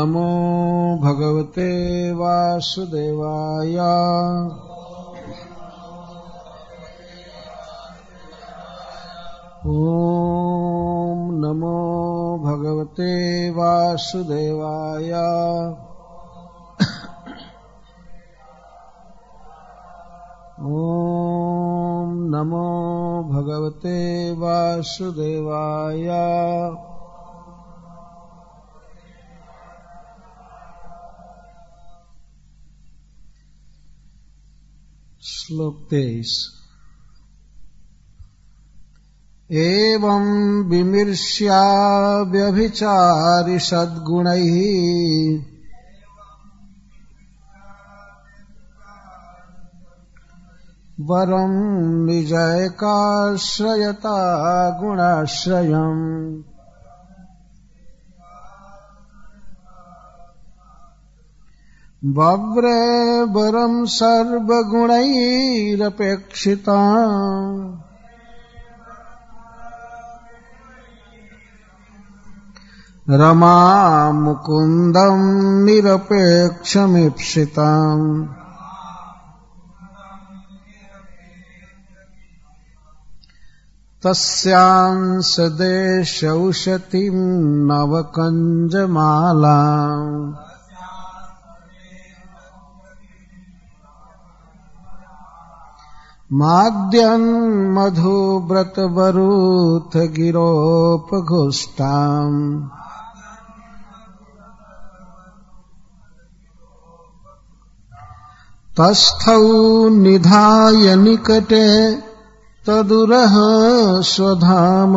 नमो भगवते वासुदेवाय। ॐ नमो भगवते वासुदेवाय। ॐ नमो भगवते वासुदेवाय। श्लोक 23। एवं विमर्श्या व्यभिचारि सद्गुणैः वरं निजैकाश्रयता गुणाश्रयम् वव्रे वरं सर्वगुणैरपेक्षिताम् रमा मुकुन्दं निरपेक्षमीप्सिताम् तस्यां सदेशौषधिं नवकञ्जमालाम् माद्यन् मधुव्रतवरूथ गिरोपघोष्टाम् तस्थौ निधाय निकटे तदुरः स्वधाम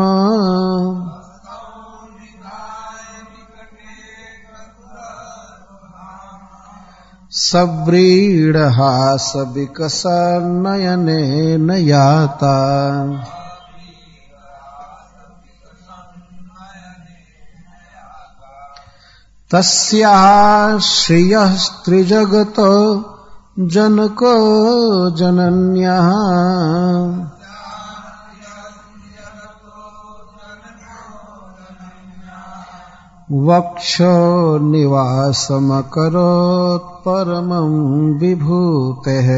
सव्रीडहासविकसन्नयनेन याता तस्याः श्रियः त्रिजगतो जनको जनन्यः वक्षो निवासमकरोत् परमं विभूतेः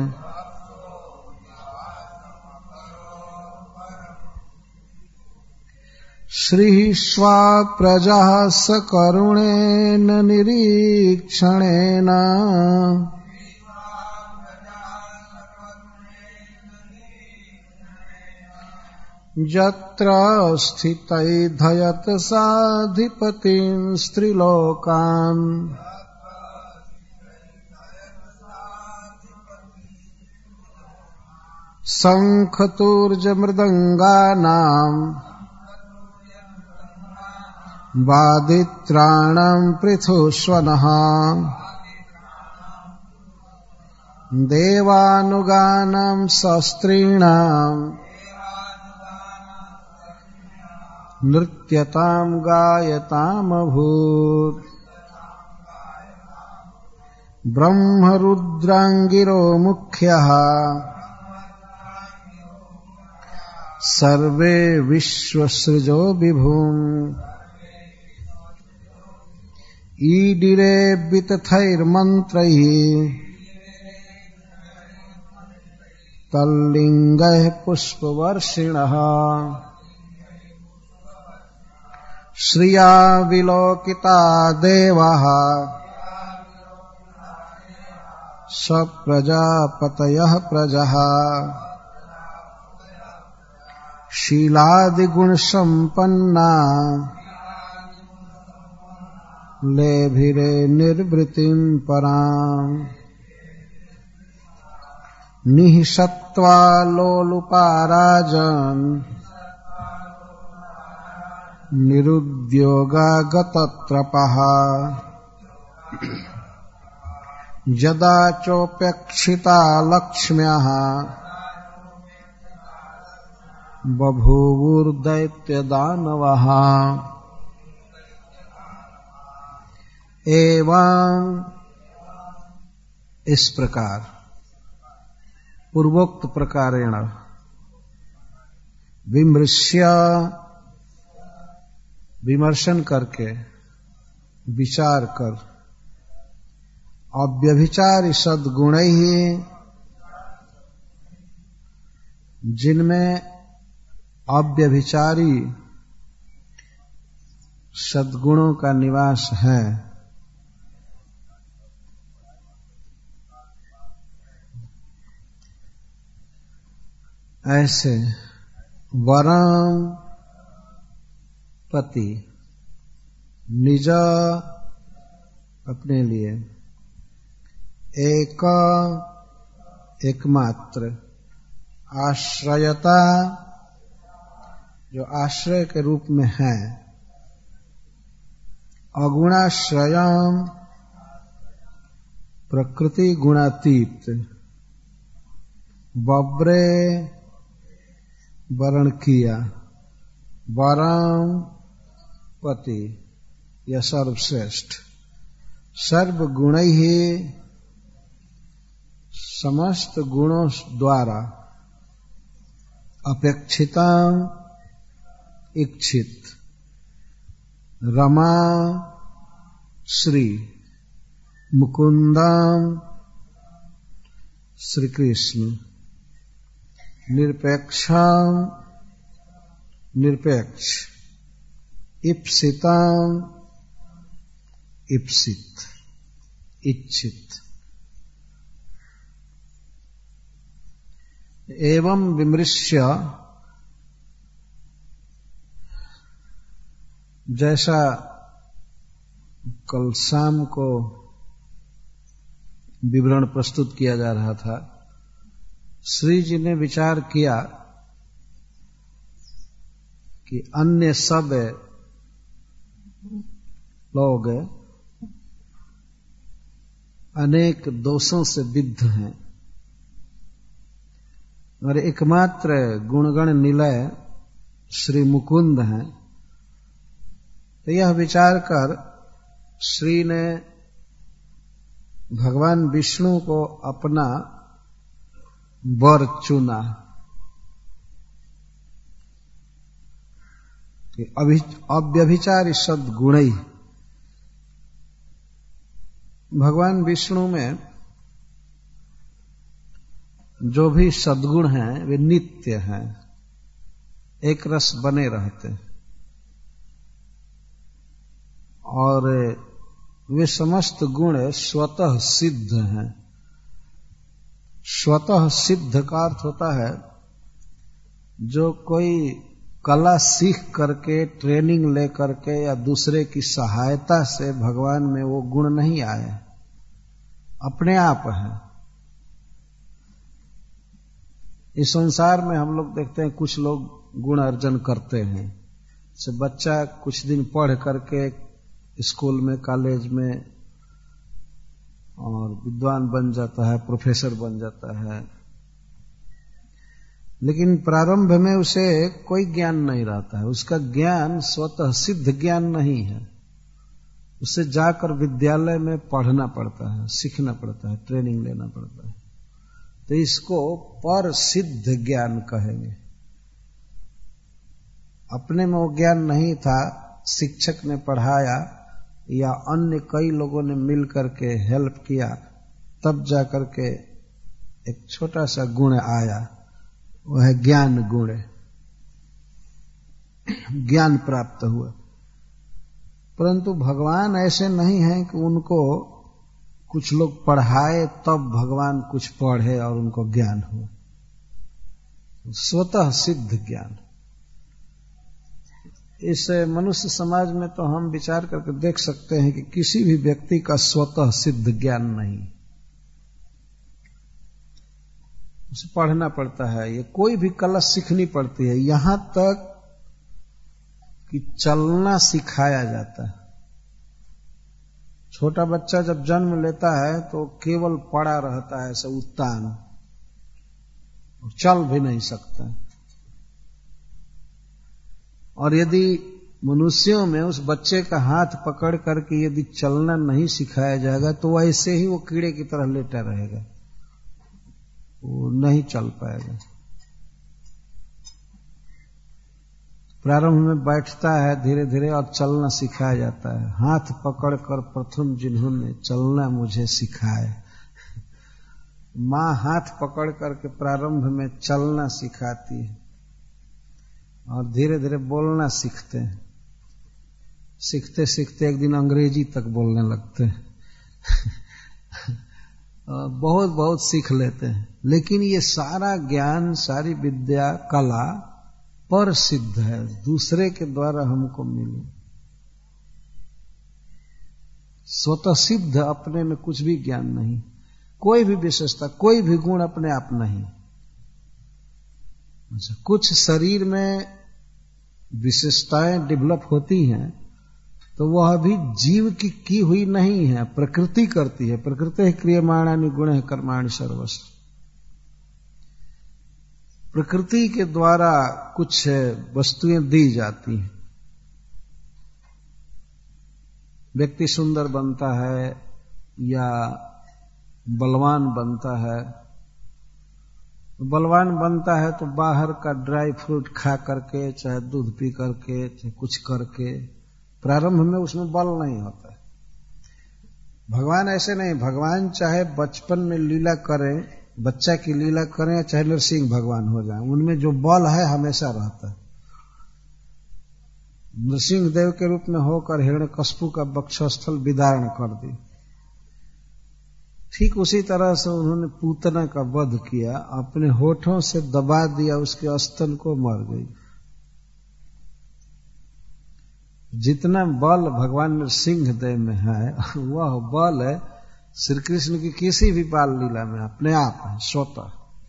श्रीः स्वाप्रजाः सकरुणेन निरीक्षणेन यत्र स्थितैर्धयत साधिपतीन् स्त्रीलोकान् शङ्खतूर्जमृदङ्गानां वादित्राणां पृथुस्वनः देवानुगानां शस्त्रीणां नृत्यतां गायतामभूत् ब्रह्मरुद्राङ्गिरो मुख्यः सर्वे विश्वसृजो विभुम् ईडिरे वितथैर्मन्त्रैः तल्लिङ्गैः पुष्पवर्षिणः श्रिया विलोकिता देवाः सप्रजापतयः प्रजः शीलादिगुणसम्पन्ना लेभिरे निर्वृतिं पराम् निःसत्त्वा लोलुपा राजन् निरुद्योगागतत्रपः यदा चोपेक्षिता लक्ष्म्यः बभूवुर्दैत्यदानवः एवं इस प्रकार पूर्वोक्त प्रकारेण विमृश्य विमर्शन करके विचार कर। अव्यभिचारी सद्गुण ही, जिनमें अव्यभिचारी सद्गुणों का निवास है, ऐसे वरम पति निज अपने लिए, एकमात्र आश्रयता जो आश्रय के रूप में है, अगुणाश्रयम प्रकृति गुणातीत, बब्रे वरण किया, वरम पति यह सर्वश्रेष्ठ, सर्वगुण ही समस्त गुणों द्वारा अपेक्षिता इच्छित, रमा श्री मुकुंदम श्री कृष्ण, निरपेक्ष, इप्सितम इप्सित, इच्छित, एवं विमृश्य, जैसा कल शाम को विवरण प्रस्तुत किया जा रहा था, श्री जी ने विचार किया कि अन्य सब लोग अनेक दोषों से विद्ध हैं और एकमात्र गुणगण निलय श्री मुकुंद हैं। तो यह विचार कर श्री ने भगवान विष्णु को अपना वर चुना कि अव्यभिचारी सद्गुण ही, भगवान विष्णु में जो भी सद्गुण हैं वे नित्य हैं, एक रस बने रहते हैं और वे समस्त गुण स्वतः सिद्ध हैं। स्वतः सिद्ध का अर्थ होता है जो कोई कला सीख करके, ट्रेनिंग ले करके या दूसरे की सहायता से भगवान में वो गुण नहीं आए, अपने आप है। इस संसार में हम लोग देखते हैं कुछ लोग गुण अर्जन करते हैं। जैसे बच्चा कुछ दिन पढ़ करके स्कूल में, कॉलेज में और विद्वान बन जाता है, प्रोफेसर बन जाता है, लेकिन प्रारंभ में उसे कोई ज्ञान नहीं रहता है, उसका ज्ञान स्वतः सिद्ध ज्ञान नहीं है। उसे जाकर विद्यालय में पढ़ना पड़ता है, सीखना पड़ता है, ट्रेनिंग लेना पड़ता है। तो इसको पर सिद्ध ज्ञान कहेंगे। अपने में वो ज्ञान नहीं था, शिक्षक ने पढ़ाया या अन्य कई लोगों ने मिल करके हेल्प किया, तब जाकर के एक छोटा सा गुण आया, वह है ज्ञान गुण, ज्ञान प्राप्त हुआ। परंतु भगवान ऐसे नहीं हैं कि उनको कुछ लोग पढ़ाए तब भगवान कुछ पढ़े और उनको ज्ञान हुआ। स्वतः सिद्ध ज्ञान। इस मनुष्य समाज में तो हम विचार करके देख सकते हैं कि किसी भी व्यक्ति का स्वतः सिद्ध ज्ञान नहीं, उसे पढ़ना पड़ता है, ये कोई भी कला सीखनी पड़ती है, यहां तक कि चलना सिखाया जाता है। छोटा बच्चा जब जन्म लेता है तो केवल पड़ा रहता है, ऐसा उत्तान, चल भी नहीं सकता। और यदि मनुष्यों में उस बच्चे का हाथ पकड़ करके यदि चलना नहीं सिखाया जाएगा तो ऐसे ही वो कीड़े की तरह लेटा रहेगा, वो नहीं चल पाएगा। प्रारंभ में बैठता है धीरे धीरे और चलना सिखाया जाता है। हाथ पकड़कर प्रथम जिन्होंने चलना मुझे सिखाए, माँ हाथ पकड़ करके प्रारंभ में चलना सिखाती है और धीरे धीरे बोलना सीखते हैं। सीखते सीखते एक दिन अंग्रेजी तक बोलने लगते हैं। बहुत बहुत सीख लेते हैं, लेकिन ये सारा ज्ञान, सारी विद्या, कला पर सिद्ध है, दूसरे के द्वारा हमको मिली। स्वतः सिद्ध अपने में कुछ भी ज्ञान नहीं, कोई भी विशेषता, कोई भी गुण अपने आप नहीं। अच्छा, कुछ शरीर में विशेषताएं डेवलप होती हैं तो वह भी जीव की हुई नहीं है, प्रकृति करती है। प्रकृति क्रियमाणानि गुणः कर्माणि सर्वस्य। प्रकृति के द्वारा कुछ वस्तुएं दी जाती हैं। व्यक्ति सुंदर बनता है या बलवान बनता है। बलवान बनता है तो बाहर का ड्राई फ्रूट खा करके, चाहे दूध पी करके, चाहे कुछ करके, प्रारंभ में उसमें बल नहीं होता है। भगवान ऐसे नहीं, भगवान चाहे बचपन में लीला करें, बच्चा की लीला करें, चाहे नरसिंह भगवान हो जाए, उनमें जो बल है हमेशा रहता है। नरसिंह देव के रूप में होकर हिरण्यकश्यप का वक्षस्थल विदारण कर दी। ठीक उसी तरह से उन्होंने पूतना का वध किया, अपने होठों से दबा दिया, उसके स्तन को, मर गई। जितना बल भगवान नरसिंह देव में है वह बल है श्री कृष्ण की किसी भी बाल लीला में अपने आप है, स्वतः।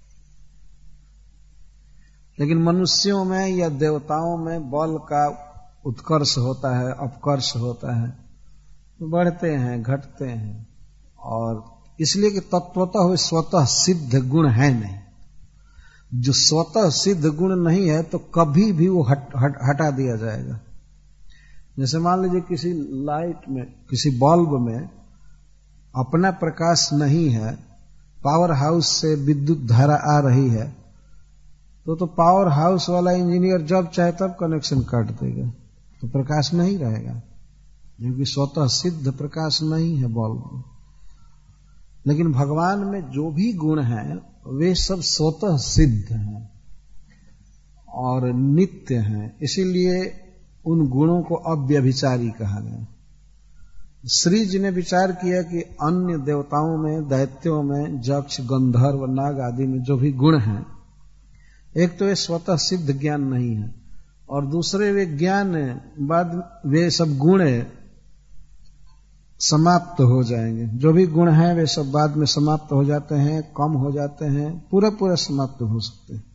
लेकिन मनुष्यों में या देवताओं में बल का उत्कर्ष होता है, अपकर्ष होता है, बढ़ते हैं, घटते हैं, और इसलिए कि तत्वतः वे स्वतः सिद्ध गुण है नहीं। जो स्वतः सिद्ध गुण नहीं है तो कभी भी वो हटा दिया जाएगा। जैसे मान लीजिए किसी लाइट में, किसी बल्ब में अपना प्रकाश नहीं है, पावर हाउस से विद्युत धारा आ रही है, तो पावर हाउस वाला इंजीनियर जब चाहे तब कनेक्शन काट देगा, तो प्रकाश नहीं रहेगा, क्योंकि स्वतः सिद्ध प्रकाश नहीं है बल्ब में। लेकिन भगवान में जो भी गुण हैं वे सब स्वतः सिद्ध हैं और नित्य हैं, इसीलिए उन गुणों को अव्यभिचारी कहा गया। श्री जी ने विचार किया कि अन्य देवताओं में, दैत्यों में, यक्ष, गंधर्व, नाग आदि में जो भी गुण हैं, एक तो ये स्वतः सिद्ध ज्ञान नहीं है, और दूसरे वे ज्ञान बाद वे सब गुण समाप्त हो जाएंगे। जो भी गुण हैं वे सब बाद में समाप्त हो जाते हैं, कम हो जाते हैं, पूरा समाप्त हो सकते हैं।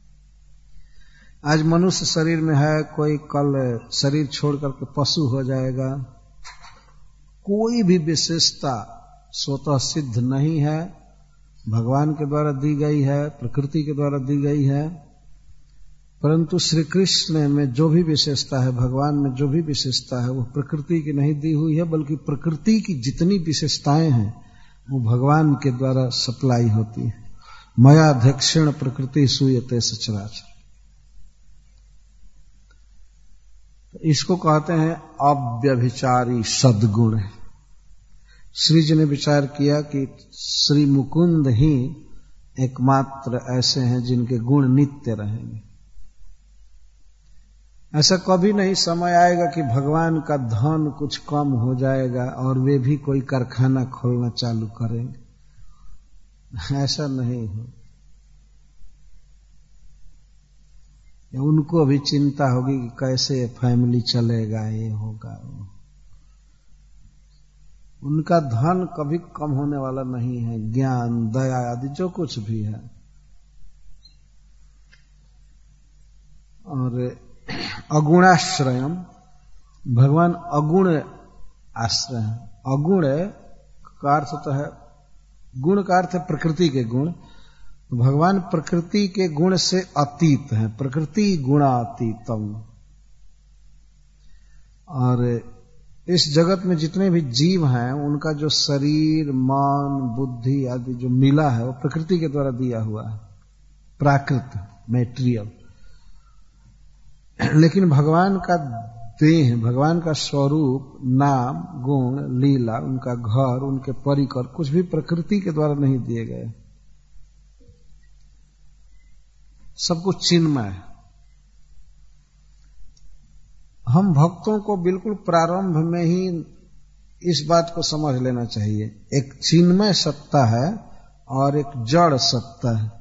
आज मनुष्य शरीर में है, कोई कल शरीर छोड़ करके पशु हो जाएगा। कोई भी विशेषता स्वतः सिद्ध नहीं है, भगवान के द्वारा दी गई है, प्रकृति के द्वारा दी गई है। परंतु श्री कृष्ण में जो भी विशेषता है, भगवान में जो भी विशेषता है, वो प्रकृति की नहीं दी हुई है, बल्कि प्रकृति की जितनी विशेषताएं हैं वो भगवान के द्वारा सप्लाई होती है। मयाध्यक्षेण प्रकृति सूयते सचराचर। इसको कहते हैं अव्यभिचारी सद्गुण। श्री जी ने विचार किया कि श्री मुकुंद ही एकमात्र ऐसे हैं जिनके गुण नित्य रहेंगे। ऐसा कभी नहीं समय आएगा कि भगवान का धन कुछ कम हो जाएगा और वे भी कोई कारखाना खोलना चालू करेंगे, ऐसा नहीं हो। उनको भी चिंता होगी कि कैसे फैमिली चलेगा, ये होगा वो। उनका धन कभी कम होने वाला नहीं है, ज्ञान, दया आदि जो कुछ भी है। और अगुणाश्रयम, भगवान अगुण आश्रय है। अगुण का अर्थ तो है, गुण का अर्थ है प्रकृति के गुण। भगवान प्रकृति के गुण से अतीत है, प्रकृति गुणातीतम। और इस जगत में जितने भी जीव हैं उनका जो शरीर, मन, बुद्धि आदि जो मिला है वो प्रकृति के द्वारा दिया हुआ है, प्राकृत, मैटेरियल। लेकिन भगवान का देह, भगवान का स्वरूप, नाम, गुण, लीला, उनका घर, उनके परिकर कुछ भी प्रकृति के द्वारा नहीं दिए गए, सब कुछ चिन्मय है। हम भक्तों को बिल्कुल प्रारंभ में ही इस बात को समझ लेना चाहिए, एक चिन्मय सत्ता है और एक जड़ सत्ता है।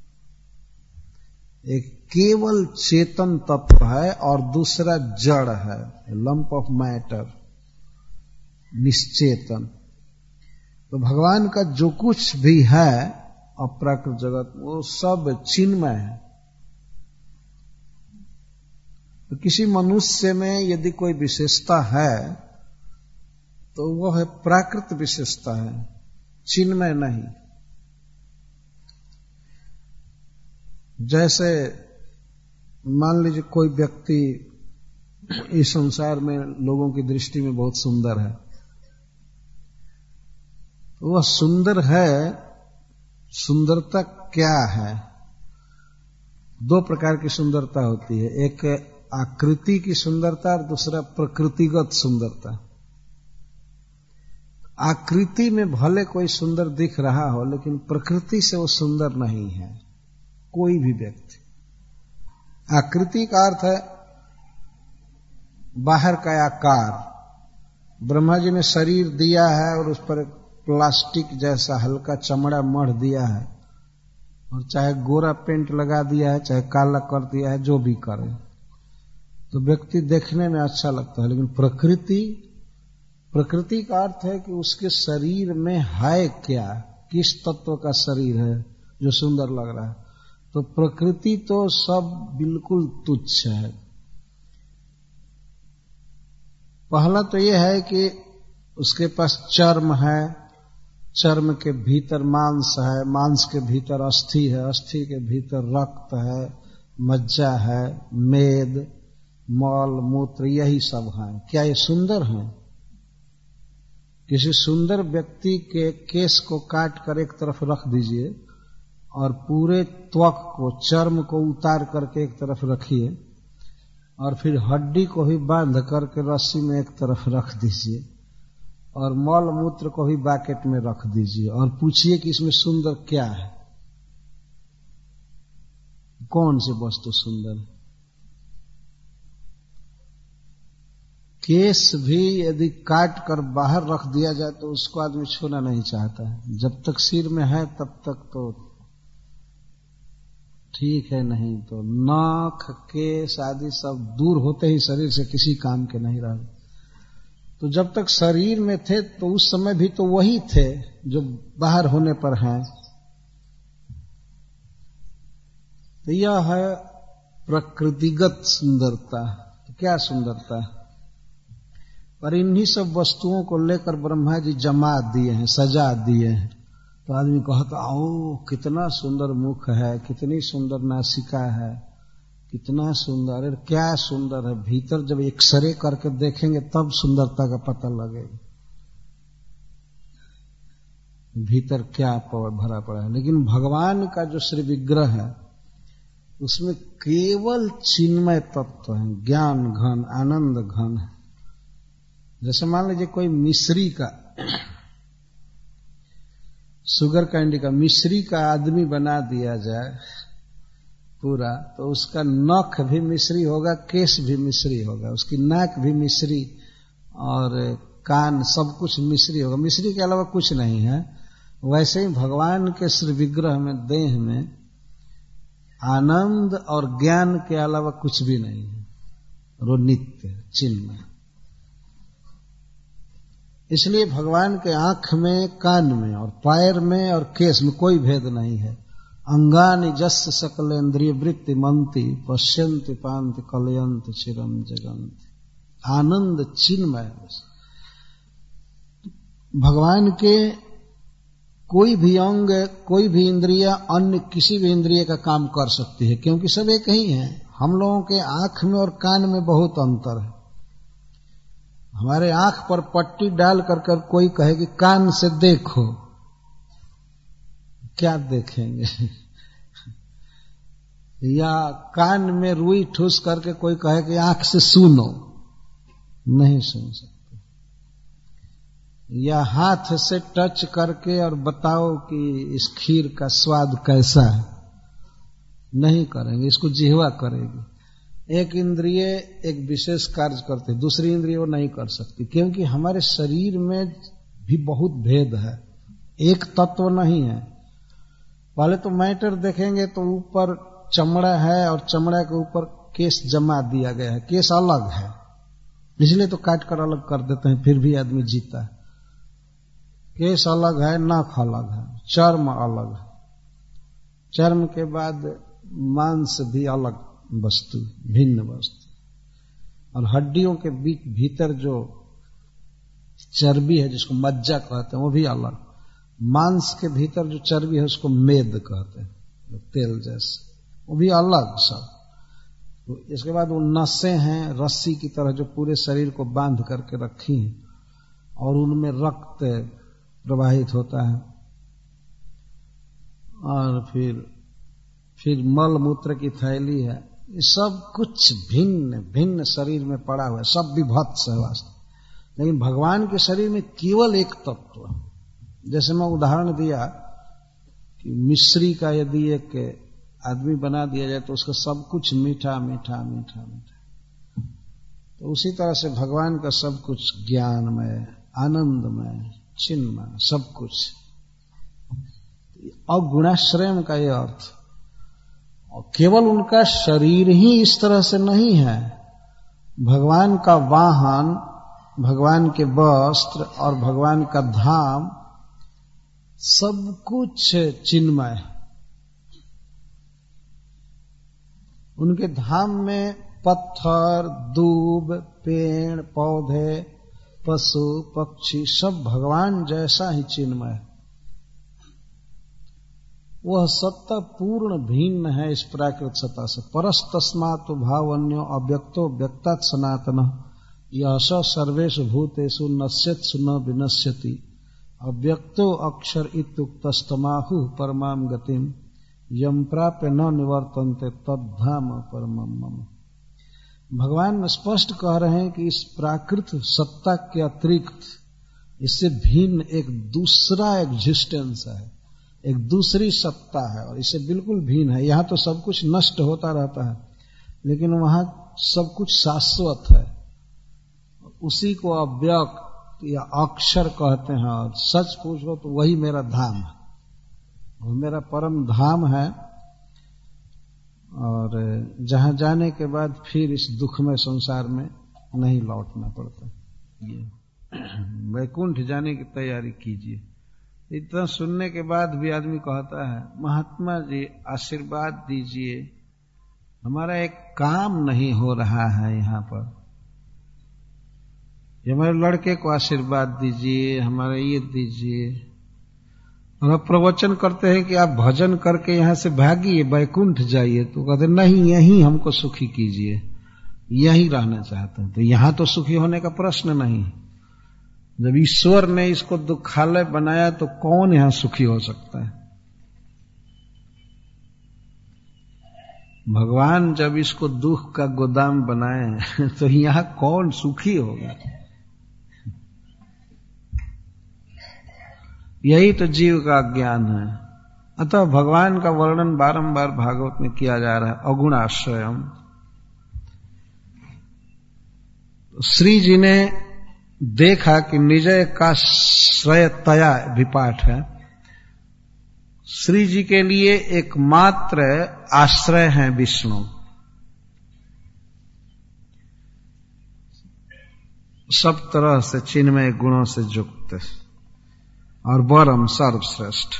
एक केवल चेतन तत्व है और दूसरा जड़ है, लंप ऑफ मैटर, निश्चेतन। तो भगवान का जो कुछ भी है अप्राकृत जगत, वो सब चिन्मय है। तो किसी मनुष्य में यदि कोई विशेषता है तो वह है प्राकृत विशेषता है, चिन्मय नहीं। जैसे मान लीजिए कोई व्यक्ति इस संसार में लोगों की दृष्टि में बहुत सुंदर है, तो वह सुंदर है, सुंदरता क्या है? दो प्रकार की सुंदरता होती है, एक आकृति की सुंदरता और दूसरा प्रकृतिगत सुंदरता। आकृति में भले कोई सुंदर दिख रहा हो, लेकिन प्रकृति से वो सुंदर नहीं है कोई भी व्यक्ति। आकृति का अर्थ है बाहर का आकार। ब्रह्मा जी ने शरीर दिया है और उस पर प्लास्टिक जैसा हल्का चमड़ा मढ़ दिया है, और चाहे गोरा पेंट लगा दिया है, चाहे काला कर दिया है, जो भी करे तो व्यक्ति देखने में अच्छा लगता है। लेकिन प्रकृति का अर्थ है कि उसके शरीर में है क्या, किस तत्व का शरीर है जो सुंदर लग रहा है। तो प्रकृति तो सब बिल्कुल तुच्छ है। पहला तो यह है कि उसके पास चर्म है, चर्म के भीतर मांस है, मांस के भीतर अस्थि है, अस्थि के भीतर रक्त है, मज्जा है, मेद, मल, मूत्र, यही सब है। क्या ये सुंदर है? किसी सुंदर व्यक्ति के केस को काट कर एक तरफ रख दीजिए और पूरे त्वक को, चर्म को उतार करके एक तरफ रखिए, और फिर हड्डी को भी बांध करके रस्सी में एक तरफ रख दीजिए, और मल मूत्र को भी बाकेट में रख दीजिए, और पूछिए कि इसमें सुंदर क्या है, कौन सी वस्तु सुंदर है? केस भी यदि काट कर बाहर रख दिया जाए तो उसको आदमी छूना नहीं चाहता है। जब तक सिर में है तब तक तो ठीक है, नहीं तो नाक, केस आदि सब दूर होते ही शरीर से किसी काम के नहीं रहे। तो जब तक शरीर में थे तो उस समय भी तो वही थे जो बाहर होने पर हैं। तो यह है प्रकृतिगत सुंदरता। तो क्या सुंदरता है? पर इन्हीं सब वस्तुओं को लेकर ब्रह्मा जी जमा दिए हैं, सजा दिए हैं। तो आदमी कहता, ओ कितना सुंदर मुख है, कितनी सुंदर नासिका है, कितना सुंदर है। क्या सुंदर है? भीतर जब एक्सरे करके देखेंगे तब सुंदरता का पता लगेगा भीतर क्या भरा पड़ा है। लेकिन भगवान का जो श्री विग्रह है उसमें केवल चिन्मय तत्व है, ज्ञान घन, आनंद घन है। जैसे मान लीजिए कोई मिश्री का, शुगर कैंडी का, मिश्री का आदमी बना दिया जाए पूरा, तो उसका नख भी मिश्री होगा, केस भी मिश्री होगा, उसकी नाक भी मिश्री और कान, सब कुछ मिश्री होगा। मिश्री के अलावा कुछ नहीं है। वैसे ही भगवान के श्री विग्रह में, देह में आनंद और ज्ञान के अलावा कुछ भी नहीं है, वो नित्य चिन्मय। इसलिए भगवान के आंख में, कान में और पैर में और केस में कोई भेद नहीं है। अंगानि जस्य सकलेन्द्रिय वृत्ति मंति पश्यन्ति पान्ति कलयन्ति चिरं जगन्ति। आनंद चिन्मय। भगवान के कोई भी अंग, कोई भी इंद्रिया अन्य किसी भी इंद्रिय का काम कर सकती है, क्योंकि सब एक ही है। हम लोगों के आंख में और कान में बहुत अंतर है। हमारे आंख पर पट्टी डाल कर कोई कहे कि कान से देखो, क्या देखेंगे? या कान में रुई ठूस करके कोई कहे कि आंख से सुनो, नहीं सुन सकते। या हाथ से टच करके और बताओ कि इस खीर का स्वाद कैसा है, नहीं करेंगे, इसको जिह्वा करेगी। एक इंद्रिय एक विशेष कार्य करते, दूसरी इंद्रिय वो नहीं कर सकती, क्योंकि हमारे शरीर में भी बहुत भेद है, एक तत्व नहीं है। पहले तो मैटर देखेंगे तो ऊपर चमड़ा है और चमड़ा के ऊपर केस जमा दिया गया है, केस अलग है, इसलिए तो काट कर अलग कर देते हैं, फिर भी आदमी जीता है। केस अलग है, नाक अलग है, चर्म अलग है, चर्म के बाद मांस भी अलग वस्तु, भिन्न वस्तु। और हड्डियों के बीच भीतर जो चर्बी है जिसको मज्जा कहते हैं वो भी अलग। मांस के भीतर जो चर्बी है उसको मेद कहते हैं, तेल जैसे, वो भी अलग सब। तो इसके बाद वो नसें हैं रस्सी की तरह जो पूरे शरीर को बांध करके रखी हैं, और उनमें रक्त प्रवाहित होता है। और फिर मल मूत्र की थैली है, ये सब कुछ भिन्न भिन्न शरीर में पड़ा हुआ है, सब विभत्स है वास्तव। लेकिन भगवान के शरीर में केवल एक तत्व, जैसे मैं उदाहरण दिया कि मिश्री का यदि एक आदमी बना दिया जाए तो उसका सब कुछ मीठा मीठा मीठा मीठा, तो उसी तरह से भगवान का सब कुछ ज्ञानमय, आनंदमय, चिन्मय, सब कुछ। अगुणाश्रय का यह अर्थ। और केवल उनका शरीर ही इस तरह से नहीं है, भगवान का वाहन, भगवान के वस्त्र और भगवान का धाम, सब कुछ चिन्मय है। उनके धाम में पत्थर, दूब, पेड़ पौधे, पशु पक्षी सब भगवान जैसा ही चिन्मय है। वह सत्ता पूर्ण भिन्न है इस प्राकृत सत्ता से। परस्तस्मात् भावन्यो अव्यक्तो व्यक्तात् सनातनः यह सर्वेषु भूतेषु नश्यत्सु न विनश्यति अव्यक्तो अक्षर इत्युक्तस्तमाहु परमां गतिम यम प्राप्य न निवर्तन्ते तद्धाम परमं मम। भगवान स्पष्ट कह रहे हैं कि इस प्राकृत सत्ता के अतिरिक्त, इससे भिन्न एक दूसरा एग्जिस्टेंस है, एक दूसरी सत्ता है, और इससे बिल्कुल भिन्न है। यहां तो सब कुछ नष्ट होता रहता है, लेकिन वहां सब कुछ शाश्वत है। उसी को अव्यक्त या अक्षर कहते हैं, और सच पूछो तो वही मेरा धाम है, वो मेरा परम धाम है। और जहां जाने के बाद फिर इस दुखमय संसार में नहीं लौटना पड़ता। ये वैकुंठ जाने की तैयारी कीजिए। इतना सुनने के बाद भी आदमी कहता है, महात्मा जी आशीर्वाद दीजिए, हमारा एक काम नहीं हो रहा है यहाँ पर, हमारे लड़के को आशीर्वाद दीजिए, हमारा ये दीजिए। और आप प्रवचन करते हैं कि आप भजन करके यहाँ से भागिए, वैकुंठ जाइए, तो कहते नहीं, यहीं हमको सुखी कीजिए, यहीं रहना चाहते हैं। तो यहाँ तो सुखी होने का प्रश्न नहीं। जब ईश्वर ने इसको दुखालय बनाया तो कौन यहां सुखी हो सकता है? भगवान जब इसको दुख का गोदाम बनाए तो यहां कौन सुखी होगा? यही तो जीव का ज्ञान है। अतः भगवान का वर्णन बारंबार भागवत में किया जा रहा है, अगुणाश्रयम। श्री जी ने देखा कि निजय का श्रयतया विपाठ है। श्री जी के लिए एकमात्र आश्रय है विष्णु। सब तरह से चिन्मय गुणों से युक्त और परम सर्वश्रेष्ठ।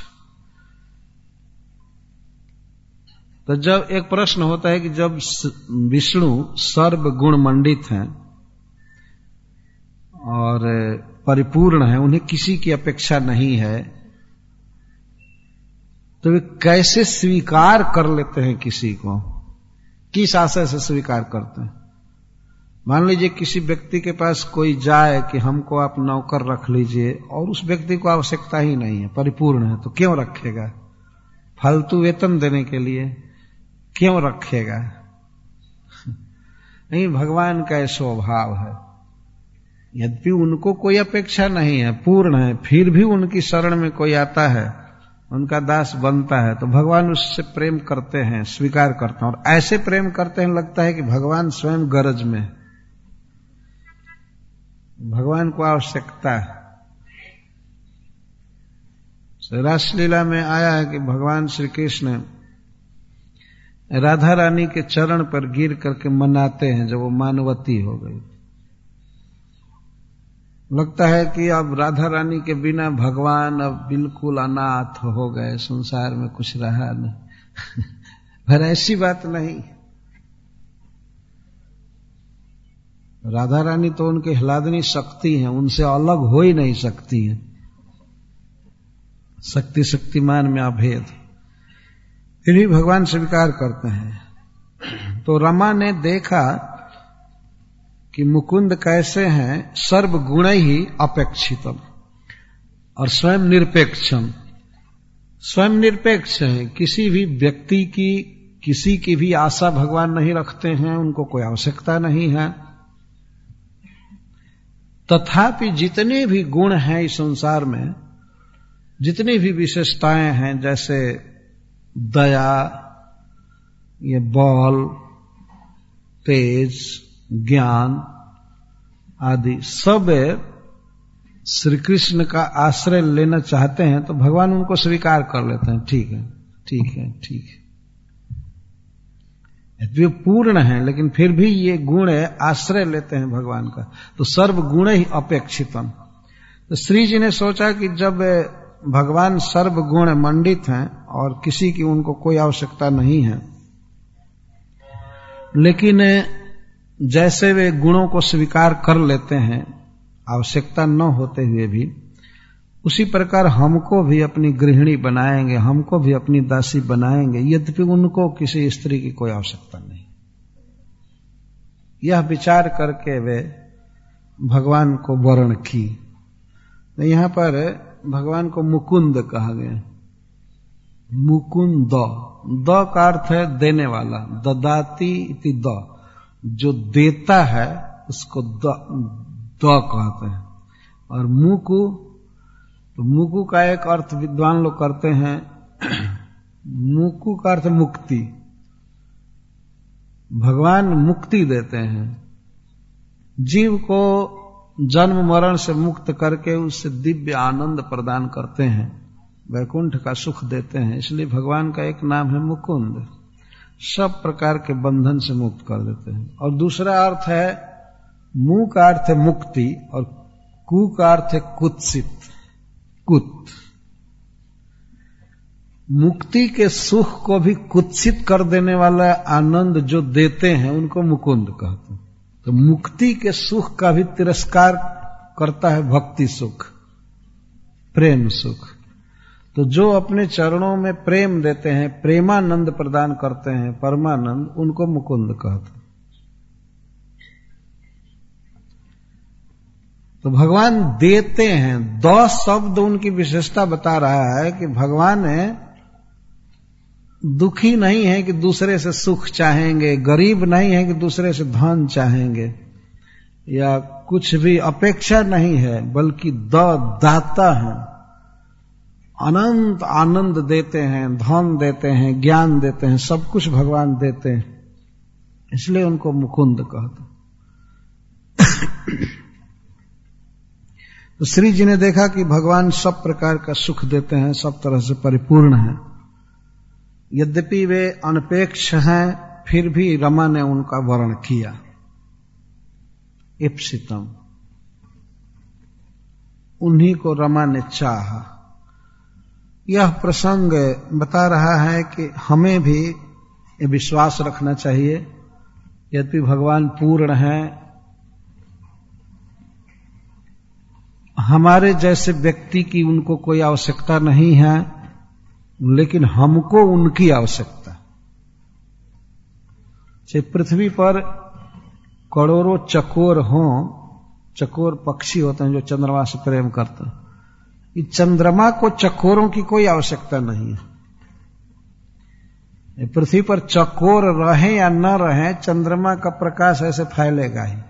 तो जब एक प्रश्न होता है कि जब विष्णु सर्व गुण मंडित हैं और परिपूर्ण है, उन्हें किसी की अपेक्षा नहीं है, तो वे कैसे स्वीकार कर लेते हैं किसी को? किस आशय से स्वीकार करते हैं? मान लीजिए किसी व्यक्ति के पास कोई जाए कि हमको आप नौकर रख लीजिए, और उस व्यक्ति को आवश्यकता ही नहीं है, परिपूर्ण है, तो क्यों रखेगा? फालतू वेतन देने के लिए क्यों रखेगा? नहीं, भगवान का स्वभाव है। यद्यपि उनको कोई अपेक्षा नहीं है, पूर्ण है, फिर भी उनकी शरण में कोई आता है, उनका दास बनता है, तो भगवान उससे प्रेम करते हैं, स्वीकार करते हैं, और ऐसे प्रेम करते हैं लगता है कि भगवान स्वयं गरज में, भगवान को आवश्यकता है। रासलीला में आया है कि भगवान श्री कृष्ण राधा रानी के चरण पर गिर करके मनाते हैं जब वो मानवती हो गई। लगता है कि अब राधा रानी के बिना भगवान अब बिल्कुल अनाथ हो गए, संसार में कुछ रहा नहीं। पर ऐसी बात नहीं। राधा रानी तो उनकी ह्लादनी शक्ति है, उनसे अलग हो ही नहीं सकती है। शक्ति शक्तिमान में अभेद, फिर भी भगवान स्वीकार करते हैं। तो रमा ने देखा कि मुकुंद कैसे हैं, सर्वगुण ही अपेक्षितम और स्वयं निरपेक्षम। स्वयं निरपेक्ष हैं, किसी भी व्यक्ति की, किसी की भी आशा भगवान नहीं रखते हैं, उनको कोई आवश्यकता नहीं है। तथापि जितने भी गुण हैं इस संसार में, जितनी भी विशेषताएं हैं, जैसे दया, ये बल, तेज, ज्ञान आदि, सब श्री कृष्ण का आश्रय लेना चाहते हैं तो भगवान उनको स्वीकार कर लेते हैं। ठीक है, ठीक है, ठीक है। वे पूर्ण है, लेकिन फिर भी ये गुण आश्रय लेते हैं भगवान का। तो सर्व गुण ही अपेक्षितम। तो श्री जी ने सोचा कि जब भगवान सर्व गुण मंडित हैं और किसी की उनको कोई आवश्यकता नहीं है, लेकिन जैसे वे गुणों को स्वीकार कर लेते हैं आवश्यकता न होते हुए भी, उसी प्रकार हमको भी अपनी गृहिणी बनाएंगे, हमको भी अपनी दासी बनाएंगे, यद्यपि उनको किसी स्त्री की कोई आवश्यकता नहीं। यह विचार करके वे भगवान को वर्ण की। तो यहां पर भगवान को मुकुंद कहा गया। मुकुंद, द का अर्थ है देने वाला, ददाती इति द, जो देता है उसको द कहते हैं। और मुकु, तो मुकु का एक अर्थ विद्वान लोग करते हैं, मुकु का अर्थ मुक्ति। भगवान मुक्ति देते हैं, जीव को जन्म मरण से मुक्त करके उससे दिव्य आनंद प्रदान करते हैं, वैकुंठ का सुख देते हैं। इसलिए भगवान का एक नाम है मुकुंद, सब प्रकार के बंधन से मुक्त कर देते हैं। और दूसरा अर्थ है, मु का अर्थ है मुक्ति और कु का अर्थ है कुत्सित, कुत। मुक्ति के सुख को भी कुत्सित कर देने वाला आनंद जो देते हैं उनको मुकुंद कहते हैं। तो मुक्ति के सुख का भी तिरस्कार करता है भक्ति सुख, प्रेम सुख। तो जो अपने चरणों में प्रेम देते हैं, प्रेमानंद प्रदान करते हैं, परमानंद, उनको मुकुंद कहते हैं। तो भगवान देते हैं। 10 शब्द उनकी विशेषता बता रहा है कि भगवान दुखी नहीं है कि दूसरे से सुख चाहेंगे, गरीब नहीं है कि दूसरे से धन चाहेंगे, या कुछ भी अपेक्षा नहीं है, बल्कि दाता है। अनंत आनंद देते हैं, धन देते हैं, ज्ञान देते हैं, सब कुछ भगवान देते हैं, इसलिए उनको मुकुंद कहते। तो श्री जी ने देखा कि भगवान सब प्रकार का सुख देते हैं, सब तरह से परिपूर्ण हैं। यद्यपि वे अनपेक्ष हैं, फिर भी रमा ने उनका वर्ण किया, इप्सितम, उन्हीं को रमा ने चाहा। यह प्रसंग बता रहा है कि हमें भी ये विश्वास रखना चाहिए, यद्यपि भगवान पूर्ण हैं, हमारे जैसे व्यक्ति की उनको कोई आवश्यकता नहीं है, लेकिन हमको उनकी आवश्यकता। चाहे पृथ्वी पर करोड़ों चकोर हों, चकोर पक्षी होते हैं जो चंद्रमा से प्रेम करते हैं, इस चंद्रमा को चकोरों की कोई आवश्यकता नहीं है। पृथ्वी पर चकोर रहे या न रहे, चंद्रमा का प्रकाश ऐसे फैलेगा ही,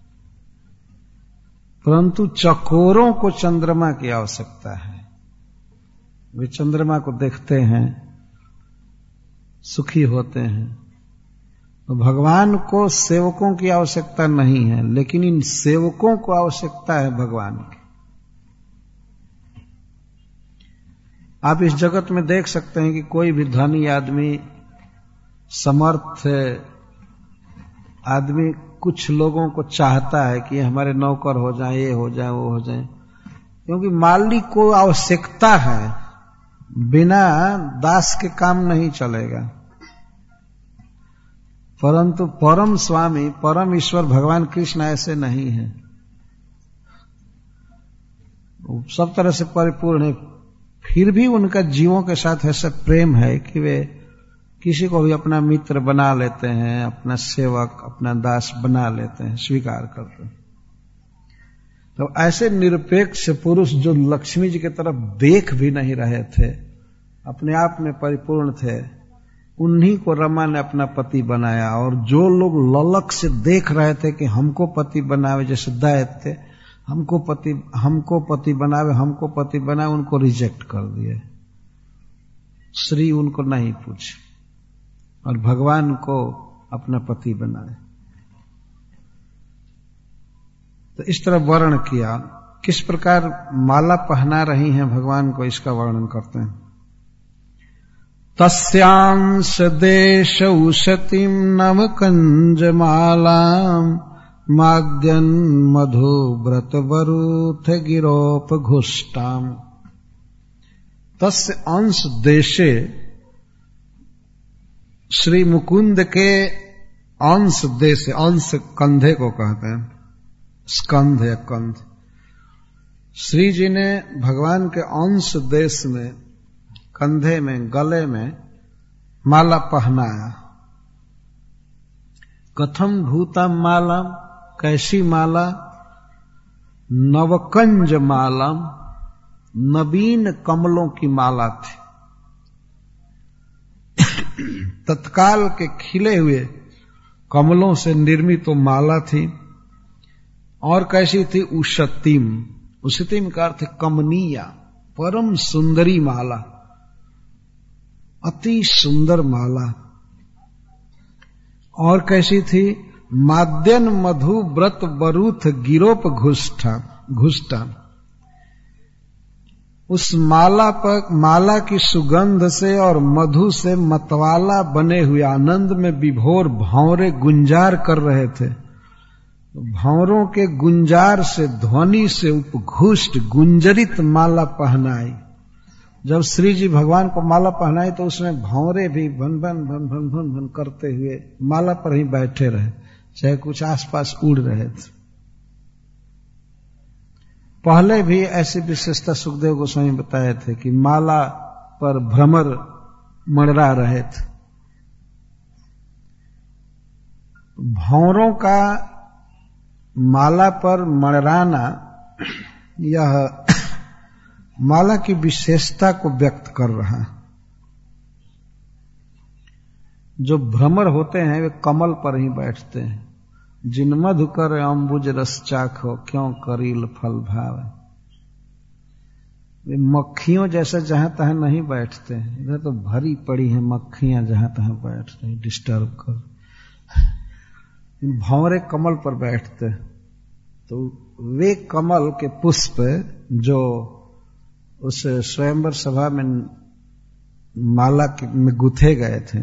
परंतु चकोरों को चंद्रमा की आवश्यकता है। वे चंद्रमा को देखते हैं, सुखी होते हैं। तो भगवान को सेवकों की आवश्यकता नहीं है, लेकिन इन सेवकों को आवश्यकता है भगवान की। आप इस जगत में देख सकते हैं कि कोई भी धनी आदमी, समर्थ आदमी कुछ लोगों को चाहता है कि हमारे नौकर हो जाए, ये हो जाए, वो हो जाए, क्योंकि मालिक को आवश्यकता है। बिना दास के काम नहीं चलेगा। परंतु परम स्वामी, परम ईश्वर भगवान कृष्ण ऐसे नहीं है। वो सब तरह से परिपूर्ण है, फिर भी उनका जीवों के साथ ऐसा प्रेम है कि वे किसी को भी अपना मित्र बना लेते हैं, अपना सेवक, अपना दास बना लेते हैं, स्वीकार करते हैं। तो ऐसे निरपेक्ष पुरुष जो लक्ष्मी जी की तरफ देख भी नहीं रहे थे, अपने आप में परिपूर्ण थे, उन्हीं को रमा ने अपना पति बनाया। और जो लोग ललक से देख रहे थे कि हमको पति बनावे, जैसे दैत्य हमको पति बनावे, उनको रिजेक्ट कर दिए। श्री उनको नहीं पूछे और भगवान को अपना पति बनाए। तो इस तरह वर्णन किया। किस प्रकार माला पहना रही हैं भगवान को, इसका वर्णन करते हैं। तस्यांश देश उशतिम नव कंज मालाम माग्यन मधु व्रत वरुथ गिरोप घुष्टाम। तस्य अंश देशे, श्री मुकुंद के अंश देश, अंश कंधे को कहते हैं, स्कंध या कंध। श्री जी ने भगवान के अंश देश में, कंधे में, गले में माला पहनाया। कथम भूतम माला, कैसी माला? नवकंज माला, नवीन कमलों की माला थी। तत्काल के खिले हुए कमलों से निर्मित तो माला थी। और कैसी थी? उशतिम, उशतिम का अर्थ कमनीया, परम सुंदरी माला, अति सुंदर माला। और कैसी थी? माद्यन मधु व्रत वरुथ गिरोप घुष्टा। उस माला की सुगंध से और मधु से मतवाला बने हुए आनंद में विभोर भंवरे गुंजार कर रहे थे। भंवरों के गुंजार से, ध्वनि से उपघुष्ट गुंजरित माला पहनाई। जब श्री जी भगवान को माला पहनाई तो उसमें भंवरे भी भन भन भन भन भन भन करते हुए माला पर ही बैठे रहे, चाहे कुछ आसपास उड़ रहे थे। पहले भी ऐसी विशेषता सुखदेव गोस्वामी बताए थे कि माला पर भ्रमर मंडरा रहे थे। भंवरों का माला पर मंडराना, यह माला की विशेषता को व्यक्त कर रहा है। जो भ्रमर होते हैं वे कमल पर ही बैठते हैं। जिन मधुकर अम्बुज रस चाखो, क्यों करील फल भाव। वे मक्खियों जैसे जहां तहां नहीं बैठते हैं। इधर तो भरी पड़ी हैं मक्खियां, जहां तहां बैठ रही, डिस्टर्ब कर। भंवरे कमल पर बैठते हैं। तो वे कमल के पुष्प जो उस स्वयंवर सभा में माला में गुथे गए थे,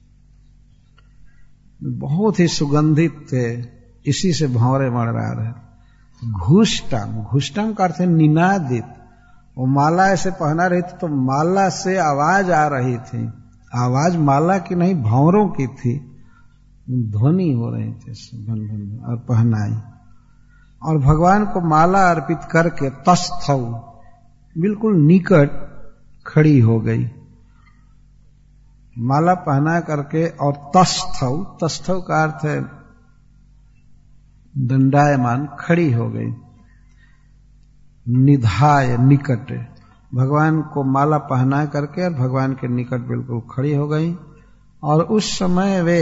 बहुत ही सुगंधित थे, इसी से भंवरे मंडरा रहे। घुष्टम का अर्थ है निनादित। वो माला ऐसे पहना रही थी तो माला से आवाज आ रही थी। आवाज माला की नहीं, भंवरों की थी। ध्वनि हो रही थी भन भन, और पहनाई। और भगवान को माला अर्पित करके तस्थौ, बिल्कुल निकट खड़ी हो गई। माला पहना करके और तस्थौ का अर्थ है दंडायमान, खड़ी हो गई। निधाय, निकट, भगवान को माला पहना करके और भगवान के निकट बिल्कुल खड़ी हो गई। और उस समय वे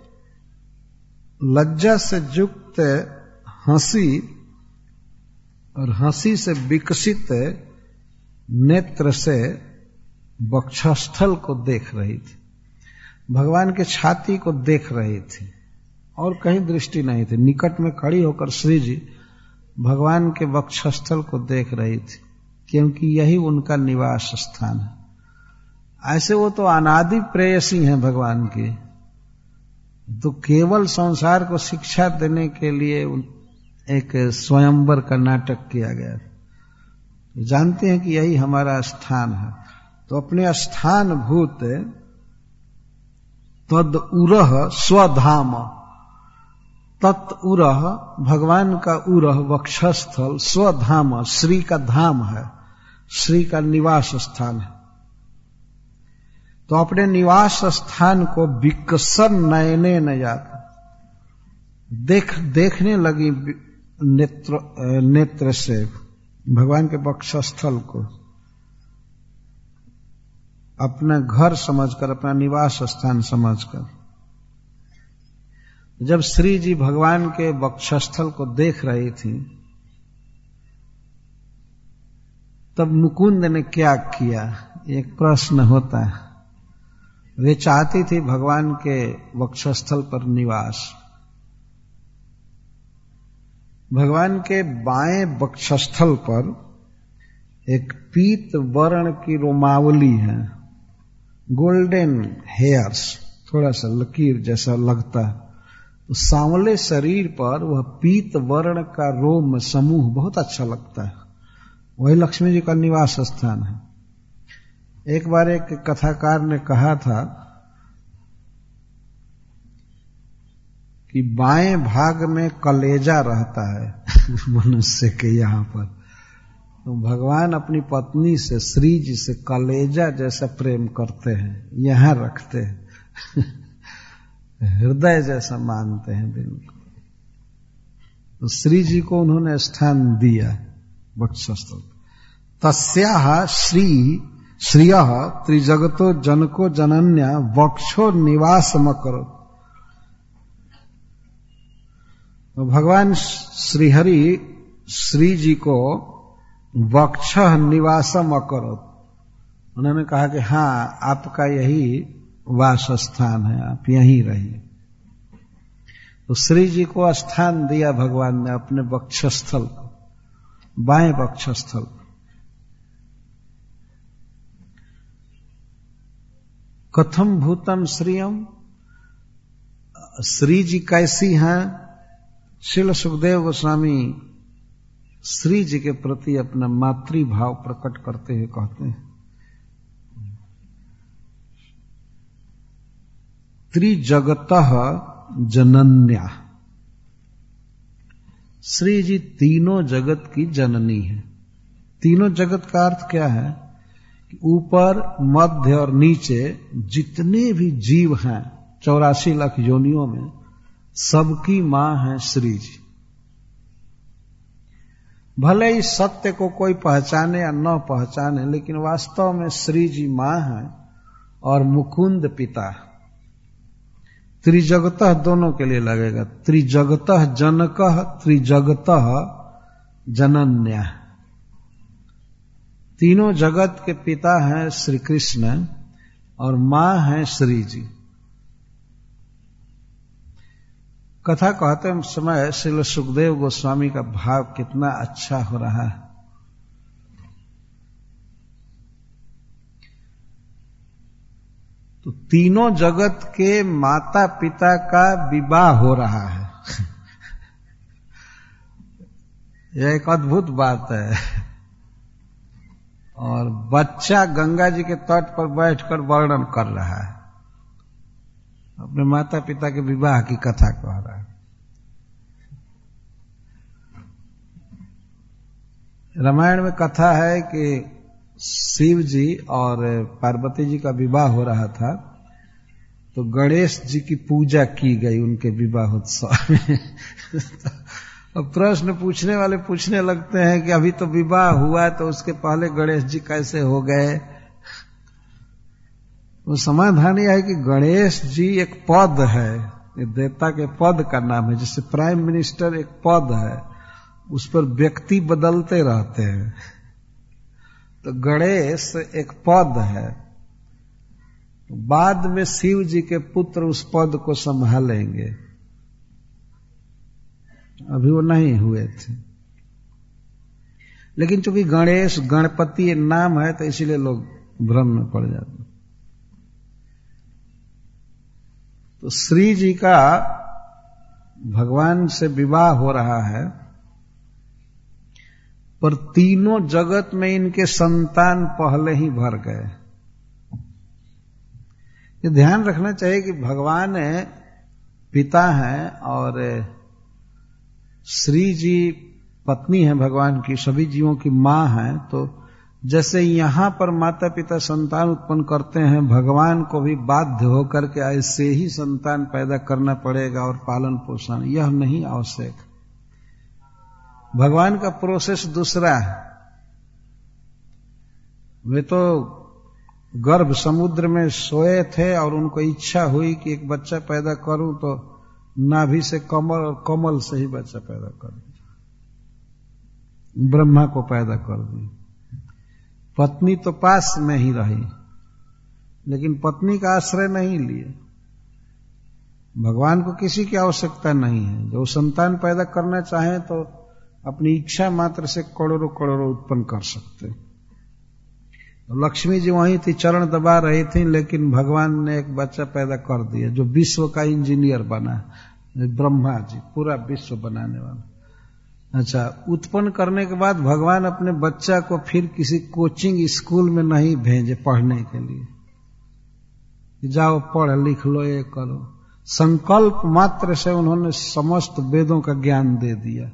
लज्जा से युक्त हंसी और हंसी से विकसित नेत्र से वक्षस्थल को देख रही थी, भगवान के छाती को देख रही थी और कहीं दृष्टि नहीं थी। निकट में खड़ी होकर श्री जी भगवान के वक्षस्थल को देख रही थी, क्योंकि यही उनका निवास स्थान है। ऐसे वो तो अनादि प्रेयसी हैं भगवान की, तो केवल संसार को शिक्षा देने के लिए एक स्वयंवर का नाटक किया गया। जानते हैं कि यही हमारा स्थान है, तो अपने स्थान भूत तद उरह स्वधाम, तत् उरह भगवान का उरह वक्षस्थल, स्वधाम श्री का धाम है, श्री का निवास स्थान है। तो अपने निवास स्थान को विकसन नयने न जाता देखने लगी नेत्र से भगवान के वक्षस्थल को अपना घर समझकर, अपना निवास स्थान समझकर। जब श्री जी भगवान के वक्षस्थल को देख रही थी, तब मुकुंद ने क्या किया, एक प्रश्न होता है। वे चाहती थी भगवान के वक्षस्थल पर निवास। भगवान के बाएं वक्षस्थल पर एक पीत वर्ण की रोमावली है, गोल्डन हेयर्स, थोड़ा सा लकीर जैसा लगता है। तो सांवले शरीर पर वह पीत वर्ण का रोम समूह बहुत अच्छा लगता है। वही लक्ष्मी जी का निवास स्थान है। एक बार एक कथाकार ने कहा था कि बाएं भाग में कलेजा रहता है मनुष्य के यहाँ पर, तो भगवान अपनी पत्नी से, श्री जी से कलेजा जैसा प्रेम करते हैं, यहाँ रखते हैं हृदय जैसा मानते हैं बिल्कुल। तो श्री जी को उन्होंने स्थान दिया वक्षस्थल। तस्याः श्रियः त्रिजगतो जनको जनन्या वक्षो निवासमकरो। तो भगवान श्रीहरि श्री जी को वक्ष निवासम अकरोत, उन्होंने कहा कि हाँ, आपका यही वास स्थान है, आप यहीं रहिए। तो श्री जी को स्थान दिया भगवान ने अपने वक्षस्थल को, बाएं वक्षस्थल। कथम भूतम श्रियम, श्री जी कैसी हैं? श्रील सुखदेव गोस्वामी श्री जी के प्रति अपना मातृभाव प्रकट करते हुए कहते हैं, त्रिजगतः जनन्या। श्री जी तीनों जगत की जननी है। तीनों जगत का अर्थ क्या है कि ऊपर, मध्य और नीचे जितने भी जीव हैं 84 लाख योनियों में, सबकी मां है श्री जी। भले ही सत्य को कोई पहचाने या न पहचाने, लेकिन वास्तव में श्री जी मां है और मुकुंद पिता। त्रिजगतः दोनों के लिए लगेगा, त्रिजगतः जनकः त्रिजगतः जनन्या। तीनों जगत के पिता हैं श्री कृष्ण और मां है श्री जी। कथा कहते समय श्री सुखदेव गोस्वामी का भाव कितना अच्छा हो रहा है। तो तीनों जगत के माता पिता का विवाह हो रहा है यह एक अद्भुत बात है। और बच्चा गंगा जी के तट पर बैठकर वर्णन कर रहा है, अपने माता पिता के विवाह की कथा कह रहा है। रामायण में कथा है कि शिव जी और पार्वती जी का विवाह हो रहा था, तो गणेश जी की पूजा की गई उनके विवाहोत्सव में अब प्रश्न पूछने वाले पूछने लगते हैं कि अभी तो विवाह हुआ है, तो उसके पहले गणेश जी कैसे हो गए? वो समाधान यह है कि गणेश जी एक पद है, ये देवता के पद का नाम है। जैसे प्राइम मिनिस्टर एक पद है, उस पर व्यक्ति बदलते रहते हैं, तो गणेश एक पद है। बाद में शिव जी के पुत्र उस पद को संभालेंगे, अभी वो नहीं हुए थे। लेकिन चूंकि गणेश गणपति नाम है तो इसीलिए लोग भ्रम में पड़ जाते। तो श्री जी का भगवान से विवाह हो रहा है, पर तीनों जगत में इनके संतान पहले ही भर गए। ये ध्यान रखना चाहिए कि भगवान पिता हैं और श्री जी पत्नी है भगवान की, सभी जीवों की मां है। तो जैसे यहां पर माता पिता संतान उत्पन्न करते हैं, भगवान को भी बाध्य होकर के ऐसे ही संतान पैदा करना पड़ेगा और पालन पोषण, यह नहीं आवश्यक। भगवान का प्रोसेस दूसरा है। वे तो गर्भ समुद्र में सोए थे और उनको इच्छा हुई कि एक बच्चा पैदा करूं, तो नाभि से कमल और कमल से ही बच्चा पैदा कर दिया, ब्रह्मा को पैदा कर दिया। पत्नी तो पास में ही रही, लेकिन पत्नी का आश्रय नहीं लिए। भगवान को किसी की आवश्यकता नहीं है। जो संतान पैदा करना चाहे तो अपनी इच्छा मात्र से करोड़ों करोड़ों उत्पन्न कर सकते। लक्ष्मी जी वहीं थी, चरण दबा रही थी, लेकिन भगवान ने एक बच्चा पैदा कर दिया जो विश्व का इंजीनियर बना, ब्रह्मा जी, पूरा विश्व बनाने वाला। अच्छा, उत्पन्न करने के बाद भगवान अपने बच्चा को फिर किसी कोचिंग स्कूल में नहीं भेजे पढ़ने के लिए, जाओ पढ़ लिख लो, ये करो। संकल्प मात्र से उन्होंने समस्त वेदों का ज्ञान दे दिया।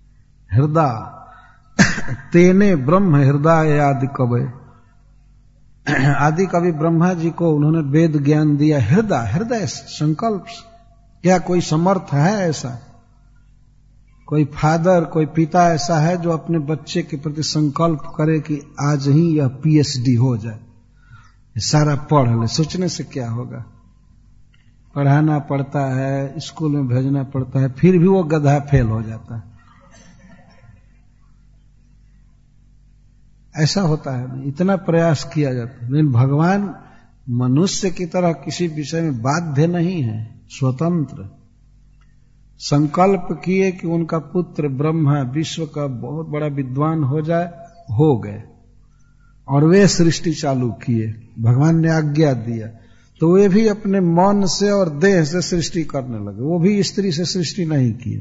हृदय तेने ब्रह्म हृदय आदि कवि, आदि कवि ब्रह्मा जी को उन्होंने वेद ज्ञान दिया। हृदय, हृदय संकल्प। क्या कोई समर्थ है ऐसा? कोई फादर, कोई पिता ऐसा है जो अपने बच्चे के प्रति संकल्प करे कि आज ही यह PhD हो जाए, सारा पढ़ ले? सोचने से क्या होगा? पढ़ाना पड़ता है, स्कूल में भेजना पड़ता है, फिर भी वो गधा फेल हो जाता है। ऐसा होता है ना, इतना प्रयास किया जाता है। लेकिन भगवान मनुष्य की तरह किसी विषय में बाध्य नहीं है, स्वतंत्र। संकल्प किए कि उनका पुत्र ब्रह्मा विश्व का बहुत बड़ा विद्वान हो जाए, हो गए, और वे सृष्टि चालू किए। भगवान ने आज्ञा दिया तो वे भी अपने मन से और देह से सृष्टि करने लगे। वो भी स्त्री से सृष्टि नहीं की,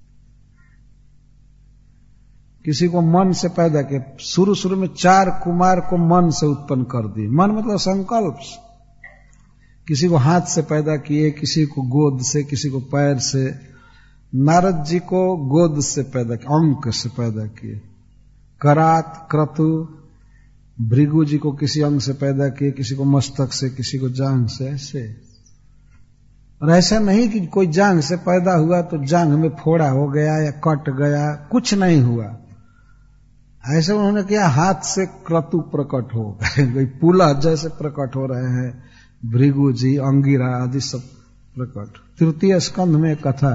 किसी को मन से पैदा किया। शुरू में 4 कुमार को मन से उत्पन्न कर दिए। मन मतलब संकल्प। किसी को हाथ से पैदा किए, किसी को गोद से, किसी को पैर से। नारद जी को गोद से पैदा किया, अंक से पैदा किए। करात, क्रतु, भृगु जी को किसी अंग से पैदा किए, किसी को मस्तक से, किसी को जांघ से, ऐसे। और ऐसा नहीं कि कोई जांघ से पैदा हुआ तो जांघ में फोड़ा हो गया या कट गया, कुछ नहीं हुआ। ऐसे उन्होंने किया, हाथ से क्रतु प्रकट हो गए, कोई पुला जैसे प्रकट हो रहे हैं, भृगु जी, अंगिरा आदि सब प्रकट। तृतीय स्कंध में एक कथा।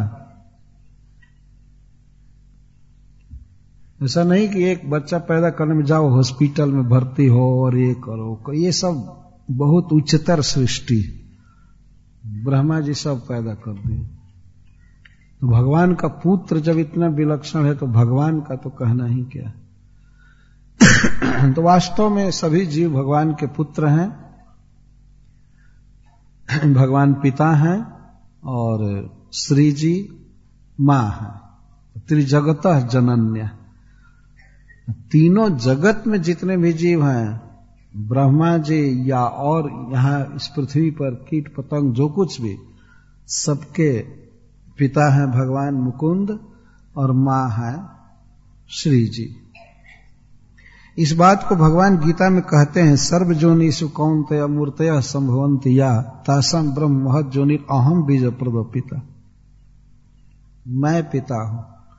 ऐसा नहीं कि एक बच्चा पैदा करने में जाओ हॉस्पिटल में भर्ती हो और ये करो, ये सब बहुत उच्चतर सृष्टि। ब्रह्मा जी सब पैदा कर दिए। तो भगवान का पुत्र जब इतना विलक्षण है तो भगवान का तो कहना ही क्या। तो वास्तव में सभी जीव भगवान के पुत्र हैं, भगवान पिता हैं और श्री जी मां हैं। त्रिजगतः जनन्या, तीनों जगत में जितने भी जीव हैं, ब्रह्मा जी या और यहां इस पृथ्वी पर कीट पतंग जो कुछ भी, सबके पिता हैं भगवान मुकुंद और मां है श्री जी। इस बात को भगवान गीता में कहते हैं, सर्वजोनिषु कौन्तेय मूर्तयः संभवन्ति या तासां ब्रह्म महत् जोनिर अहम बीज प्रदो पिता। मैं पिता हूं,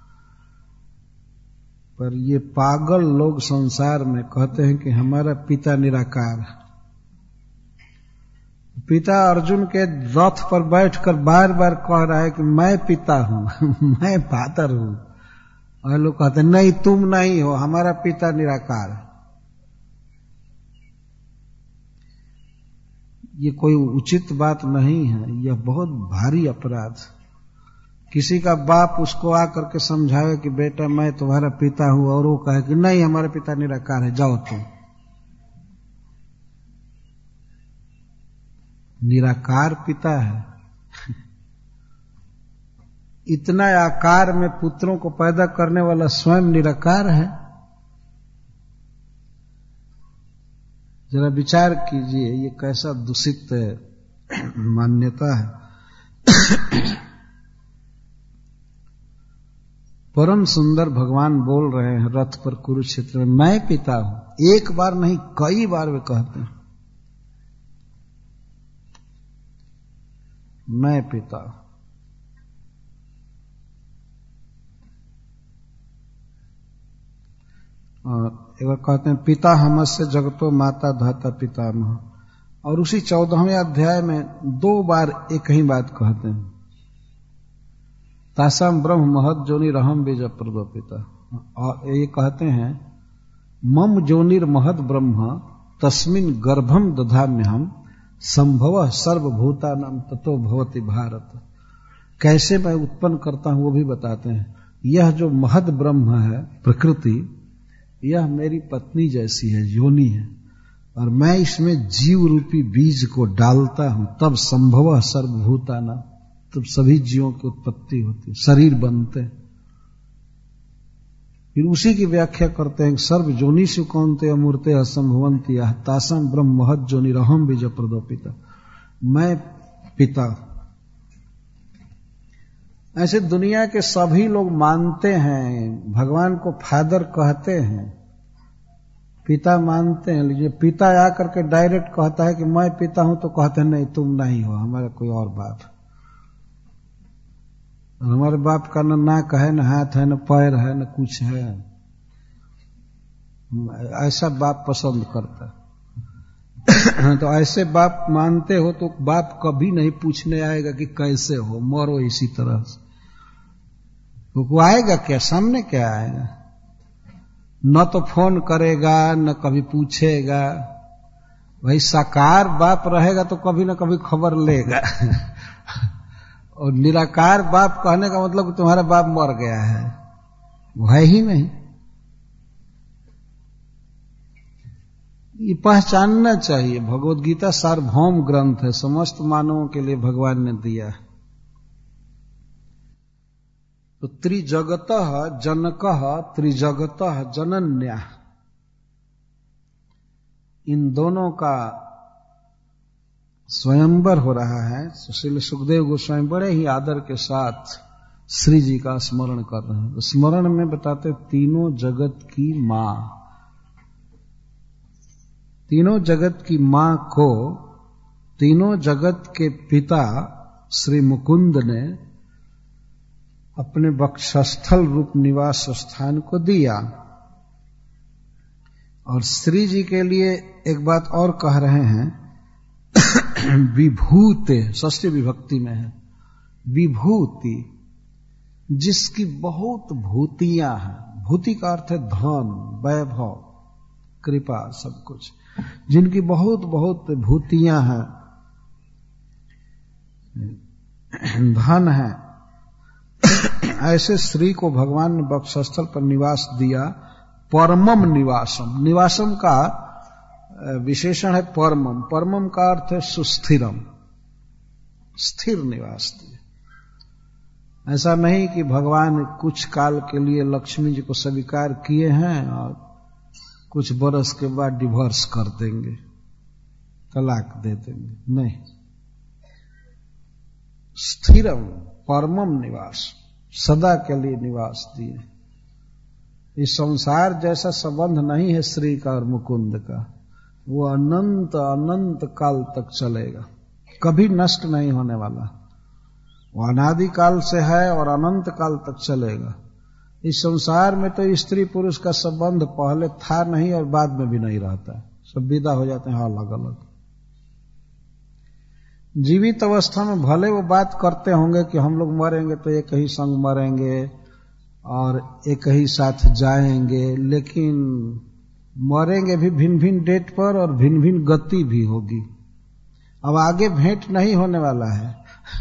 पर ये पागल लोग संसार में कहते हैं कि हमारा पिता निराकार है। पिता अर्जुन के रथ पर बैठकर बार बार कह रहा है कि मैं पिता हूं मैं फादर हूं, और लोग कहते नहीं तुम नहीं हो, हमारा पिता निराकार है। ये कोई उचित बात नहीं है, यह बहुत भारी अपराध। किसी का बाप उसको आकर के समझावे कि बेटा मैं तुम्हारा पिता हूं, और वो कहे कि नहीं हमारा पिता निराकार है, जाओ तुम। निराकार पिता है। इतना आकार में पुत्रों को पैदा करने वाला स्वयं निराकार है। जरा विचार कीजिए ये कैसा दूषित मान्यता है। परम सुंदर भगवान बोल रहे हैं रथ पर कुरुक्षेत्र में, मैं पिता हूं। एक बार नहीं कई बार वे कहते हैं मैं पिता हूं। और एक बार कहते हैं पिता हमस्य जगतो माता धाता पितामह, और उसी 14वें अध्याय में 2 बार एक ही बात कहते हैं, तासाम ब्रह्म महद जोनिरहम बीज प्रदोपिता। और ये कहते हैं मम जोनिर महद ब्रह्म तस्मिन गर्भम दधाम्यहम संभव सर्वभूतानां ततो भवति भारत। कैसे मैं उत्पन्न करता हूं वो भी बताते हैं। यह जो महद ब्रह्म है प्रकृति, यह मेरी पत्नी जैसी है, योनि है, और मैं इसमें जीव रूपी बीज को डालता हूं, तब संभव सर्वभूतानां, तब सभी जीवों की उत्पत्ति होती है, शरीर बनते हैं। फिर उसी की व्याख्या करते हैं सर्व जोनिषु कौन्ते अमूर्ते असंभवंती तासाम ब्रह्म महद जोनिरहम बीज प्रदोपिता। मैं पिता। ऐसे दुनिया के सभी लोग मानते हैं, भगवान को फादर कहते हैं, पिता मानते हैं। लीजिए पिता आकर के डायरेक्ट कहता है कि मैं पिता हूं, तो कहते हैं नहीं तुम नहीं हो, हमारा कोई और बाप। हमारे बाप का न नाक है, न हाथ है, न पैर है, न कुछ है। ऐसा बाप पसंद करता है। तो ऐसे बाप मानते हो तो बाप कभी नहीं पूछने आएगा कि कैसे हो, मरो इसी तरह से। तो वो आएगा क्या, सामने क्या आएगा? न तो फोन करेगा, न कभी पूछेगा। वही साकार बाप रहेगा तो कभी न कभी खबर लेगा। और निराकार बाप कहने का मतलब तुम्हारा बाप मर गया है, वो है ही नहीं। ये पहचानना चाहिए। भगवद गीता सार्वभौम ग्रंथ है, समस्त मानवों के लिए भगवान ने दिया है। तो त्रिजगतः जनकः त्रिजगतः जनन्या, इन दोनों का स्वयंवर हो रहा है। सुशील सुखदेव गोस्वामी बड़े ही आदर के साथ श्री जी का स्मरण कर रहे हैं। स्मरण में बताते तीनों जगत की मां, तीनों जगत की मां को तीनों जगत के पिता श्री मुकुंद ने अपने वक्षस्थल रूप निवास स्थान को दिया। और श्री जी के लिए एक बात और कह रहे हैं, विभूते, षष्ठी विभक्ति में है, विभूति, जिसकी बहुत भूतियां हैं। भूति का अर्थ है धन, वैभव, कृपा, सब कुछ, जिनकी बहुत बहुत भूतियां हैं, धन है। ऐसे श्री को भगवान ने वक्षस्थल पर निवास दिया। परमम निवासम, निवासम का विशेषण है परमम। परमम का अर्थ है सुस्थिरम, स्थिर निवास दिए। ऐसा नहीं कि भगवान कुछ काल के लिए लक्ष्मी जी को स्वीकार किए हैं और कुछ बरस के बाद डिवोर्स कर देंगे, तलाक दे देंगे, नहीं। स्थिरम परमम निवास, सदा के लिए निवास दिए। इस संसार जैसा संबंध नहीं है श्री का और मुकुंद का, वो अनंत अनंत काल तक चलेगा, कभी नष्ट नहीं होने वाला। वो अनादि काल से है और अनंत काल तक चलेगा। इस संसार में तो स्त्री पुरुष का संबंध पहले था नहीं और बाद में भी नहीं रहता, सब विदा हो जाते हैं अलग अलग। जीवित अवस्था में भले वो बात करते होंगे कि हम लोग मरेंगे तो एक ही संग मरेंगे और एक ही साथ जाएंगे, लेकिन मरेंगे भी भिन्न भिन्न डेट पर और भिन्न भिन्न गति भी होगी। अब आगे भेंट नहीं होने वाला है।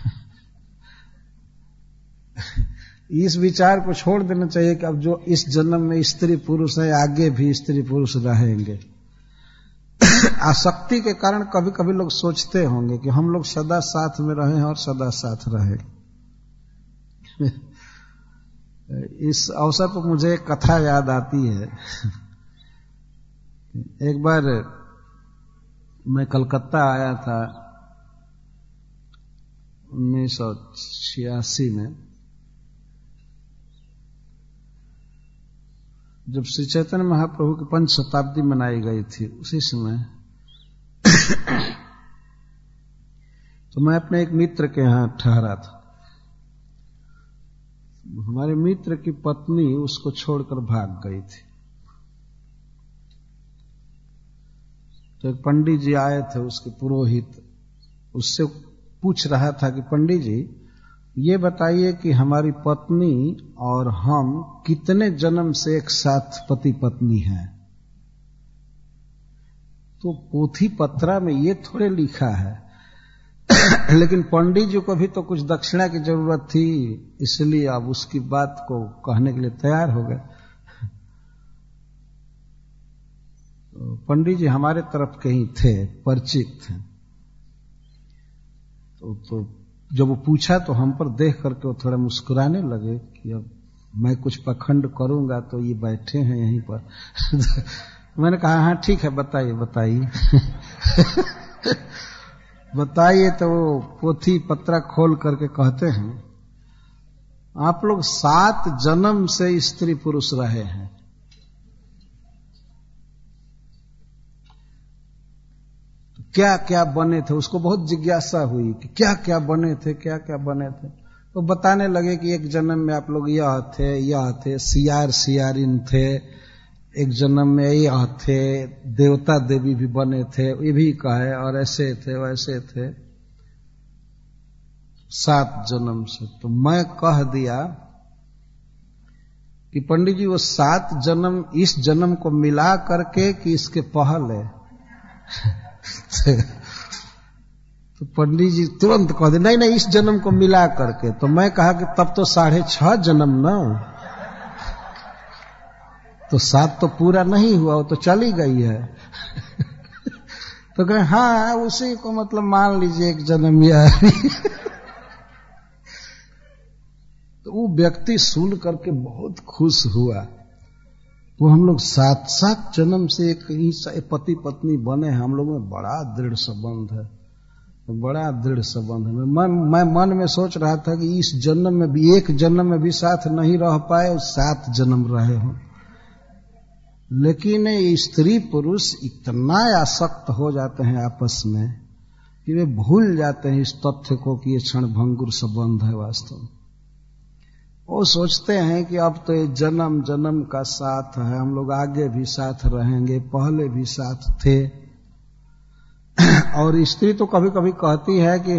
इस विचार को छोड़ देना चाहिए कि अब जो इस जन्म में स्त्री पुरुष है आगे भी स्त्री पुरुष रहेंगे। आसक्ति के कारण कभी कभी लोग सोचते होंगे कि हम लोग सदा साथ में रहे और सदा साथ रहे। इस अवसर पर मुझे एक कथा याद आती है। एक बार मैं कलकत्ता आया था 1986 में, जब श्री चैतन्य महाप्रभु की 5 शताब्दी मनाई गई थी। उसी समय तो मैं अपने एक मित्र के यहां ठहरा था। हमारे मित्र की पत्नी उसको छोड़कर भाग गई थी। तो एक पंडित जी आए थे, उसके पुरोहित, उससे पूछ रहा था कि पंडित जी ये बताइए कि हमारी पत्नी और हम कितने जन्म से एक साथ पति पत्नी हैं। तो पोथी पत्रा में ये थोड़े लिखा है। लेकिन पंडित जी को भी तो कुछ दक्षिणा की जरूरत थी, इसलिए अब उसकी बात को कहने के लिए तैयार हो गए। तो पंडित जी हमारे तरफ के ही थे, परिचित थे। तो जब वो पूछा तो हम पर देख करके वो थोड़ा मुस्कुराने लगे कि अब मैं कुछ पखंड करूंगा तो ये बैठे हैं यहीं पर। मैंने कहा हाँ ठीक है, बताइए बताइए। बताइए। तो वो पोथी पत्रा खोल करके कहते हैं आप लोग 7 जन्म से स्त्री पुरुष रहे हैं। तो क्या क्या बने थे, उसको बहुत जिज्ञासा हुई कि क्या क्या बने थे, क्या क्या बने थे। तो बताने लगे कि एक जन्म में आप लोग यह थे, सियार सियारिन थे, एक जन्म में यह थे, देवता देवी भी बने थे, ये भी कहे, और ऐसे थे वैसे थे, 7 जन्म से। तो मैं कह दिया कि पंडित जी वो 7 जन्म इस जन्म को मिला करके कि इसके पहले। तो पंडित जी तुरंत कह दे नहीं इस जन्म को मिला करके। तो मैं कहा कि तब तो 6.5 जन्म ना, तो 7 तो पूरा नहीं हुआ, वो तो चली गई है। तो कहे हाँ उसी को मतलब मान लीजिए एक जन्म यह। तो वो व्यक्ति सुन करके बहुत खुश हुआ। वो हम लोग 7 जन्म से एक ही पति पत्नी बने हैं, हम लोग में बड़ा दृढ़ संबंध है, बड़ा दृढ़ संबंध है। मैं मन में सोच रहा था कि इस जन्म में भी, एक जन्म में भी साथ नहीं रह पाए, 7 जन्म रहे हों। लेकिन स्त्री पुरुष इतना आसक्त हो जाते हैं आपस में कि वे भूल जाते हैं इस तथ्य को कि ये क्षणभंगुर संबंध है वास्तव में। वो सोचते हैं कि अब तो ये जन्म जन्म का साथ है, हम लोग आगे भी साथ रहेंगे, पहले भी साथ थे। और स्त्री तो कभी कभी कहती है कि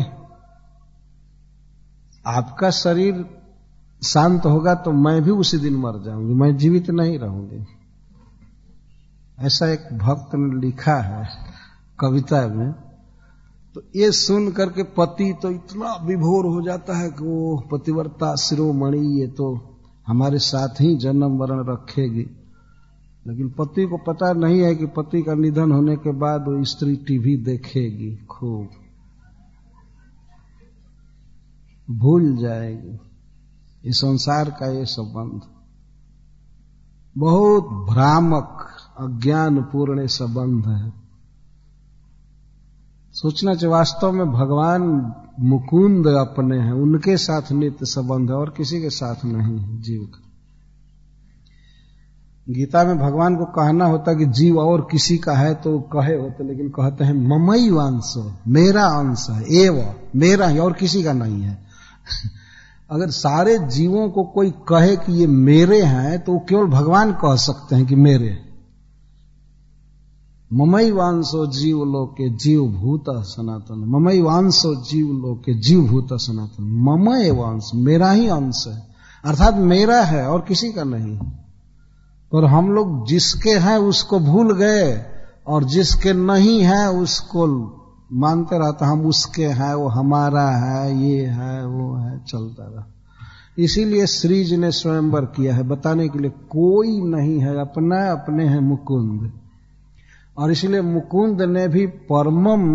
आपका शरीर शांत होगा तो मैं भी उसी दिन मर जाऊंगी, मैं जीवित नहीं रहूंगी। ऐसा एक भक्त ने लिखा है कविता में। तो ये सुन करके पति तो इतना विभोर हो जाता है कि वो पतिव्रता शिरोमणि, ये तो हमारे साथ ही जन्म मरण रखेगी। लेकिन पति को पता नहीं है कि पति का निधन होने के बाद वो स्त्री टीवी देखेगी, खूब भूल जाएगी। इस संसार का ये संबंध बहुत भ्रामक अज्ञान पूर्ण संबंध है। सोचना चाहिए वास्तव में भगवान मुकुंद अपने हैं, उनके साथ नित्य संबंध है और किसी के साथ नहीं है जीव का। गीता में भगवान को कहना होता कि जीव और किसी का है तो कहे होते, लेकिन कहते हैं ममई अंश, मेरा अंश है, एवं मेरा ही, और किसी का नहीं है। अगर सारे जीवों को कोई कहे कि ये मेरे हैं तो केवल भगवान कह सकते हैं कि मेरे। ममैवांसो जीव लोके जीव भूत सनातन, ममैवांसो जीव लोके जीव भूत सनातन। मम एवांश, मेरा ही अंश है, अर्थात मेरा है और किसी का नहीं। पर हम लोग जिसके हैं उसको भूल गए और जिसके नहीं है उसको मानते रहता, हम उसके हैं, वो हमारा है, ये है, वो है, चलता रहा। इसीलिए श्री जी ने स्वयंवर किया है बताने के लिए कोई नहीं है, अपना अपने हैं मुकुंद। और इसलिए मुकुंद ने भी परमम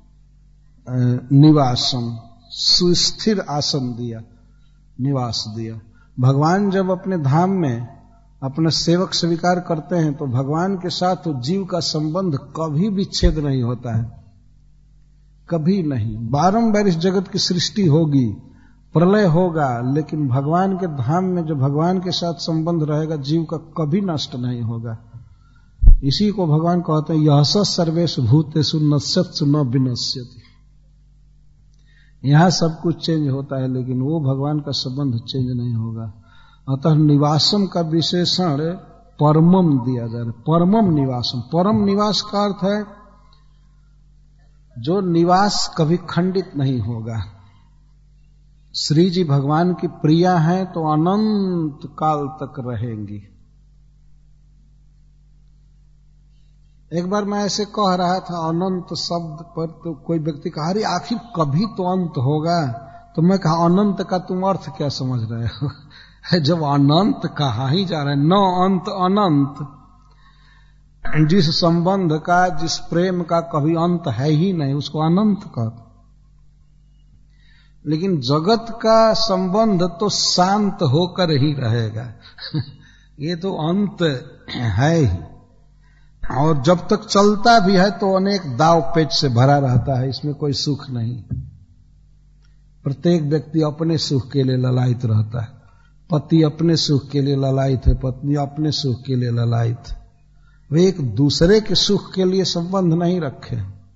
निवासम, सुस्थिर आसन दिया, निवास दिया। भगवान जब अपने धाम में अपना सेवक स्वीकार करते हैं तो भगवान के साथ तो जीव का संबंध कभी विच्छेद नहीं होता है, कभी नहीं। बारंबार इस जगत की सृष्टि होगी, प्रलय होगा, लेकिन भगवान के धाम में जो भगवान के साथ संबंध रहेगा जीव का कभी नष्ट नहीं होगा। इसी को भगवान कहते हैं यह सर्वेषु भूतेषु नश्यत्सु न विनश्यति। यहां सब कुछ चेंज होता है लेकिन वो भगवान का संबंध चेंज नहीं होगा। अतः निवासम का विशेषण परमम दिया जा रहा है, परमम निवासम। परम निवास का अर्थ है जो निवास कभी खंडित नहीं होगा। श्री जी भगवान की प्रिया हैं तो अनंत काल तक रहेंगी। एक बार मैं ऐसे कह रहा था अनंत शब्द पर, तो कोई व्यक्ति कहा अरे आखिर कभी तो अंत होगा। तो मैं कहा अनंत का तुम अर्थ क्या समझ रहे हो? जब अनंत कहा ही जा रहा है, न अंत अनंत, जिस संबंध का, जिस प्रेम का कभी अंत है ही नहीं उसको अनंत कहते। लेकिन जगत का संबंध तो शांत होकर ही रहेगा ये तो अंत है ही। और जब तक चलता भी है तो अनेक दाव पेच से भरा रहता है, इसमें कोई सुख नहीं। प्रत्येक व्यक्ति अपने सुख के लिए ललायित रहता है। पति अपने सुख के लिए ललायित है, पत्नी अपने सुख के लिए ललायित है। वे एक दूसरे के सुख के लिए संबंध नहीं रखे।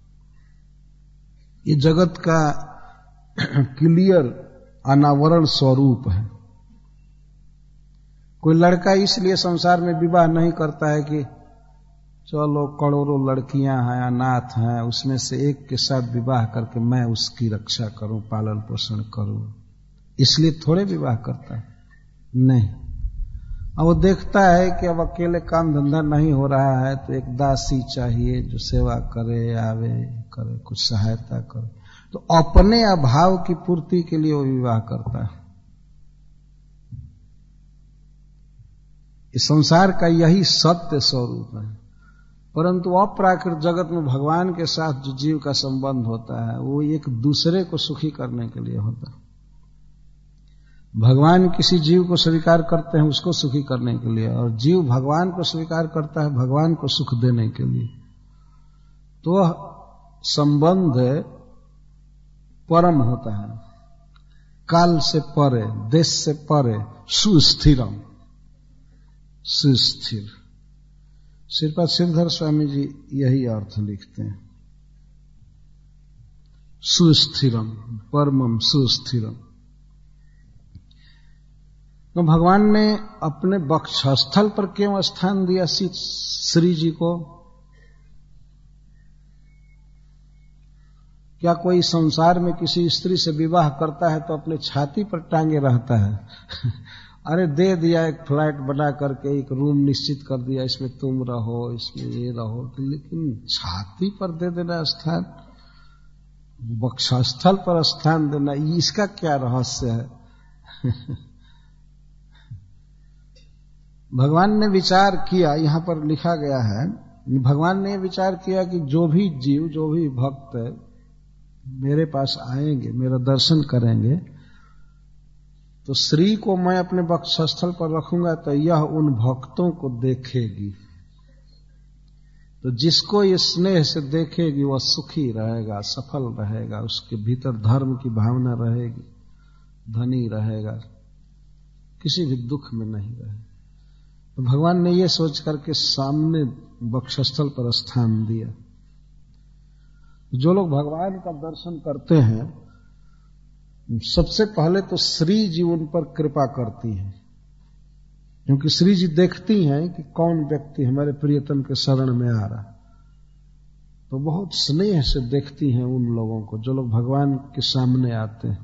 ये जगत का क्लियर अनावरण स्वरूप है। कोई लड़का इसलिए संसार में विवाह नहीं करता है कि चलो करोड़ों लड़कियां हैं, अनाथ हैं, उसमें से एक के साथ विवाह करके मैं उसकी रक्षा करूं, पालन पोषण करूं, इसलिए थोड़े विवाह करता है। नहीं, अब वो देखता है कि अब अकेले काम धंधा नहीं हो रहा है तो एक दासी चाहिए जो सेवा करे, आवे करे, कुछ सहायता करे, तो अपने अभाव की पूर्ति के लिए वो विवाह करता है। इस संसार का यही सत्य स्वरूप है। परंतु अपराकृत जगत में भगवान के साथ जो जीव का संबंध होता है वो एक दूसरे को सुखी करने के लिए होता है। भगवान किसी जीव को स्वीकार करते हैं उसको सुखी करने के लिए, और जीव भगवान को स्वीकार करता है भगवान को सुख देने के लिए। तो वह संबंध परम होता है, काल से परे, देश से परे, सुस्थिरम, सुस्थिर। श्रीपाद श्रीधर स्वामी जी यही अर्थ लिखते हैं, सुस्थिरम, परमम सुस्थिरम। तो भगवान ने अपने वक्षस्थल पर क्यों स्थान दिया श्री जी को? क्या कोई संसार में किसी स्त्री से विवाह करता है तो अपने छाती पर टांगे रहता है? अरे दे दिया, एक फ्लैट बना करके एक रूम निश्चित कर दिया, इसमें तुम रहो, इसमें ये रहो, लेकिन छाती पर दे देना स्थान, वक्षस्थल पर स्थान देना, इसका क्या रहस्य है? भगवान ने विचार किया, यहां पर लिखा गया है, भगवान ने विचार किया कि जो भी जीव, जो भी भक्त मेरे पास आएंगे, मेरा दर्शन करेंगे, तो श्री को मैं अपने वक्षस्थल पर रखूंगा तो यह उन भक्तों को देखेगी। तो जिसको ये स्नेह से देखेगी वह सुखी रहेगा, सफल रहेगा, उसके भीतर धर्म की भावना रहेगी, धनी रहेगा, किसी भी दुख में नहीं रहेगा। तो भगवान ने यह सोच करके सामने वक्षस्थल पर स्थान दिया। जो लोग भगवान का दर्शन करते हैं सबसे पहले तो श्री जी उन पर कृपा करती हैं, क्योंकि श्री जी देखती हैं कि कौन व्यक्ति हमारे प्रियतम के शरण में आ रहा। तो बहुत स्नेह से देखती हैं उन लोगों को जो लोग भगवान के सामने आते हैं।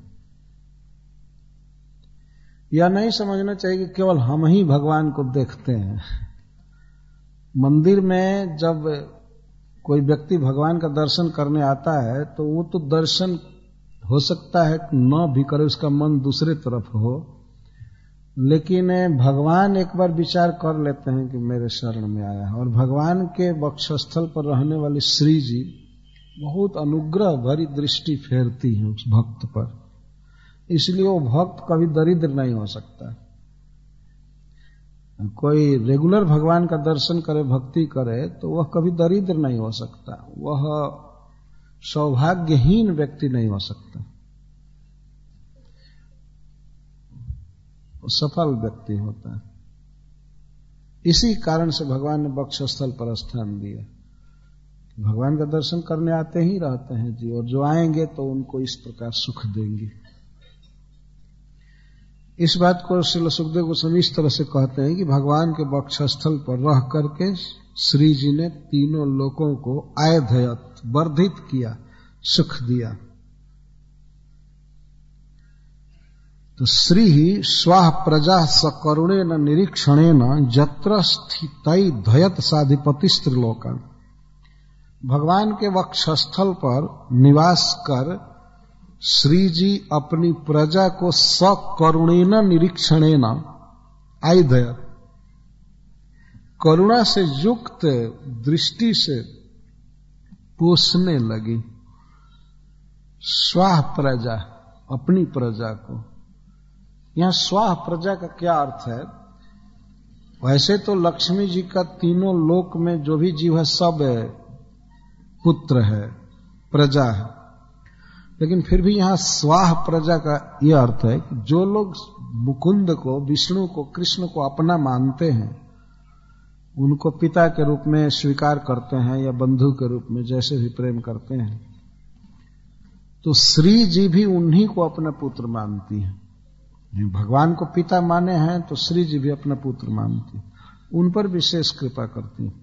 या नहीं समझना चाहिए कि केवल हम ही भगवान को देखते हैं। मंदिर में जब कोई व्यक्ति भगवान का दर्शन करने आता है तो वो तो दर्शन हो सकता है न भी करे, उसका मन दूसरे तरफ हो, लेकिन भगवान एक बार विचार कर लेते हैं कि मेरे शरण में आया है। और भगवान के वक्षस्थल पर रहने वाली श्री जी बहुत अनुग्रह भरी दृष्टि फेरती हैं उस भक्त पर, इसलिए वो भक्त कभी दरिद्र नहीं हो सकता। कोई रेगुलर भगवान का दर्शन करे, भक्ति करे, तो वह कभी दरिद्र नहीं हो सकता, वह सौभाग्यहीन व्यक्ति नहीं हो सकता, वो सफल व्यक्ति होता है। इसी कारण से भगवान ने वक्षस्थल पर स्थान दिया। भगवान का दर्शन करने आते ही रहते हैं जी, और जो आएंगे तो उनको इस प्रकार सुख देंगे। इस बात को श्रील सुखदेव गोस्वामी इस तरह से कहते हैं कि भगवान के वक्षस्थल पर रह करके श्री जी ने तीनों लोकों को आयधयत वर्धित किया, सुख दिया। तो श्री ही स्वाह प्रजा सकरुणेन निरीक्षणेन यत्र स्थितै धयत साधिपतिस्त्रिलोकन। भगवान के वक्षस्थल पर निवास कर श्री जी अपनी प्रजा को सकरुणेन निरीक्षणेन आयधयत, करुणा से युक्त दृष्टि से पोषने लगी। स्वाह प्रजा, अपनी प्रजा को। यहां स्वाह प्रजा का क्या अर्थ है? वैसे तो लक्ष्मी जी का तीनों लोक में जो भी जीव है सब पुत्र है, प्रजा है, लेकिन फिर भी यहां स्वाह प्रजा का यह अर्थ है कि जो लोग मुकुंद को, विष्णु को, कृष्ण को अपना मानते हैं, उनको पिता के रूप में स्वीकार करते हैं या बंधु के रूप में, जैसे भी प्रेम करते हैं, तो श्री जी भी उन्हीं को अपना पुत्र मानती है। भगवान को पिता माने हैं तो श्री जी भी अपना पुत्र मानती, उन पर विशेष कृपा करती है।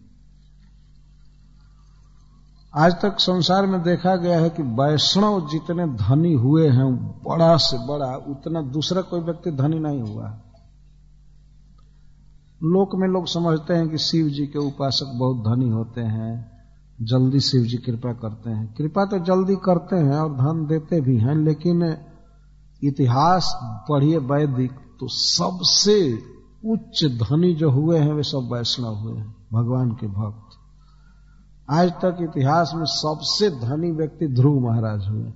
आज तक संसार में देखा गया है कि वैष्णव जितने धनी हुए हैं, बड़ा से बड़ा, उतना दूसरा कोई व्यक्ति धनी नहीं हुआ। लोक में लोग समझते हैं कि शिव जी के उपासक बहुत धनी होते हैं, जल्दी शिव जी कृपा करते हैं। कृपा तो जल्दी करते हैं और धन देते भी हैं, लेकिन इतिहास पढ़िए वैदिक, तो सबसे उच्च धनी जो हुए हैं वे सब वैष्णव हुए हैं, भगवान के भक्त। आज तक इतिहास में सबसे धनी व्यक्ति ध्रुव महाराज हुए,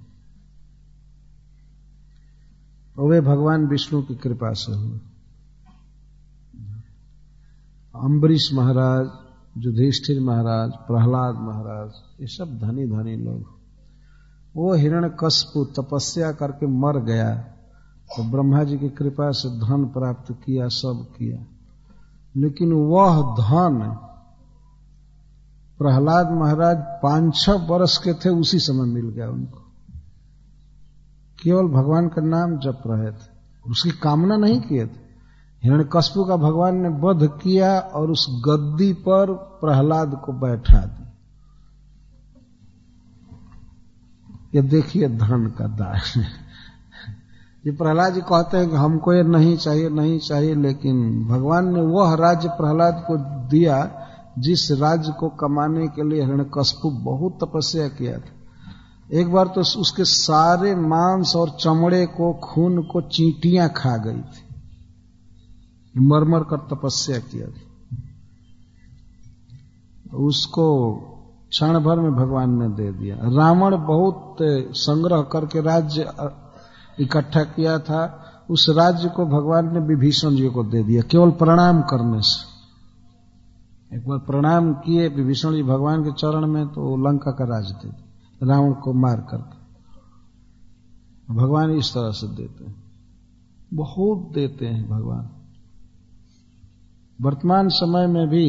और वे भगवान विष्णु की कृपा से हुए। अम्बरीश महाराज, युधिष्ठिर महाराज, प्रहलाद महाराज, ये सब धनी धनी लोग। वो हिरण्यकश्यप तपस्या करके मर गया तो ब्रह्मा जी की कृपा से धन प्राप्त किया, सब किया, लेकिन वह धन प्रहलाद महाराज 5-6 वर्ष के थे उसी समय मिल गया उनको। केवल भगवान का नाम जप रहे थे, उसकी कामना नहीं किए थे। हिरण्यकश्यप का भगवान ने वध किया और उस गद्दी पर प्रहलाद को बैठा दिया। ये देखिए धन का दान। ये प्रहलाद जी कहते हैं कि हमको ये नहीं चाहिए, नहीं चाहिए, लेकिन भगवान ने वह राज्य प्रहलाद को दिया जिस राज्य को कमाने के लिए हिरण्यकश्यप बहुत तपस्या किया था। एक बार तो उसके सारे मांस और चमड़े को, खून को चींटियां खा गई थी, मर कर तपस्या किया था। उसको क्षण भर में भगवान ने दे दिया। रावण बहुत संग्रह करके राज्य इकट्ठा किया था, उस राज्य को भगवान ने विभीषण जी को दे दिया, केवल प्रणाम करने से। एक बार प्रणाम किए विभीषण जी भगवान के चरण में, तो लंका का राज दे दिया, रावण को मार करके। भगवान इस तरह से देते हैं, बहुत देते हैं भगवान। वर्तमान समय में भी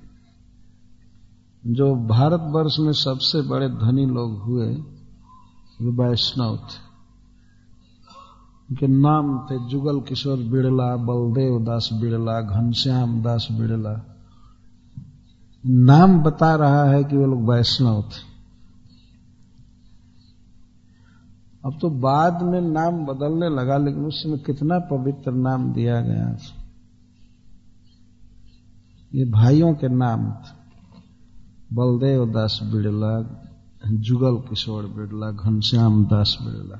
जो भारतवर्ष में सबसे बड़े धनी लोग हुए वे वैष्णव थे। उनके नाम थे जुगल किशोर बिड़ला, बलदेव दास बिड़ला, घनश्याम दास बिड़ला। नाम बता रहा है कि वे लोग वैष्णव थे। अब तो बाद में नाम बदलने लगा, लेकिन उसमें कितना पवित्र नाम दिया गया। ये भाइयों के नाम थे, बलदेव दास बिड़ला, जुगल किशोर बिड़ला, घनश्याम दास बिड़ला।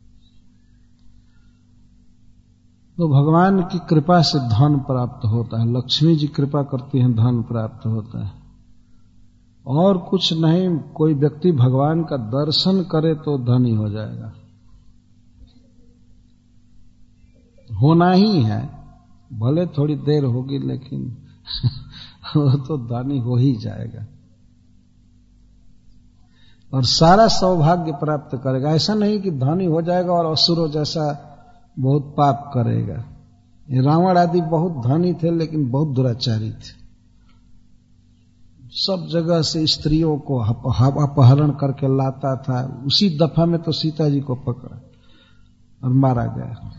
तो भगवान की कृपा से धन प्राप्त होता है, लक्ष्मी जी कृपा करती हैं, धन प्राप्त होता है। और कुछ नहीं, कोई व्यक्ति भगवान का दर्शन करे तो धनी हो जाएगा, होना ही है, भले थोड़ी देर होगी लेकिन वो तो धनी हो ही जाएगा और सारा सौभाग्य प्राप्त करेगा। ऐसा नहीं कि धनी हो जाएगा और असुरों जैसा बहुत पाप करेगा। ये रावण आदि बहुत धनी थे लेकिन बहुत दुराचारी थे, सब जगह से स्त्रियों को अपहरण करके लाता था। उसी दफा में तो सीता जी को पकड़ा और मारा गया।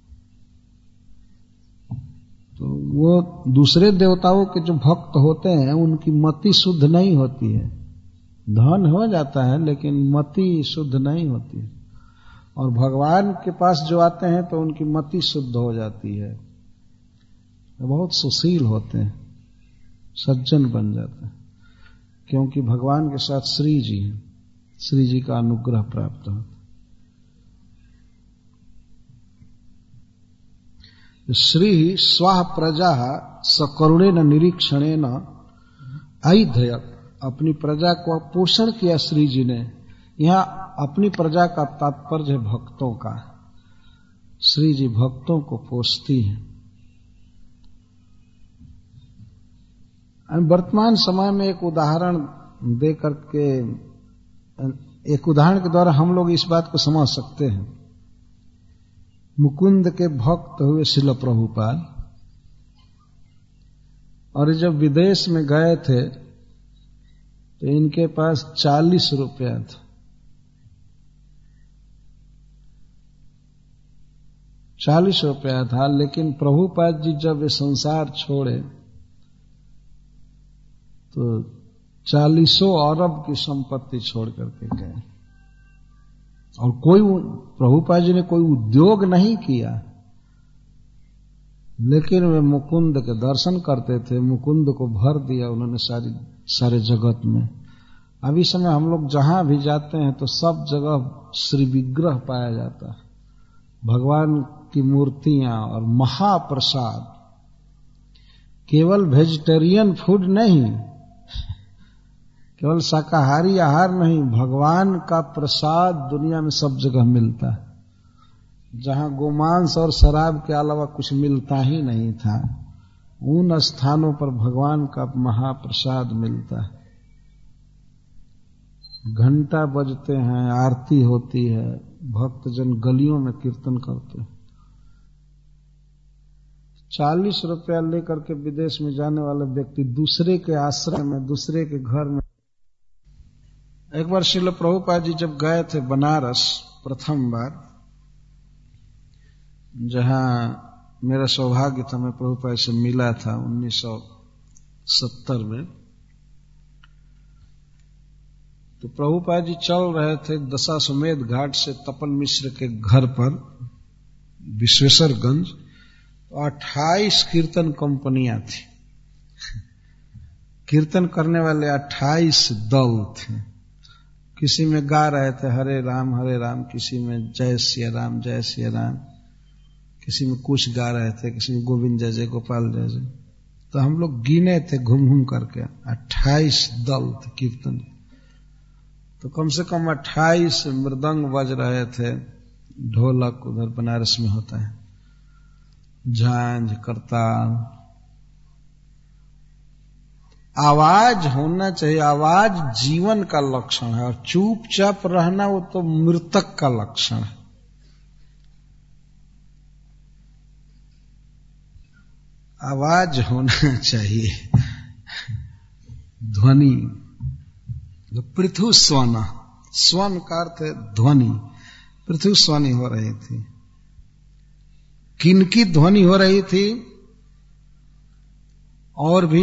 तो वो दूसरे देवताओं के जो भक्त होते हैं उनकी मति शुद्ध नहीं होती है, धन हो जाता है लेकिन मति शुद्ध नहीं होती है। और भगवान के पास जो आते हैं तो उनकी मति शुद्ध हो जाती है, बहुत सुशील होते हैं, सज्जन बन जाते हैं, क्योंकि भगवान के साथ श्री जी हैं, श्री जी का अनुग्रह प्राप्त होता। श्री स्वाह प्रजा सकरुणेन निरीक्षणेन ऐधयत्, अपनी प्रजा को पोषण किया श्री जी ने। यहां अपनी प्रजा का तात्पर्य है भक्तों का। श्री जी भक्तों को पोषती हैं। वर्तमान समय में एक उदाहरण दे करके, एक उदाहरण के द्वारा हम लोग इस बात को समझ सकते हैं। मुकुंद के भक्त हुए श्रील प्रभुपाद, और जब विदेश में गए थे तो इनके पास 40 रुपया था। 40 रुपया था, लेकिन प्रभुपाद जी जब ये संसार छोड़े तो 40 अरब की संपत्ति छोड़ करके गए। और कोई, प्रभुपाद जी ने कोई उद्योग नहीं किया, लेकिन वे मुकुंद के दर्शन करते थे, मुकुंद को भर दिया उन्होंने सारे जगत में। अभी समय हम लोग जहां भी जाते हैं तो सब जगह श्री विग्रह पाया जाता है, भगवान की मूर्तियां और महाप्रसाद। केवल वेजिटेरियन फूड नहीं, केवल शाकाहारी आहार नहीं, भगवान का प्रसाद दुनिया में सब जगह मिलता है। जहां गोमांस और शराब के अलावा कुछ मिलता ही नहीं था, उन स्थानों पर भगवान का महाप्रसाद मिलता है। घंटा बजते हैं, आरती होती है, भक्तजन गलियों में कीर्तन करते हैं। 40 रुपया लेकर के विदेश में जाने वाला व्यक्ति दूसरे के आश्रय में, दूसरे के घर में। एक बार श्रील प्रभुपाद जी जब गए थे बनारस प्रथम बार, जहां मेरा सौभाग्य था, मैं प्रभुपाद से मिला था 1970 में, तो प्रभुपाद जी चल रहे थे दशाश्वमेध घाट से तपन मिश्र के घर पर विश्वेश्वरगंज। तो 28 कीर्तन कंपनियां थी, कीर्तन करने वाले 28 दल थे। किसी में गा रहे थे हरे राम, किसी में जय सिया राम, जय सिया राम, किसी में कुछ गा रहे थे, किसी में गोविंद जय जय, गोपाल जय जय। तो हम लोग गिने थे घूम घूम करके, 28 दल थे कीर्तन। तो कम से कम 28 मृदंग बज रहे थे, ढोलक उधर बनारस में होता है, झांझ, करताल। आवाज होना चाहिए, आवाज जीवन का लक्षण है, और चुपचाप रहना वो तो मृतक का लक्षण है। आवाज होना चाहिए, ध्वनि। पृथु स्वन, स्वन का अर्थ है ध्वनि, पृथु स्वनि हो रही थी। किनकी ध्वनि हो रही थी? और भी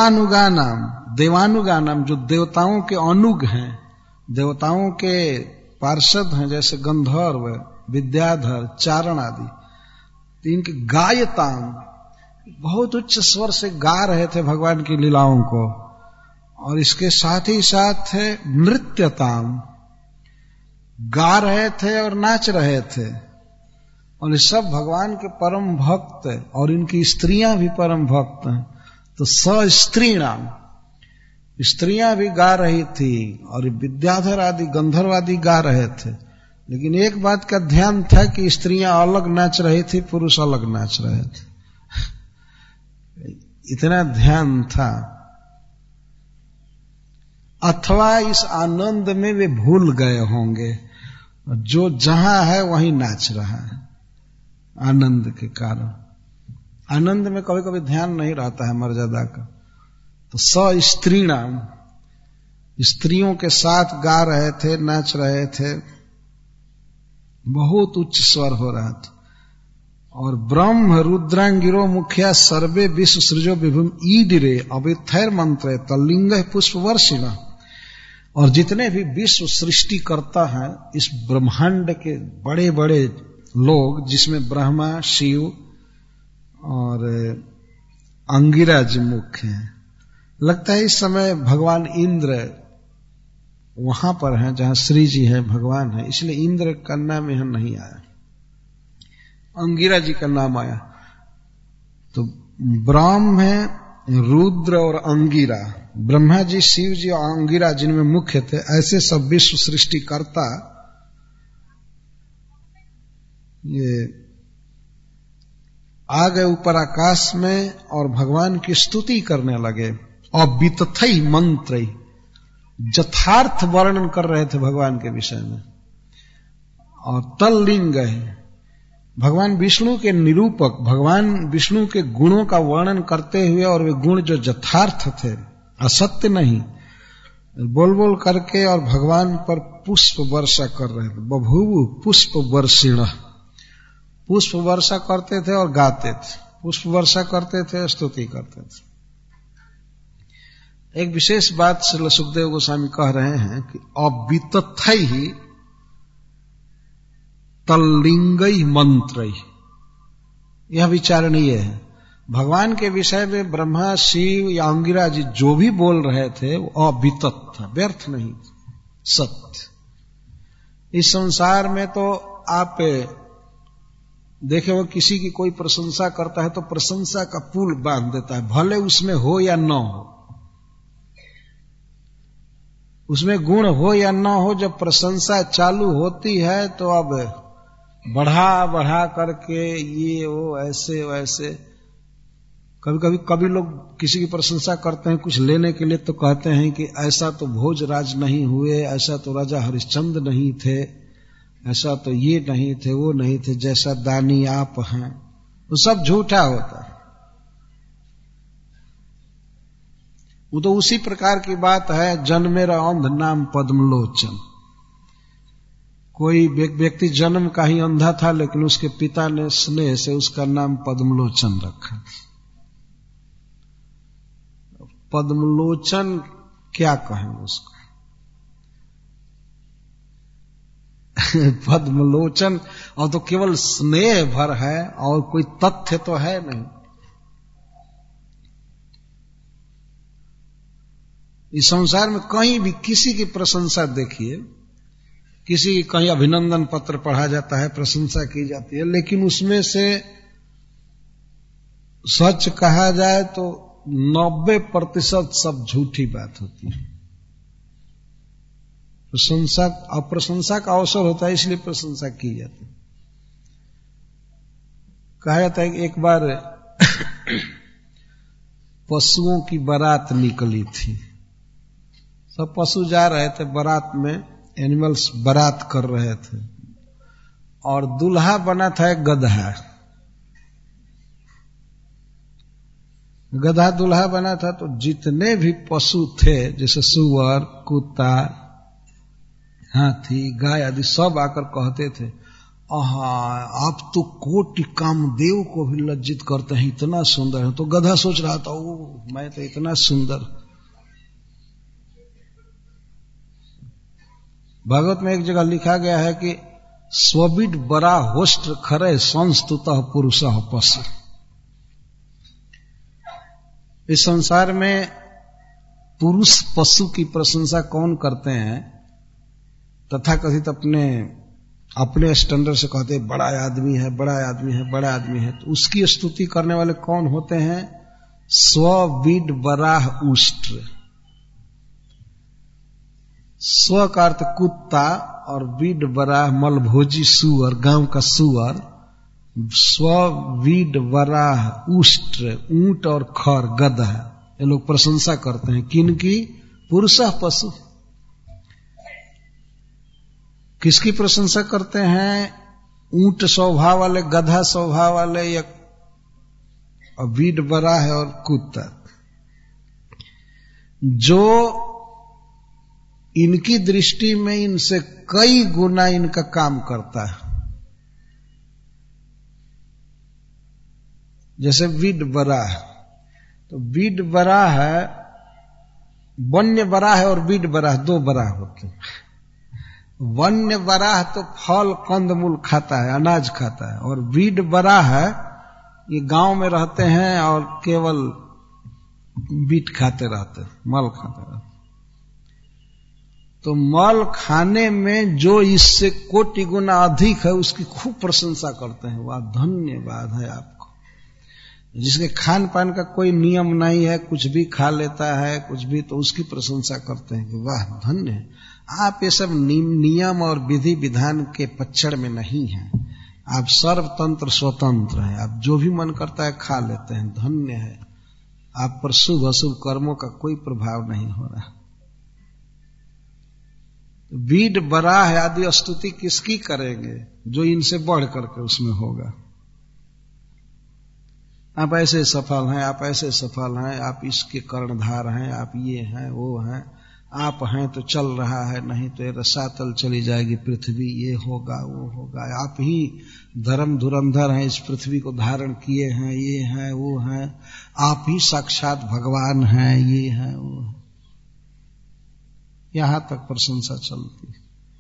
देवानुगानाम, देवानुगानाम जो देवताओं के अनुग हैं, देवताओं के पार्षद हैं जैसे गंधर्व, विद्याधर, चारण आदि, तो इनकी गायताम, बहुत उच्च स्वर से गा रहे थे भगवान की लीलाओं को, और इसके साथ ही साथ नृत्यताम, गा रहे थे और नाच रहे थे, और ये सब भगवान के परम भक्त, और इनकी स्त्रियां भी परम भक्त हैं। तो स्त्रीणाम, स्त्रियां भी गा रही थी, और विद्याधर आदि गंधर्व आदि गा रहे थे। लेकिन एक बात का ध्यान था कि स्त्रियां अलग नाच रही थी, पुरुष अलग नाच रहे थे। इतना ध्यान था। अथवा इस आनंद में वे भूल गए होंगे, जो जहां है वहीं नाच रहा है आनंद के कारण। आनंद में कभी कभी ध्यान नहीं रहता है मर्यादा का। तो स्त्रीणाम, स्त्रियों के साथ गा रहे थे, नाच रहे थे, बहुत उच्च स्वर हो रहा था। और ब्रह्म रुद्रांगिरो मुखिया सर्वे विश्व सृजो विभुम ईडिरे अविथैर मंत्र तल्लिंग पुष्प वर्षिणा। और जितने भी विश्व सृष्टि करता है इस ब्रह्मांड के बड़े बड़े लोग, जिसमें ब्रह्मा, शिव और अंगिराज मुख्य हैं। लगता है इस समय भगवान इंद्र वहां पर हैं जहां श्री जी हैं, भगवान है, इसलिए इंद्र का नाम यहां नहीं आया, अंगिरा जी का नाम आया। तो ब्रह्म है, रुद्र और अंगिरा, ब्रह्मा जी, शिव जी और अंगिरा जिनमें मुख्य थे, ऐसे सब विश्व सृष्टि करता ये आ गए ऊपर आकाश में और भगवान की स्तुति करने लगे। और बीतथई मंत्र, यथार्थ वर्णन कर रहे थे भगवान के विषय में। और तल्लिंग है, भगवान विष्णु के निरूपक, भगवान विष्णु के गुणों का वर्णन करते हुए, और वे गुण जो यथार्थ थे, असत्य नहीं, बोल बोल करके और भगवान पर पुष्प वर्षा कर रहे थे। बभूव पुष्प वर्षिण, पुष्प वर्षा करते थे और गाते थे, पुष्प वर्षा करते थे, स्तुति करते थे। एक विशेष बात श्री सुखदेव गोस्वामी कह रहे हैं कि अवितथई तल्लिंगई मंत्र, यह विचारणीय है। भगवान के विषय में ब्रह्मा, शिव या अंगिरा जी जो भी बोल रहे थे वो अवितत था, व्यर्थ नहीं, सत्य। इस संसार में तो आप देखे वो किसी की कोई प्रशंसा करता है तो प्रशंसा का पुल बांध देता है, भले उसमें हो या न हो, उसमें गुण हो या न हो। जब प्रशंसा चालू होती है तो अब बढ़ा बढ़ा करके ये वो ऐसे वैसे। कभी लोग किसी की प्रशंसा करते हैं कुछ लेने के लिए, तो कहते हैं कि ऐसा तो भोजराज नहीं हुए, ऐसा तो राजा हरिश्चंद्र नहीं थे, ऐसा तो ये नहीं थे, वो नहीं थे, जैसा दानी आप हैं। वो सब झूठा होता है। वो तो उसी प्रकार की बात है, जन्मेरा अंध नाम पद्मलोचन। कोई व्यक्ति जन्म का ही अंधा था, लेकिन उसके पिता ने स्नेह से उसका नाम पद्मलोचन रखा। पद्मलोचन क्या कहें उसको पद्मलोचन, और तो केवल स्नेह भर है और कोई तथ्य तो है नहीं। इस संसार में कहीं भी किसी की प्रशंसा देखिए, किसी की कहीं अभिनंदन पत्र पढ़ा जाता है, प्रशंसा की जाती है, लेकिन उसमें से सच कहा जाए तो 90% सब झूठी बात होती है। प्रशंसा अप्रशंसा का अवसर होता है, इसलिए प्रशंसा की जाती है। कहा जाता है कि एक बार पशुओं की बारात निकली थी, सब पशु जा रहे थे बारात में, एनिमल्स बारात कर रहे थे, और दूल्हा बना था एक गधा। गधा दूल्हा बना था, तो जितने भी पशु थे, जैसे सुअर, कुत्ता, हाथी, गाय आदि, सब आकर कहते थे, आहा आप तो कोटि कामदेव को भी लज्जित करते हैं, इतना सुंदर है। तो गधा सोच रहा था, ओ मैं तो इतना सुंदर। भागवत में एक जगह लिखा गया है कि स्वबिड बरा होस्ट खरे संस्तुतः पुरुष पशु। इस संसार में पुरुष पशु की प्रशंसा कौन करते हैं? तथाकथित अपने स्टैंडर्ड से कहते हैं बड़ा आदमी है, बड़ा आदमी है, बड़ा आदमी है। तो उसकी स्तुति करने वाले कौन होते हैं? स्वविड बराह उष्ट्र। स्व का अर्थ कुत्ता और विड बराह मलभोजी सुअर, गांव का सुअर। स्वविड बराह उष्ट्र ऊंट और खर गधा, ये लोग प्रशंसा करते हैं किनकी? पुरुष पशु। किसकी प्रशंसा करते हैं? ऊंट स्वभाव वाले, गधा स्वभाव वाले, या वीड बरा है और कुत्ता, जो इनकी दृष्टि में इनसे कई गुना इनका काम करता है। जैसे वीड बरा है, तो वीड बरा है, वन्य बरा है और वीड बरा है, दो बरा होते हैं। वन्य बराह तो फल कंदमूल खाता है, अनाज खाता है, और वीड बराह है ये गांव में रहते हैं और केवल बीट खाते रहते, मल खाते रहते। तो मल खाने में जो इससे कोटि गुना अधिक है उसकी खूब प्रशंसा करते हैं। वाह, धन्यवाद है आपको। जिसके खान पान का कोई नियम नहीं है, कुछ भी खा लेता है, कुछ भी, तो उसकी प्रशंसा करते हैं कि वाह धन्य है आप। ये सब नियम और विधि विधान के पक्षड़ में नहीं हैं, आप सर्वतंत्र स्वतंत्र हैं, आप जो भी मन करता है खा लेते हैं, धन्य है आप पर शुभ अशुभ कर्मों का कोई प्रभाव नहीं हो रहा। वीड बराह आदि स्तुति किसकी करेंगे? जो इनसे बढ़ करके उसमें होगा। आप ऐसे सफल हैं, आप ऐसे सफल हैं, आप इसके कर्णधार हैं, आप ये हैं वो हैं, आप हैं तो चल रहा है, नहीं तो ये रसातल चली जाएगी पृथ्वी, ये होगा वो होगा, आप ही धर्म धुरंधर हैं, इस पृथ्वी को धारण किए हैं, ये हैं वो हैं, आप ही साक्षात भगवान हैं, ये हैं वो है। यहां तक प्रशंसा चलती।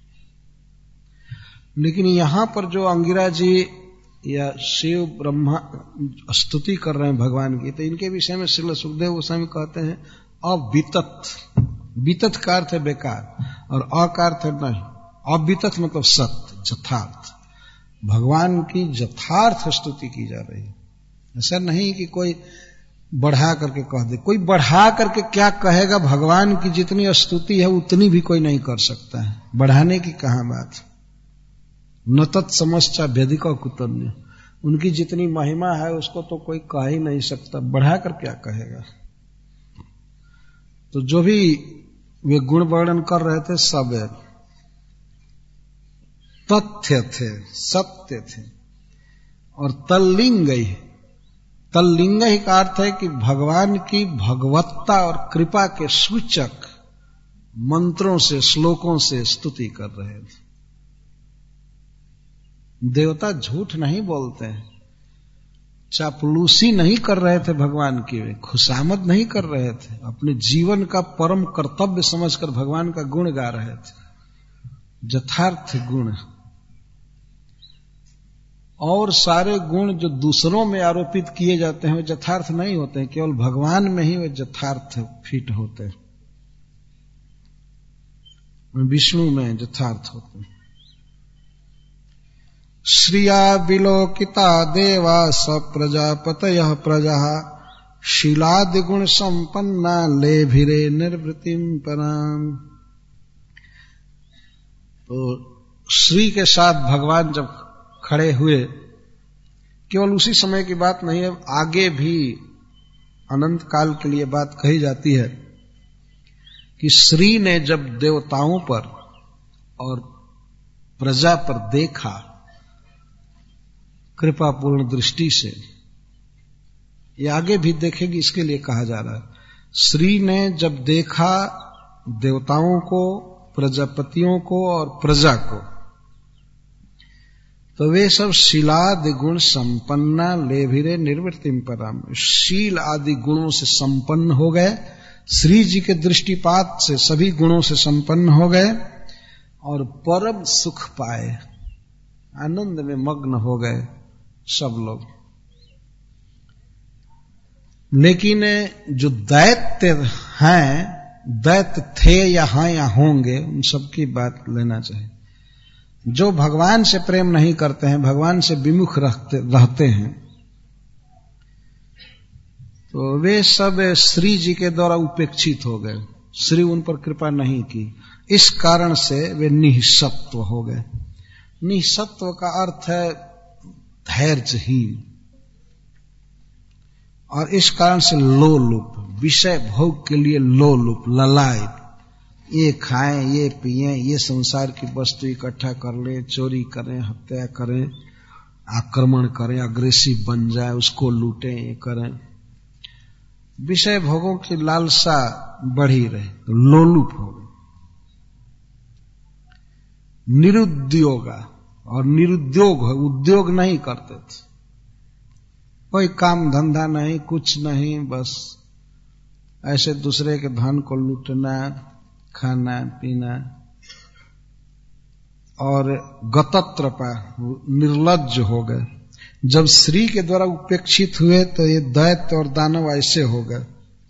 लेकिन यहां पर जो अंगिरा जी या शिव ब्रह्मा स्तुति कर रहे हैं भगवान की, तो इनके विषय में श्रील सुखदेव गोस्वामी कहते हैं अवितत। वितत का अर्थ है बेकार और अ का अर्थ है नहीं। अवितत मतलब सत्य, यथार्थ। भगवान की यथार्थ स्तुति की जा रही है। ऐसा नहीं कि कोई बढ़ा करके कह दे। कोई बढ़ा करके क्या कहेगा? भगवान की जितनी स्तुति है उतनी भी कोई नहीं कर सकता है। बढ़ाने की कहां बात। न तत्समश्चा व्यधिक कुतन्य। उनकी जितनी महिमा है उसको तो कोई कह ही नहीं सकता, बढ़ाकर क्या कहेगा। तो जो भी वे गुण वर्णन कर रहे थे सब तथ्य थे, सत्य थे। और तल्लिंग ही का अर्थ है कि भगवान की भगवत्ता और कृपा के सूचक मंत्रों से, श्लोकों से स्तुति कर रहे थे। देवता झूठ नहीं बोलते हैं, चापलूसी नहीं कर रहे थे भगवान की, वे खुशामद नहीं कर रहे थे, अपने जीवन का परम कर्तव्य समझकर भगवान का गुण गा रहे थे। यथार्थ गुण। और सारे गुण जो दूसरों में आरोपित किए जाते हैं वे यथार्थ नहीं होते हैं, केवल भगवान में ही वे यथार्थ फिट होते हैं, विष्णु में यथार्थ होते हैं। श्रिया विलोकिता देवा स प्रजापतयः प्रजा शीलादि गुण संपन्ना लेभिरे निर्वृतिम पराम। तो श्री के साथ भगवान जब खड़े हुए, केवल उसी समय की बात नहीं है, आगे भी अनंत काल के लिए बात कही जाती है कि श्री ने जब देवताओं पर और प्रजा पर देखा कृपापूर्ण दृष्टि से, ये आगे भी देखेगी इसके लिए कहा जा रहा है। श्री ने जब देखा देवताओं को, प्रजापतियों को और प्रजा को, तो वे सब शीलादि गुण संपन्ना लेभिरे निर्वृतिम पराम। शील आदि गुणों से संपन्न हो गए, श्री जी के दृष्टिपात से सभी गुणों से संपन्न हो गए और परम सुख पाए, आनंद में मग्न हो गए सब लोग। लेकिन जो दैत्य हैं, दैत्य थे या हैं या होंगे, उन सबकी बात लेना चाहिए। जो भगवान से प्रेम नहीं करते हैं, भगवान से विमुख रहते हैं, तो वे सब श्री जी के द्वारा उपेक्षित हो गए। श्री उन पर कृपा नहीं की, इस कारण से वे निःसत्व हो गए। निःसत्व का अर्थ है धैर्यहीन, और इस कारण से लोलुप, विषय भोग के लिए लोलुप, ललायत, ये खाएं, ये पिएं, ये संसार की वस्तु इकट्ठा कर लें, चोरी करें, हत्या करें, आक्रमण करें, अग्रेसिव बन जाए, उसको लूटें, ये करें। विषय भोगों की लालसा बढ़ी रहे, तो लोलुप हो गए। निरुद्योगा, और निरुद्योग है, उद्योग नहीं करते थे, कोई काम धंधा नहीं, कुछ नहीं, बस ऐसे दूसरे के धन को लूटना, खाना पीना, और गतत्रपा, निर्लज्ज हो गए। जब श्री के द्वारा उपेक्षित हुए तो ये दैत्य और दानव ऐसे हो गए।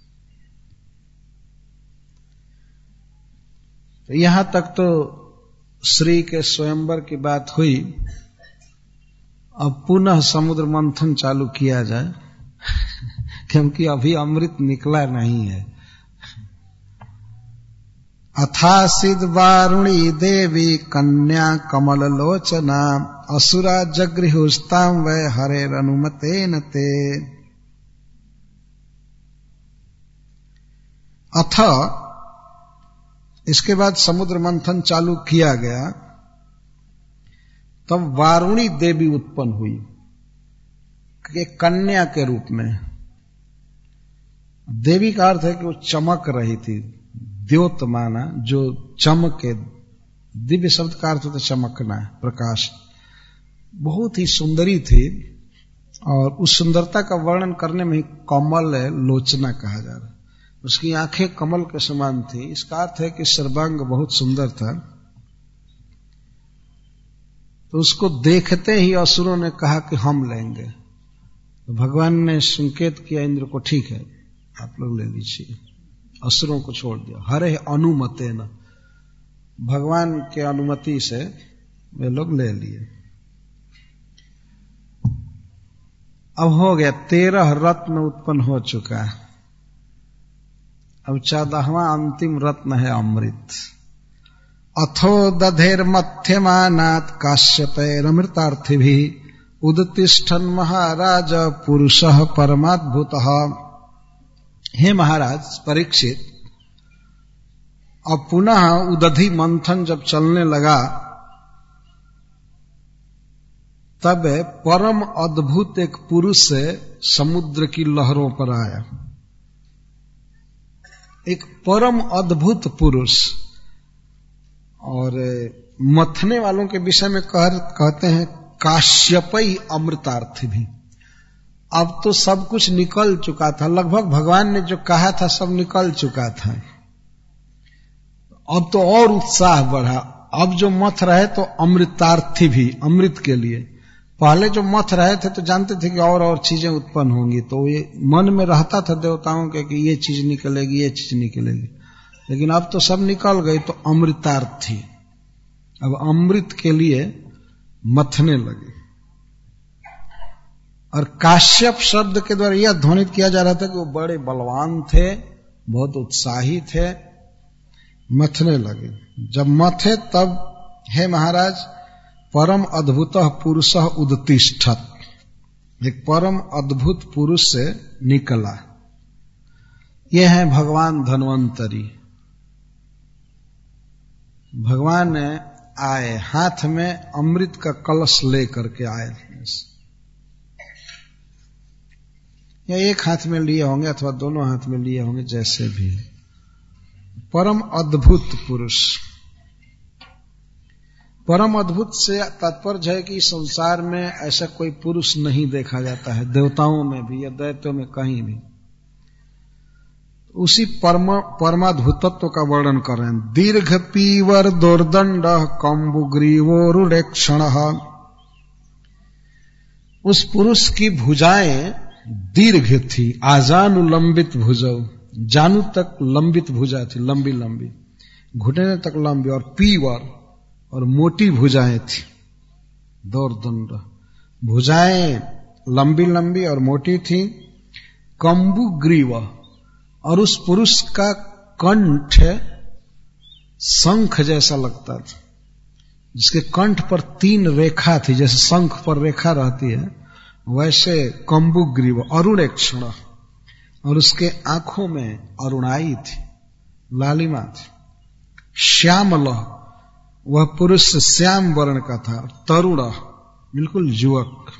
तो यहां तक तो श्री के स्वयंवर की बात हुई। अब पुनः समुद्र मंथन चालू किया जाए क्योंकि अभी अमृत निकला नहीं है। अथासिद वारुणी देवी कन्या कमल लोचना असुरा जगृहुस्ताम वै हरेरनुमतेन ते। अथ, इसके बाद समुद्र मंथन चालू किया गया, तब वारुणी देवी उत्पन्न हुई, एक कन्या के रूप में। देवी का अर्थ है कि वो चमक रही थी, द्योतमाना, जो चमके। दिव्य शब्द का अर्थ होता है चमकना, प्रकाश। बहुत ही सुंदरी थी, और उस सुंदरता का वर्णन करने में ही कमल लोचना कहा जा रहा है। उसकी आंखें कमल के समान थी, इसका अर्थ है कि सर्वांग बहुत सुंदर था। तो उसको देखते ही असुरों ने कहा कि हम लेंगे। तो भगवान ने संकेत किया इंद्र को, ठीक है आप लोग ले लीजिए। असुरों को छोड़ दिया, हरे अनुमते न, भगवान के अनुमति से वे लोग ले लिए। अब हो गया, 13 रत्न उत्पन्न हो चुका है। अब 14वां अंतिम रत्न है अमृत। अथो दधेर मध्यमानात् काश्यपैरमृतार्थिभिः उदतिष्ठन् महाराज पुरुषः परमाद्भुतः। हे महाराज परीक्षित, अब पुनः उदधि मंथन जब चलने लगा, तब परम अद्भुत एक पुरुष से समुद्र की लहरों पर आया। एक परम अद्भुत पुरुष, और मथने वालों के विषय में कहते हैं काश्यपई अमृतार्थी भी। अब तो सब कुछ निकल चुका था, लगभग भगवान ने जो कहा था सब निकल चुका था। अब तो और उत्साह बढ़ा। अब जो मथ रहे तो अमृतार्थी भी, अमृत के लिए। पहले जो मथ रहे थे तो जानते थे कि और चीजें उत्पन्न होंगी, तो ये मन में रहता था देवताओं के कि ये चीज निकलेगी, ये चीज निकलेगी। लेकिन अब तो सब निकल गई, तो अमृतार्थी अब अमृत के लिए मथने लगे। और काश्यप शब्द के द्वारा यह ध्वनित किया जा रहा था कि वो बड़े बलवान थे, बहुत उत्साही थे, मथने लगे। जब मथे तब हे महाराज परम अद्भुत पुरुष उदतिष्ठत, एक परम अद्भुत पुरुष से निकला। यह है भगवान धन्वंतरी। भगवान आए, हाथ में अमृत का कलश लेकर के आए। या एक हाथ में लिए होंगे अथवा दोनों हाथ में लिए होंगे, जैसे भी। परम अद्भुत पुरुष। परम अद्भुत से तात्पर्य है कि संसार में ऐसा कोई पुरुष नहीं देखा जाता है, देवताओं में भी या दैत्यों में कहीं भी। उसी परमाद्भुतत्व का वर्णन कर रहे हैं। दीर्घ पीवर दोर्दंड कंबुग्रीवोरुडेक्षण। उस पुरुष की भुजाएं दीर्घ थी, आजानुलंबित भुजौ, जानू तक लंबित भुजा थी, लंबी लंबी, घुटने तक लंबी, और पीवर और मोटी भुजाएं थी। दोर्दंड, भुजाएं लंबी लंबी और मोटी थी। कंबुग्रीव, और उस पुरुष का कंठ शंख जैसा लगता था, जिसके कंठ पर 3 रेखा थी, जैसे शंख पर रेखा रहती है वैसे कंबुग्रीव, अरुणेक्षण, और उसके आंखों में अरुणाई थी, लालिमा थी। श्यामल, वह पुरुष श्याम वर्ण का था। तरुण, बिल्कुल युवक।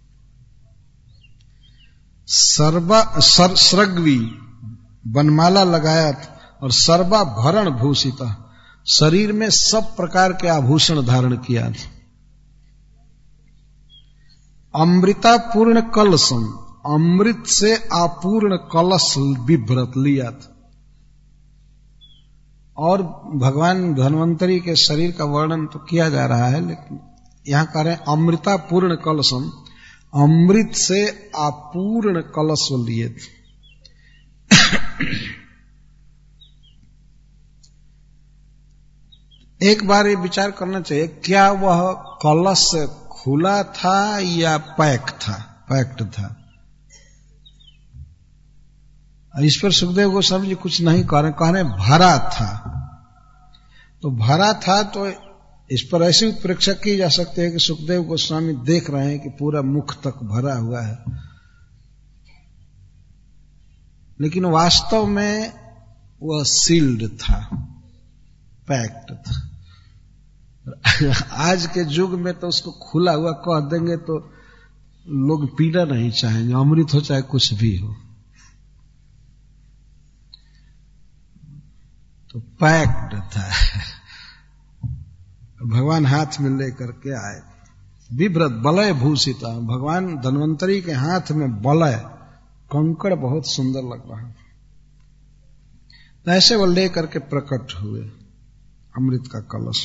स्रग्वी, बनमाला लगाया था, और सर्वाभरण भूषित, शरीर में सब प्रकार के आभूषण धारण किया था। अमृता पूर्ण कलशम, अमृत से आपूर्ण कलश बिभ्रत लिया था। और भगवान धन्वंतरी के शरीर का वर्णन तो किया जा रहा है, लेकिन यहां कह रहे हैं अमृता पूर्ण कलशम, अमृत से आपूर्ण कलश लिए थे। एक बार ये विचार करना चाहिए, क्या वह कलश खुला था या पैक्ड था? इस पर सुखदेव गोस्वामी जी कुछ नहीं कह रहे भरा था। तो भरा था तो इस पर ऐसी उत्प्रेक्षा की जा सकती है कि सुखदेव गोस्वामी देख रहे हैं कि पूरा मुख तक भरा हुआ है, लेकिन वास्तव में वह सील्ड था, पैक्ड था। आज के युग में तो उसको खुला हुआ कह देंगे तो लोग पीना नहीं चाहेंगे, अमृत हो चाहे कुछ भी हो। तो पैक्ड था। भगवान हाथ में लेकर के आए, विभ्रत बलय भूषित। भगवान धन्वंतरी के हाथ में बलय, कंकड़ बहुत सुंदर लग रहा है। तो ऐसे वो लेकर के प्रकट हुए अमृत का कलश।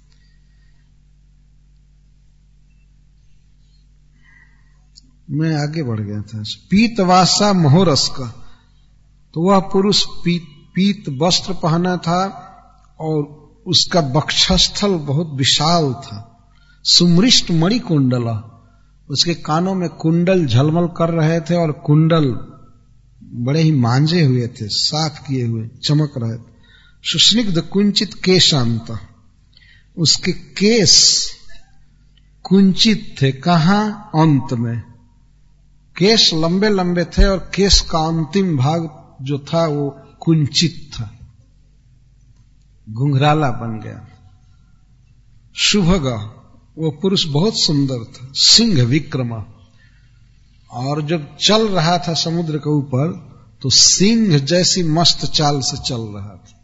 मैं आगे बढ़ गया था। पीतवासा मोहरस का, तो वह पुरुष पीत वस्त्र पहना था और उसका वक्षस्थल बहुत विशाल था। सुमृष्ट मणि कुंडला, उसके कानों में कुंडल झलमल कर रहे थे, और कुंडल बड़े ही मांजे हुए थे, साफ किए हुए, चमक रहे थे। सुस्निग्ध कुंचित केशांत, उसके केस कुंचित थे। कहां? अंत में। केश लंबे लंबे थे और केश का अंतिम भाग जो था वो कुंचित था, घुंघराला बन गया। शुभग, वो पुरुष बहुत सुंदर था। सिंह विक्रम, और जब चल रहा था समुद्र के ऊपर तो सिंह जैसी मस्त चाल से चल रहा था।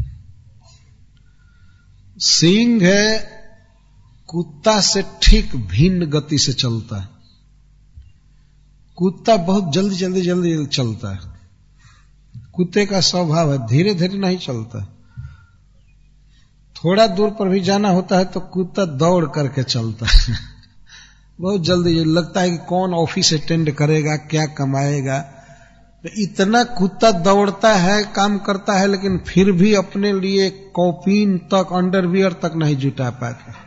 सिंह कुत्ता से ठीक भिन्न गति से चलता है। कुत्ता बहुत जल्दी जल्दी जल्दी चलता है। कुत्ते का स्वभाव है धीरे धीरे नहीं चलता। थोड़ा दूर पर भी जाना होता है तो कुत्ता दौड़ करके चलता है। बहुत जल्दी लगता है कि कौन ऑफिस अटेंड करेगा, क्या कमाएगा। तो इतना कुत्ता दौड़ता है, काम करता है, लेकिन फिर भी अपने लिए कौपीन तक, अंडरवियर तक नहीं जुटा पाता।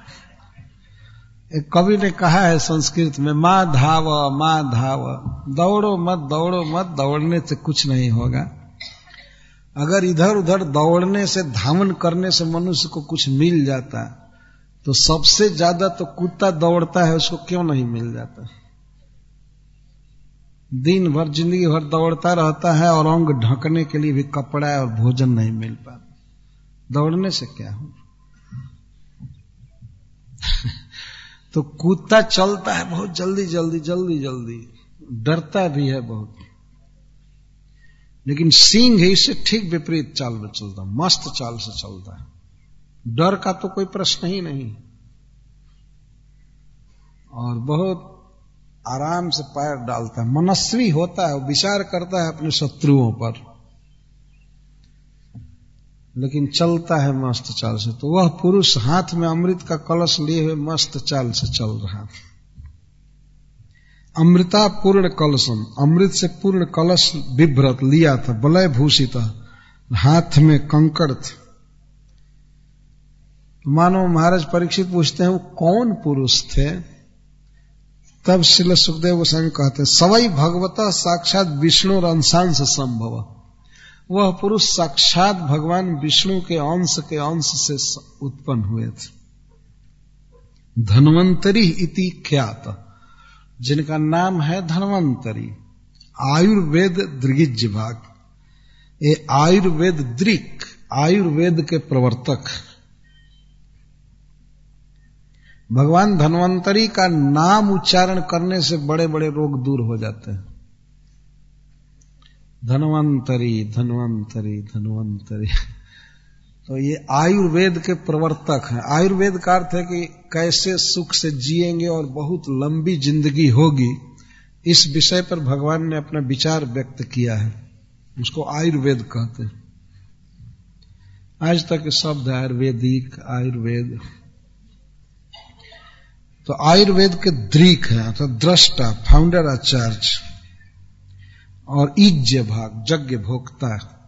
एक कवि ने कहा है संस्कृत में, मां धाव, दौड़ो मत, दौड़ने से कुछ नहीं होगा। अगर इधर उधर दौड़ने से, धावन करने से मनुष्य को कुछ मिल जाता तो सबसे ज्यादा तो कुत्ता दौड़ता है, उसको क्यों नहीं मिल जाता। दिन भर जिंदगी भर दौड़ता रहता है और अंग ढकने के लिए भी कपड़ा और भोजन नहीं मिल पाता। दौड़ने से क्या हो। तो कुत्ता चलता है बहुत जल्दी जल्दी, डरता भी है बहुत। लेकिन सिंह इससे ठीक विपरीत चाल में चलता, मस्त चाल से चलता है। डर का तो कोई प्रश्न ही नहीं, और बहुत आराम से पैर डालता है। मनस्वी होता है, विचार करता है अपने शत्रुओं पर। लेकिन चलता है मस्त चाल से। तो वह पुरुष हाथ में अमृत का कलश लिए हुए मस्त चाल से चल रहा। अमृता पूर्ण कलशम, अमृत से पूर्ण कलश बिभ्रत लिया था, बलय भूषित, हाथ में कंकड़ थे। मानो महाराज परीक्षित पूछते हैं वो कौन पुरुष थे? तब श्रील सुखदेव गोस्वामी कहते हैं सवई भगवता साक्षात विष्णु और अंशांश संभव, वह पुरुष साक्षात भगवान विष्णु के अंश से उत्पन्न हुए थे। धन्वंतरी इति ख्यात, जिनका नाम है धन्वंतरी, आयुर्वेद दृगिज भाग, ये आयुर्वेद दृक्, आयुर्वेद के प्रवर्तक। भगवान धन्वंतरी का नाम उच्चारण करने से बड़े बड़े रोग दूर हो जाते हैं। धन्वंतरी धन्वंतरी धन्वंतरी, तो ये आयुर्वेद के प्रवर्तक हैं। आयुर्वेद का अर्थ है कि कैसे सुख से जिएंगे और बहुत लंबी जिंदगी होगी, इस विषय पर भगवान ने अपना विचार व्यक्त किया है, उसको आयुर्वेद कहते हैं। आज तक के शब्द आयुर्वेदिक, आयुर्वेद, तो आयुर्वेद के दृक् है, तो दृष्टा, फाउंडर, आचार्य, और ईज्य भाग, यज्ञ भोक्ता।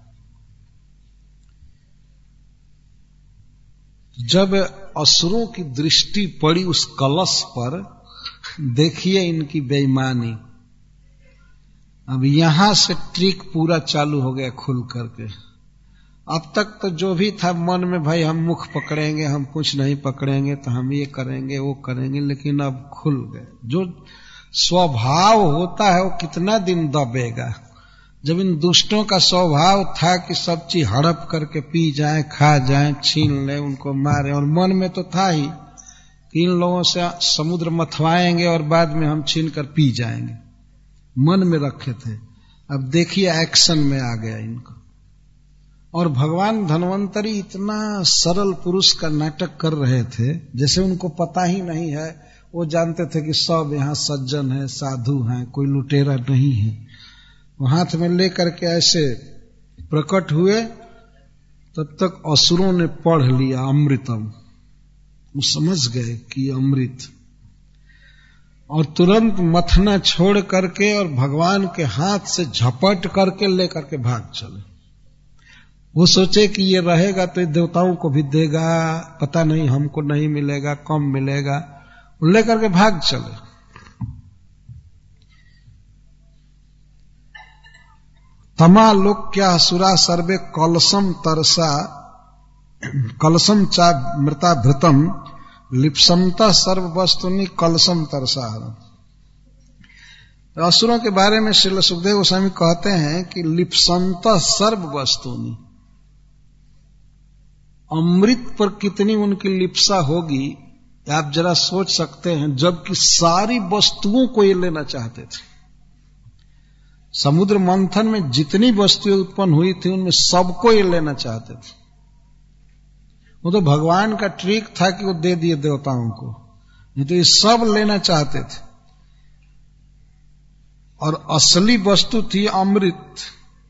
जब असुरों की दृष्टि पड़ी उस कलश पर, देखिए इनकी बेईमानी। अब यहां से ट्रिक पूरा चालू हो गया खुल करके। अब तक तो जो भी था मन में, भाई हम मुख पकड़ेंगे, हम कुछ नहीं पकड़ेंगे, तो हम ये करेंगे वो करेंगे, लेकिन अब खुल गए। जो स्वभाव होता है वो कितना दिन दबेगा। जब इन दुष्टों का स्वभाव था कि सब चीज हड़प करके पी जाए, खा जाए, छीन ले, उनको मारे, और मन में तो था ही कि इन लोगों से समुद्र मथवाएंगे और बाद में हम छीन कर पी जाएंगे, मन में रखे थे। अब देखिए एक्शन में आ गया इनको। और भगवान धन्वंतरी इतना सरल पुरुष का नाटक कर रहे थे जैसे उनको पता ही नहीं है। वो जानते थे कि सब यहाँ सज्जन है, साधु हैं, कोई लुटेरा नहीं है। वो हाथ में लेकर के ऐसे प्रकट हुए, तब तक असुरों ने पढ़ लिया अमृतम, वो समझ गए कि अमृत, और तुरंत मथना छोड़ करके और भगवान के हाथ से झपट करके लेकर के भाग चले। वो सोचे कि ये रहेगा तो देवताओं को भी देगा, पता नहीं हमको नहीं मिलेगा, कम मिलेगा, लेकर के भाग चले। तमालोक्या असुरा सर्वे कलशम तरसा, कलशम चा मृता भृतम लिप्समता सर्व वस्तुनि कलशम तरसा। असुरों के बारे में श्रील सुखदेव गोस्वामी कहते हैं कि लिप्समता सर्व वस्तुनि, अमृत पर कितनी उनकी लिप्सा होगी आप जरा सोच सकते हैं। जबकि सारी वस्तुओं को ये लेना चाहते थे। समुद्र मंथन में जितनी वस्तुएं उत्पन्न हुई थी उनमें सबको ये लेना चाहते थे। वो तो भगवान का ट्रिक था कि वो दे दिए देवताओं को, नहीं तो ये सब लेना चाहते थे। और असली वस्तु थी अमृत।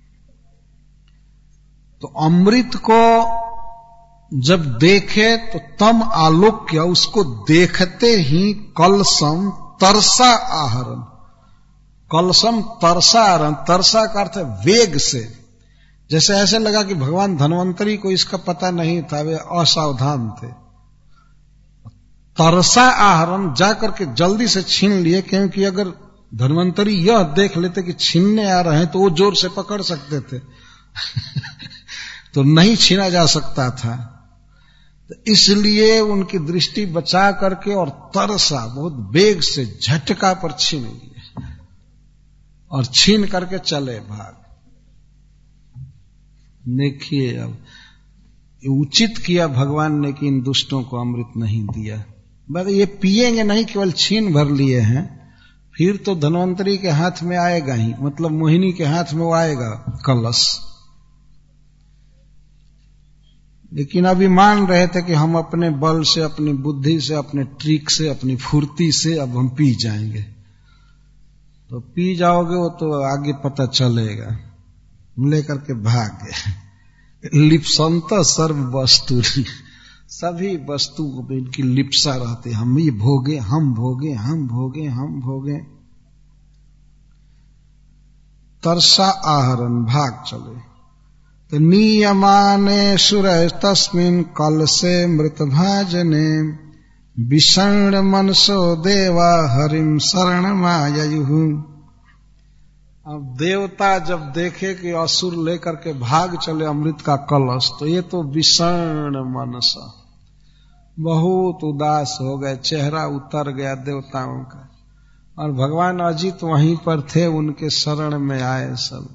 तो अमृत को जब देखे तो तम आलोक्य, उसको देखते ही कलशम तरसा आहरण, कलशम तरसा आहरण, तरसा का अर्थ है वेग से। जैसे ऐसे लगा कि भगवान धन्वंतरी को इसका पता नहीं था, वे असावधान थे। तरसा आहरण जाकर के जल्दी से छीन लिए, क्योंकि अगर धन्वंतरी यह देख लेते कि छीनने आ रहे हैं तो वो जोर से पकड़ सकते थे तो नहीं छीना जा सकता था। तो इसलिए उनकी दृष्टि बचा करके और तरसा, बहुत वेग से झटका पर छीन लिए और छीन करके चले भाग। देखिए अब उचित किया भगवान ने कि इन दुष्टों को अमृत नहीं दिया। बस ये पिएंगे नहीं, केवल छीन भर लिए हैं, फिर तो धन्वंतरी के हाथ में आएगा ही, मतलब मोहिनी के हाथ में वो आएगा कलश। लेकिन अभी मान रहे थे कि हम अपने बल से, अपनी बुद्धि से, अपने ट्रिक से, अपनी फुर्ती से अब हम पी जाएंगे। तो पी जाओगे वो तो आगे पता चलेगा, लेकर के भाग गए। लिप्संत सर्व वस्तु, सभी वस्तुओं में इनकी लिप्सा रहते, हम ये भोगे, हम भोगे, हम भोगे, हम भोगे। तरसा आहरण, भाग चले। तो नीयमाने सुर तस्मिन् कलसे मृत भाजने, विषण मनसो देवा हरिम शरणमाययुः। अब देवता जब देखे कि असुर लेकर के भाग चले अमृत का कलश, तो ये तो विषण मनस, बहुत उदास हो गए, चेहरा उतर गया देवताओं का। और भगवान अजित वहीं पर थे, उनके शरण में आए सब,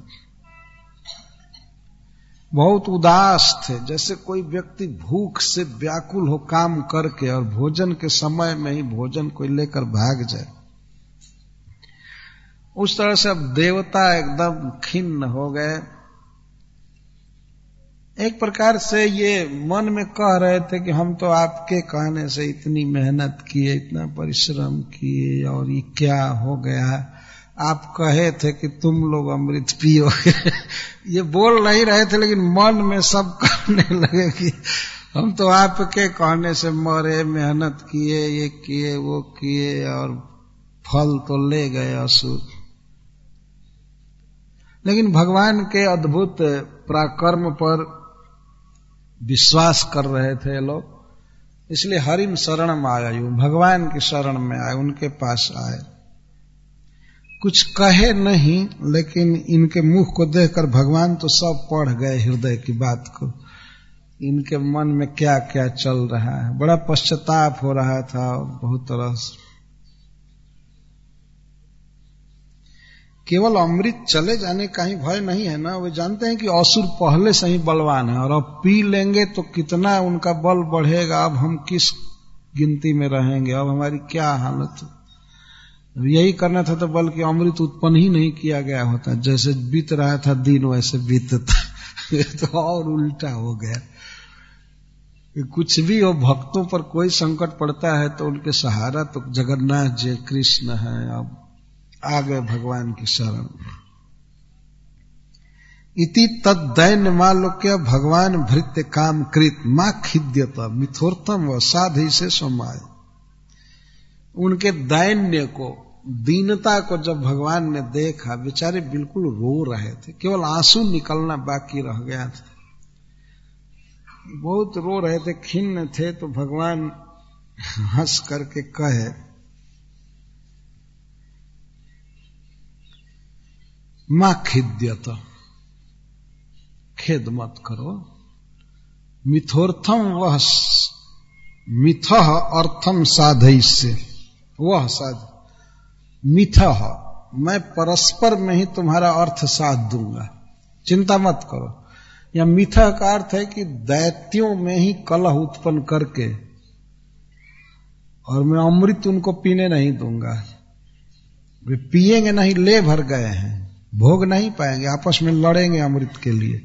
बहुत उदास थे, जैसे कोई व्यक्ति भूख से व्याकुल हो काम करके और भोजन के समय में ही भोजन कोई लेकर भाग जाए, उस तरह से अब देवता एकदम खिन्न हो गए। एक प्रकार से ये मन में कह रहे थे कि हम तो आपके कहने से इतनी मेहनत किए, इतना परिश्रम किए, और ये क्या हो गया, आप कहे थे कि तुम लोग अमृत पियोगे। ये बोल नहीं रहे थे, लेकिन मन में सब कहने लगे कि हम तो आपके कहने से मरे, मेहनत किए, ये किए, वो किए, और फल तो ले गए असुर। लेकिन भगवान के अद्भुत पराक्रम पर विश्वास कर रहे थे लोग, इसलिए हरिम शरणम आयु, भगवान की शरण में आए, उनके पास आए। कुछ कहे नहीं, लेकिन इनके मुख को देखकर भगवान तो सब पढ़ गए हृदय की बात को, इनके मन में क्या क्या चल रहा है। बड़ा पश्चाताप हो रहा था बहुत तरह से। केवल अमृत चले जाने का ही भय नहीं है ना, वे जानते हैं कि असुर पहले से ही बलवान है, और अब पी लेंगे तो कितना उनका बल बढ़ेगा, अब हम किस गिनती में रहेंगे, अब हमारी क्या हालत है। यही करना था तो बल्कि अमृत उत्पन्न ही नहीं किया गया होता, जैसे बीत रहा था दिन वैसे बीतता। तो और उल्टा हो गया। कुछ भी हो, भक्तों पर कोई संकट पड़ता है तो उनके सहारा तो जगन्नाथ जी कृष्ण है। अब आ गए भगवान की शरण। इति तद्दैन्य मालोक्य भगवान भृत्य काम कृत मां खिद्यत मिथोर्थम व साधि से समाय। उनके दैन्य को, दीनता को जब भगवान ने देखा, बेचारे बिल्कुल रो रहे थे, केवल आंसू निकलना बाकी रह गया था, बहुत रो रहे थे, खिन्न थे। तो भगवान हंस करके कहे, मां खिद्यत, खेद मत करो, मिथोर्थम वह मिथः अर्थम साधयिष्ये, वह साध मिथः, मैं परस्पर में ही तुम्हारा अर्थ साध दूंगा, चिंता मत करो। या मिथः का अर्थ है कि दैत्यों में ही कलह उत्पन्न करके, और मैं अमृत उनको पीने नहीं दूंगा, वे पिएंगे नहीं, ले भर गए हैं, भोग नहीं पाएंगे, आपस में लड़ेंगे अमृत के लिए।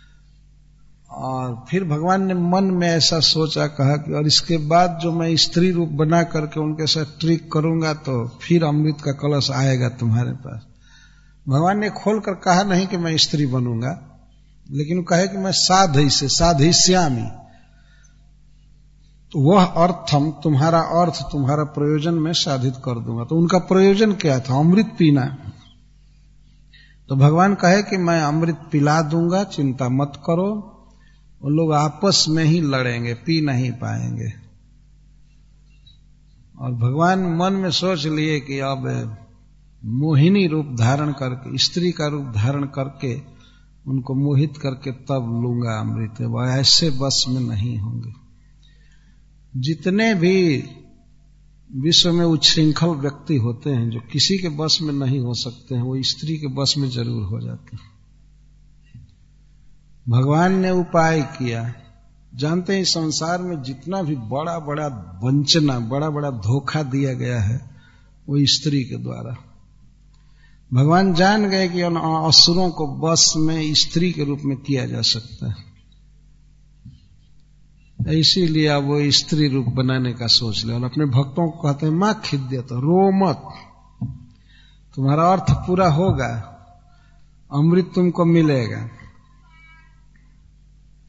और फिर भगवान ने मन में ऐसा सोचा, कहा कि और इसके बाद जो मैं स्त्री रूप बना करके उनके साथ ट्रिक करूंगा तो फिर अमृत का कलश आएगा तुम्हारे पास। भगवान ने खोलकर कहा नहीं कि मैं स्त्री बनूंगा, लेकिन वो कहे कि मैं साधयिष्यामि, तो वह अर्थम, तुम्हारा अर्थ, तुम्हारा प्रयोजन मैं साधित कर दूंगा। तो उनका प्रयोजन क्या था? अमृत पीना। तो भगवान कहे कि मैं अमृत पिला दूंगा, चिंता मत करो। वो लोग आपस में ही लड़ेंगे, पी नहीं पाएंगे। और भगवान मन में सोच लिए कि अब मोहिनी रूप धारण करके, स्त्री का रूप धारण करके उनको मोहित करके तब लूंगा अमृत। वह ऐसे बस में नहीं होंगे। जितने भी विश्व में उच्छृंखल व्यक्ति होते हैं जो किसी के बस में नहीं हो सकते हैं, वो स्त्री के बस में जरूर हो जाते हैं। भगवान ने उपाय किया। जानते हैं इस संसार में जितना भी बड़ा बड़ा वंचना, बड़ा बड़ा धोखा दिया गया है वो स्त्री के द्वारा। भगवान जान गए कि उन असुरों को बस में स्त्री के रूप में किया जा सकता है, इसीलिए अब वो स्त्री रूप बनाने का सोच ले। और अपने भक्तों को कहते हैं मां खिद्यत, रो मत, तुम्हारा अर्थ पूरा होगा, अमृत तुमको मिलेगा।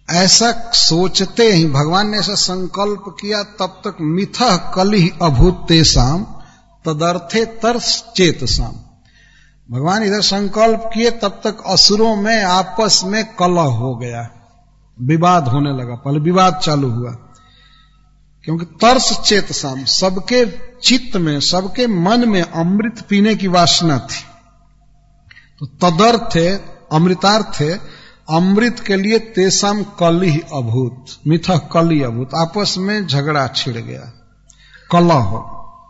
ऐसा सोचते ही भगवान ने ऐसा संकल्प किया, तब तक मिथः कलिह अभूत तेषाम तदर्थे तर्स चेतसाम। भगवान इधर संकल्प किए, तब तक असुरों में आपस में कलह हो गया, विवाद होने लगा। पहले विवाद चालू हुआ, क्योंकि तरस चेतसाम, सबके चित्त में, सबके मन में अमृत पीने की वासना थी। तो तदर्थे, अमृतार्थे, अमृत के लिए तेसाम कलिह अभूत, मिथः कलिह अभूत, आपस में झगड़ा छिड़ गया, कलह हो।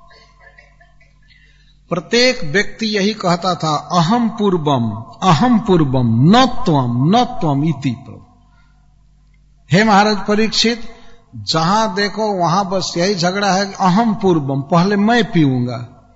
प्रत्येक व्यक्ति यही कहता था, अहम पूर्वम न त्वम इति प्रभु। हे महाराज परीक्षित, जहां देखो वहां बस यही झगड़ा है, अहम पूर्वम, पहले मैं पीऊंगा,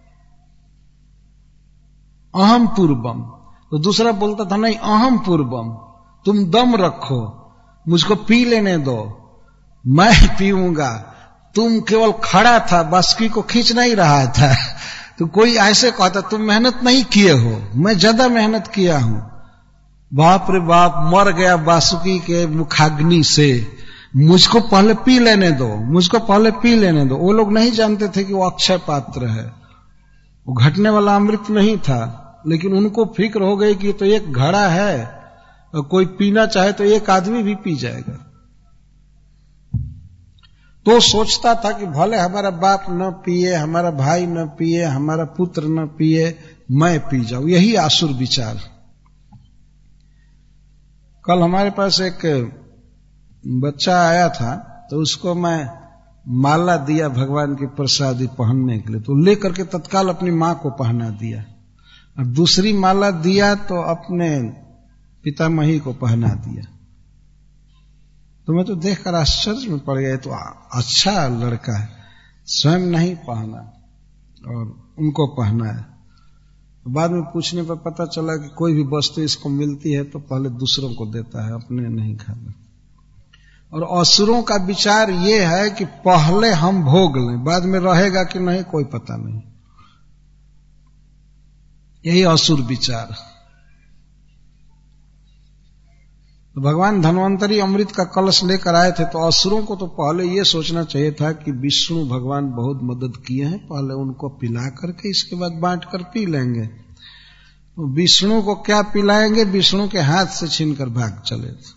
अहम पूर्वम। तो दूसरा बोलता था, नहीं अहम पूर्वम, तुम दम रखो, मुझको पी लेने दो, मैं पीऊंगा। तुम केवल खड़ा था, बांसुरी को खींच नहीं रहा था। तो कोई ऐसे कहता, तुम मेहनत नहीं किए हो, मैं ज्यादा मेहनत किया हूं। बाप रे बाप, मर गया बांसुरी के मुखाग्नि से, मुझको पहले पी लेने दो, मुझको पहले पी लेने दो। वो लोग नहीं जानते थे कि वो अक्षय पात्र है, वो घटने वाला अमृत नहीं था, लेकिन उनको फिक्र हो गई कि तो एक घड़ा है, और कोई पीना चाहे तो एक आदमी भी पी जाएगा। तो सोचता था कि भले हमारा बाप न पिए, हमारा भाई न पिए, हमारा पुत्र न पिए, मैं पी जाऊं। यही आसुर विचार। कल हमारे पास एक बच्चा आया था, तो उसको मैं माला दिया भगवान की प्रसादी पहनने के लिए, तो लेकर के तत्काल अपनी मां को पहना दिया, और दूसरी माला दिया तो अपने पितामही को पहना दिया। तो मैं तो देखकर आश्चर्य में पड़ गया, तो अच्छा लड़का है, स्वयं नहीं पहना और उनको पहना है। बाद में पूछने पर पता चला कि कोई भी वस्तु इसको मिलती है तो पहले दूसरों को देता है, अपने नहीं खाता। और असुरों का विचार ये है कि पहले हम भोग लें, बाद में रहेगा कि नहीं कोई पता नहीं। यही असुर विचार। तो भगवान धन्वंतरी अमृत का कलश लेकर आए थे, तो असुरों को तो पहले ये सोचना चाहिए था कि विष्णु भगवान बहुत मदद किए हैं, पहले उनको पिला करके इसके बाद बांट कर पी लेंगे। तो विष्णु को क्या पिलाएंगे, विष्णु के हाथ से छीनकर भाग चले थे।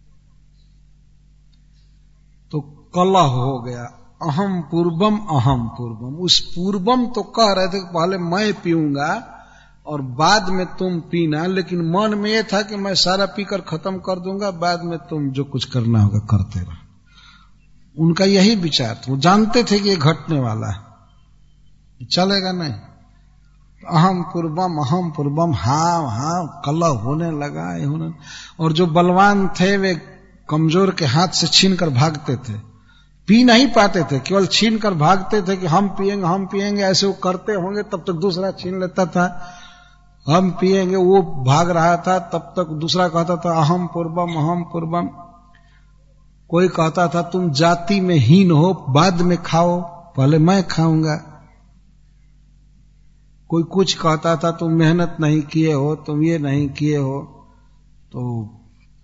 तो कलह हो गया, अहम पूर्वम। उस पूर्वम तो कह रहे थे कि पहले मैं पीऊंगा और बाद में तुम पीना, लेकिन मन में यह था कि मैं सारा पीकर खत्म कर दूंगा, बाद में तुम जो कुछ करना होगा करते रहो। उनका यही विचार था। वो जानते थे कि ये घटने वाला है, चलेगा नहीं। अहम पूर्वम, हाँ, कलह होने लगा, और जो बलवान थे वे कमजोर के हाथ से छीन कर भागते थे, पी नहीं पाते थे, केवल छीन कर भागते थे कि हम पिएंगे, ऐसे वो करते होंगे, तब तक दूसरा छीन लेता था, हम पिएंगे, वो भाग रहा था, तब तक दूसरा कहता था अहम पूर्वम। कोई कहता था तुम जाति में हीन हो, बाद में खाओ, पहले मैं खाऊंगा। कोई कुछ कहता था तुम मेहनत नहीं किए हो, तुम ये नहीं किए हो। तो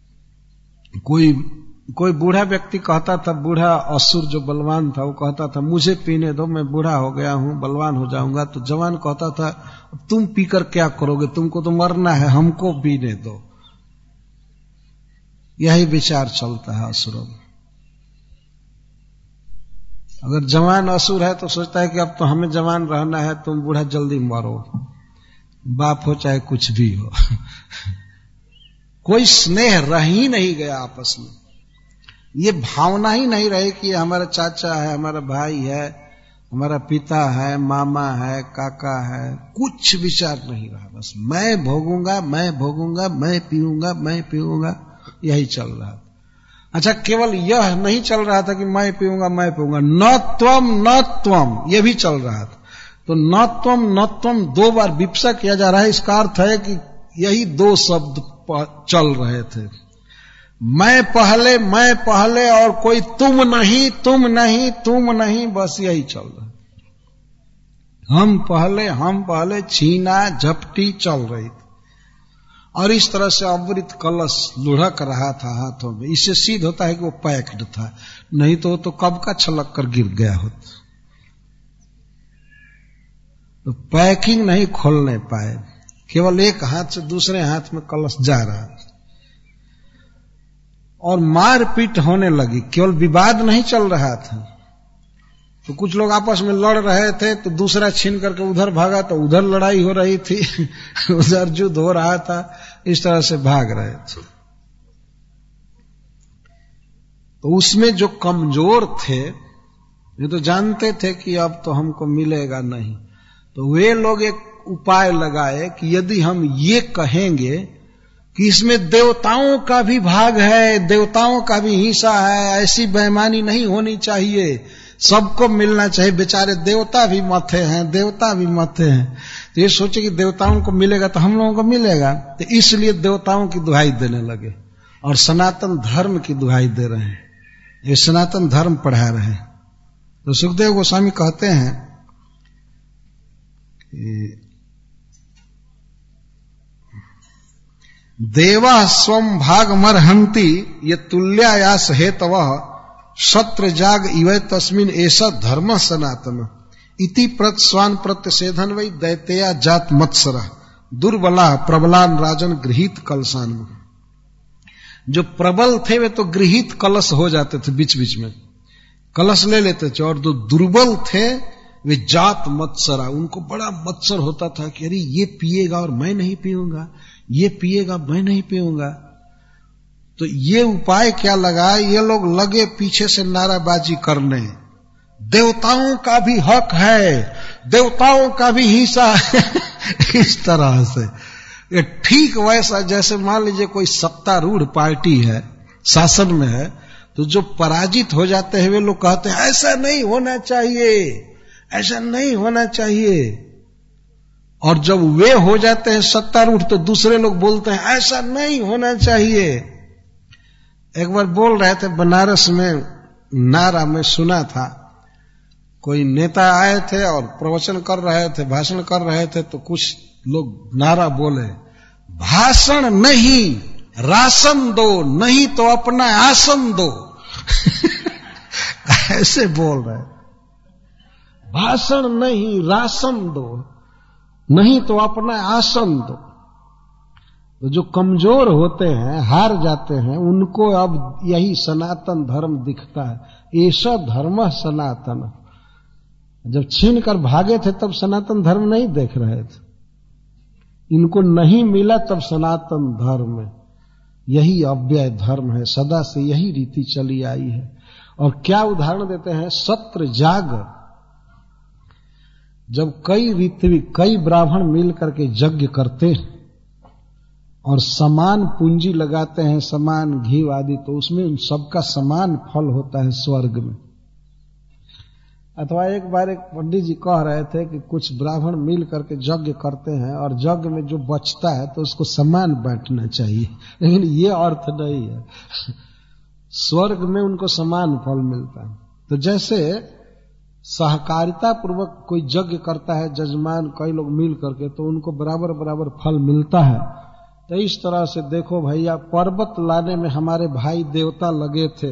कोई बूढ़ा व्यक्ति कहता था, बूढ़ा असुर जो बलवान था, वो कहता था मुझे पीने दो, मैं बूढ़ा हो गया हूं, बलवान हो जाऊंगा। तो जवान कहता था तुम पीकर क्या करोगे, तुमको तो मरना है, हमको पीने दो। यही विचार चलता है असुरों में। अगर जवान असुर है तो सोचता है कि अब तो हमें जवान रहना है, तुम बूढ़ा जल्दी मरो, बाप हो चाहे कुछ भी हो। कोई स्नेह रह ही नहीं गया आपस में, ये भावना ही नहीं रही कि हमारा चाचा है, हमारा भाई है, हमारा पिता है, मामा है, काका है, कुछ विचार नहीं रहा। बस मैं भोगूंगा, मैं पीऊंगा, यही चल रहा था। अच्छा, केवल यह नहीं चल रहा था कि मैं पीऊंगा, न त्वम, यह भी चल रहा था। तो न त्वम 2 बार विवक्षा किया जा रहा है। इसका अर्थ है कि यही 2 शब्द चल रहे थे, मैं पहले और कोई तुम नहीं, बस यही चल रहा है। हम पहले छीना झपटी चल रही थी। और इस तरह से अमृत कलश लुढ़क रहा था हाथों में। इससे सिद्ध होता है कि वो पैक्ड था, नहीं तो कब का छलक कर गिर गया होता। तो पैकिंग नहीं खोलने पाए, केवल एक हाथ से दूसरे हाथ में कलश जा रहा और मारपीट होने लगी। केवल विवाद नहीं चल रहा था, तो कुछ लोग आपस में लड़ रहे थे तो दूसरा छीन करके उधर भागा, तो उधर लड़ाई हो रही थी उधर युद्ध हो रहा था, इस तरह से भाग रहे थे। तो उसमें जो कमजोर थे ये तो जानते थे कि अब तो हमको मिलेगा नहीं, तो वे लोग एक उपाय लगाए कि यदि हम ये कहेंगे कि इसमें देवताओं का भी भाग है, देवताओं का भी हिस्सा है, ऐसी बेईमानी नहीं होनी चाहिए, सबको मिलना चाहिए, बेचारे देवता भी मथे हैं, देवता भी मथे हैं। तो ये सोचे कि देवताओं को मिलेगा तो हम लोगों को मिलेगा, तो इसलिए देवताओं की दुहाई देने लगे और सनातन धर्म की दुहाई दे रहे हैं, ये सनातन धर्म पढ़ा रहे हैं। तो सुखदेव गोस्वामी कहते हैं देवा स्वम भागमर्हन्ति ये तुल्यायास हेतवः शत्र जाग इवै तस्मिन ऐसा धर्म सनातन इति प्रत्स्वान प्रत्यसेधन वै दैत्या जात मत्सरा दुर्बला प्रबलान राजन गृहीत कलशान। जो प्रबल थे वे तो गृहीत कलश हो जाते थे, बीच बीच में कलश ले लेते थे, और जो दुर्बल थे वे जात मत्सरा, उनको बड़ा मत्सर होता था कि अरे ये पिएगा और मैं नहीं पीऊंगा, ये पिएगा मैं नहीं पीऊंगा। तो ये उपाय क्या लगा, ये लोग लगे पीछे से नाराबाजी करने, देवताओं का भी हक है, देवताओं का भी हिस्सा है इस तरह से। ये ठीक वैसा जैसे मान लीजिए कोई सत्तारूढ़ पार्टी है, शासन में है, तो जो पराजित हो जाते हैं वे लोग कहते हैं ऐसा नहीं होना चाहिए, ऐसा नहीं होना चाहिए, और जब वे हो जाते हैं सत्तारूढ़ तो दूसरे लोग बोलते हैं ऐसा नहीं होना चाहिए। एक बार बोल रहे थे बनारस में, नारा में सुना था, कोई नेता आए थे और प्रवचन कर रहे थे, भाषण कर रहे थे, तो कुछ लोग नारा बोले, भाषण नहीं राशन दो, नहीं तो अपना आसन दो ऐसे बोल रहे, भाषण नहीं राशन दो, नहीं तो अपना आसन दो। तो जो कमजोर होते हैं, हार जाते हैं, उनको अब यही सनातन धर्म दिखता है, ऐसा धर्म सनातन। जब छीन कर भागे थे तब सनातन धर्म नहीं देख रहे थे, इनको नहीं मिला तब सनातन धर्म है, यही अव्यय धर्म है, सदा से यही रीति चली आई है। और क्या उदाहरण देते हैं, सत्र जाग, जब कई ऋत्विक कई ब्राह्मण मिल करके यज्ञ करते हैं और समान पूंजी लगाते हैं, समान घी आदि, तो उसमें उन सबका समान फल होता है स्वर्ग में। अथवा एक बार एक पंडित जी कह रहे थे कि कुछ ब्राह्मण मिल करके यज्ञ करते हैं और यज्ञ में जो बचता है तो उसको समान बांटना चाहिए, लेकिन ये अर्थ नहीं है, स्वर्ग में उनको समान फल मिलता है। तो जैसे सहकारिता पूर्वक कोई यज्ञ करता है जजमान, कई लोग मिल करके, तो उनको बराबर बराबर फल मिलता है। तो इस तरह से देखो भैया, पर्वत लाने में हमारे भाई देवता लगे थे,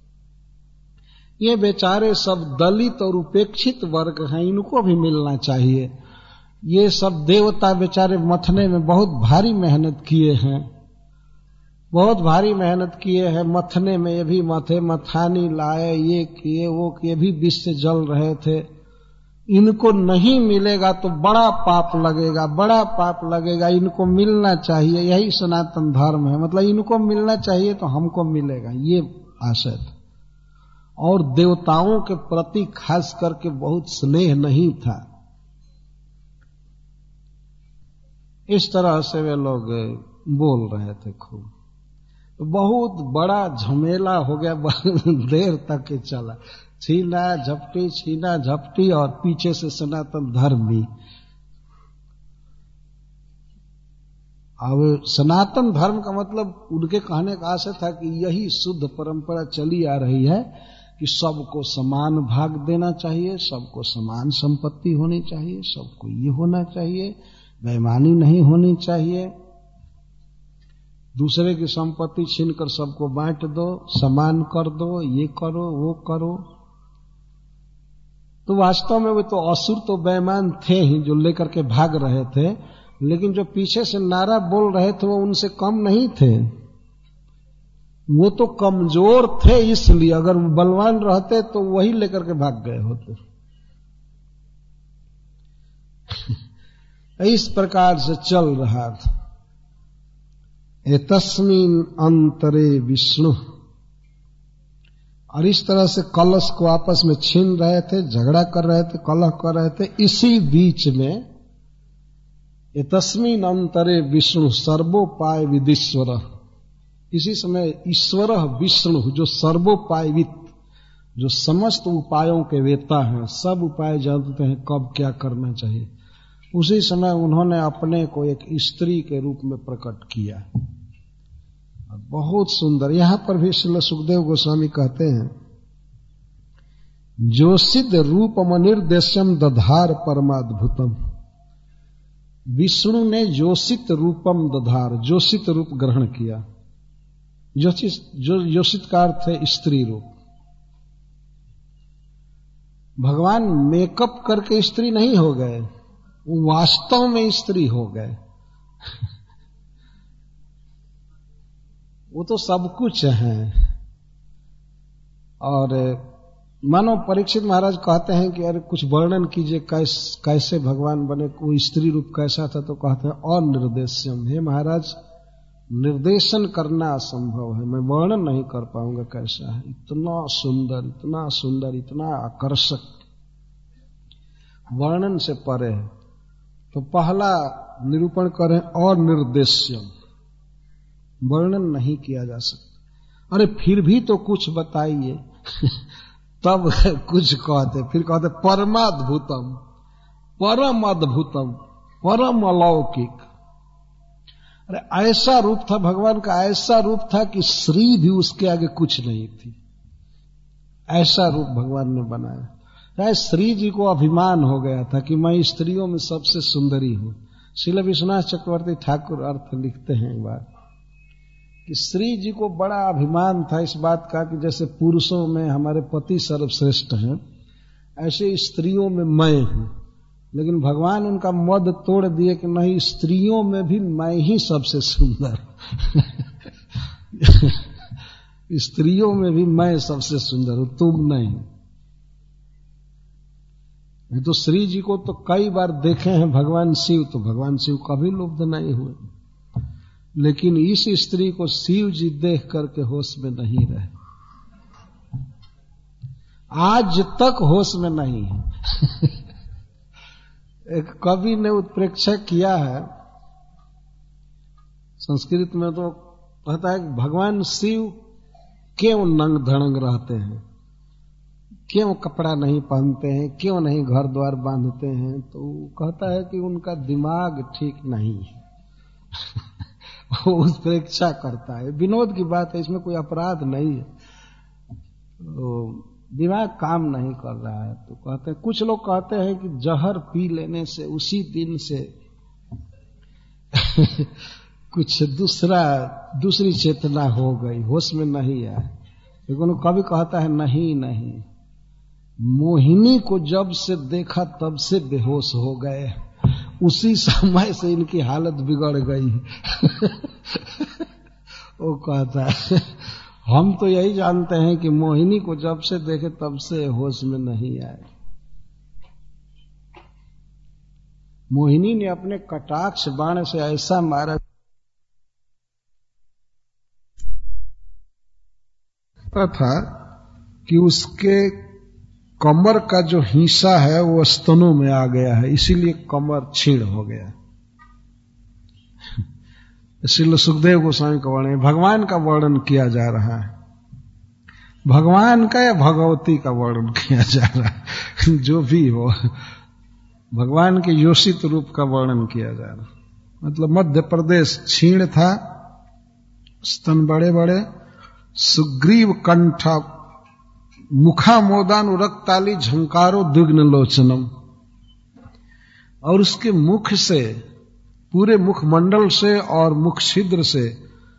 ये बेचारे सब दलित और उपेक्षित वर्ग हैं, इनको भी मिलना चाहिए। ये सब देवता बेचारे मथने में बहुत भारी मेहनत किए हैं, बहुत भारी मेहनत किए हैं मथने में, ये भी मथे, मथानी लाए, ये किए वो किए, भी विष से जल रहे थे। इनको नहीं मिलेगा तो बड़ा पाप लगेगा, बड़ा पाप लगेगा, इनको मिलना चाहिए, यही सनातन धर्म है, मतलब इनको मिलना चाहिए तो हमको मिलेगा, ये आशय था। और देवताओं के प्रति खास करके बहुत स्नेह नहीं था, इस तरह से वे लोग बोल रहे थे खूब। तो बहुत बड़ा झमेला हो गया, देर तक के चला, छीना झपटी, छीना झपटी, और पीछे से सनातन धर्म भी। अब सनातन धर्म का मतलब उनके कहने का आशय था कि यही शुद्ध परंपरा चली आ रही है कि सबको समान भाग देना चाहिए, सबको समान संपत्ति होनी चाहिए, सबको ये होना चाहिए, बेईमानी नहीं होनी चाहिए। दूसरे की संपत्ति छीनकर सबको बांट दो, समान कर दो, ये करो वो करो। तो वास्तव में वे तो असुर तो बेईमान थे ही जो लेकर के भाग रहे थे, लेकिन जो पीछे से नारा बोल रहे थे वो उनसे कम नहीं थे। वो तो कमजोर थे, इसलिए अगर वो बलवान रहते तो वही लेकर के भाग गए होते। इस प्रकार से चल रहा था। एतस्मिन् अंतरे विष्णु, और इस तरह से कलश को आपस में छीन रहे थे, झगड़ा कर रहे थे, कलह कर रहे थे। इसी बीच में एतस्मिन् अंतरे विष्णु सर्वोपाय विदिश्वर, इसी समय ईश्वर विष्णु जो सर्वोपायवित, जो समस्त उपायों के वेता हैं, सब उपाय जानते हैं कब क्या करना चाहिए, उसी समय उन्होंने अपने को एक स्त्री के रूप में प्रकट किया। बहुत सुंदर। यहां पर भी श्रील सुखदेव गोस्वामी कहते हैं, जोषित रूपमनिर्देश्यम दधार परमाद्भुतम। विष्णु ने जोषित रूपम दधार, जोषित रूप ग्रहण किया। जोषित का अर्थ है स्त्री रूप। भगवान मेकअप करके स्त्री नहीं हो गए, वो वास्तव में स्त्री हो गए। वो तो सब कुछ है। और मानो परीक्षित महाराज कहते हैं कि अरे कुछ वर्णन कीजिए कैसे भगवान बने, कोई स्त्री रूप कैसा था, तो कहते हैं अनिर्देश्यम। हे महाराज, निर्देशन करना असंभव है, मैं वर्णन नहीं कर पाऊंगा कैसा है। इतना सुंदर, इतना सुंदर, इतना आकर्षक, वर्णन से परे है। तो पहला निरूपण करें अनिर्देश्यम, वर्णन नहीं किया जा सकता। अरे फिर भी तो कुछ बताइए। तब कुछ कहते, फिर कहते परमाद्भुतम, परम अद्भुतम, परम अलौकिक। अरे ऐसा रूप था भगवान का, ऐसा रूप था कि श्री भी उसके आगे कुछ नहीं थी। ऐसा रूप भगवान ने बनाया। श्री जी को अभिमान हो गया था कि मैं स्त्रियों में सबसे सुंदरी हूं। श्रील विश्वनाथ चक्रवर्ती ठाकुर अर्थ लिखते हैं एक बार कि श्री जी को बड़ा अभिमान था इस बात का कि जैसे पुरुषों में हमारे पति सर्वश्रेष्ठ हैं, ऐसे स्त्रियों में मैं हूं। लेकिन भगवान उनका मद तोड़ दिए कि नहीं, स्त्रियों में भी मैं ही सबसे सुंदर। स्त्रियों में भी मैं सबसे सुंदर हूं, तुम नहीं। तो श्री जी को तो कई बार देखे हैं भगवान शिव, तो भगवान शिव कभी लुब्ध नहीं हुए। लेकिन इस स्त्री को शिव जी देख करके होश में नहीं रहे, आज तक होश में नहीं है। एक कवि ने उत्प्रेक्षा किया है संस्कृत में, तो कहता है कि भगवान शिव क्यों नंग धड़ंग रहते हैं, क्यों कपड़ा नहीं पहनते हैं, क्यों नहीं घर द्वार बांधते हैं। तो कहता है कि उनका दिमाग ठीक नहीं है। वो उत्प्रेक्षा करता है, विनोद की बात है, इसमें कोई अपराध नहीं है। तो दिमाग काम नहीं कर रहा है। तो कहते हैं, कुछ लोग कहते हैं कि जहर पी लेने से उसी दिन से कुछ दूसरी चेतना हो गई, होश में नहीं आए। लेकिन कभी कहता है नहीं, मोहिनी को जब से देखा तब से बेहोश हो गए, उसी समय से इनकी हालत बिगड़ गई। वो कहता है हम तो यही जानते हैं कि मोहिनी को जब से देखे तब से होश में नहीं आए। मोहिनी ने अपने कटाक्ष बाण से ऐसा मारा था कि उसके कमर का जो हिस्सा है वो स्तनों में आ गया है, इसीलिए कमर छीण हो गया। इसलिए सुखदेव गोस्वामी का वर्णन, भगवान का वर्णन किया जा रहा है, भगवान का या भगवती का वर्णन किया जा रहा है, जो भी हो भगवान के योषित रूप का वर्णन किया जा रहा है। मतलब मध्य प्रदेश छीण था, स्तन बड़े बड़े, सुग्रीव कंठ, मुखामोदान उरक्ताली झंकारो द्विग्न लोचनम। और उसके मुख से, पूरे मुखमंडल से और मुख छिद्र से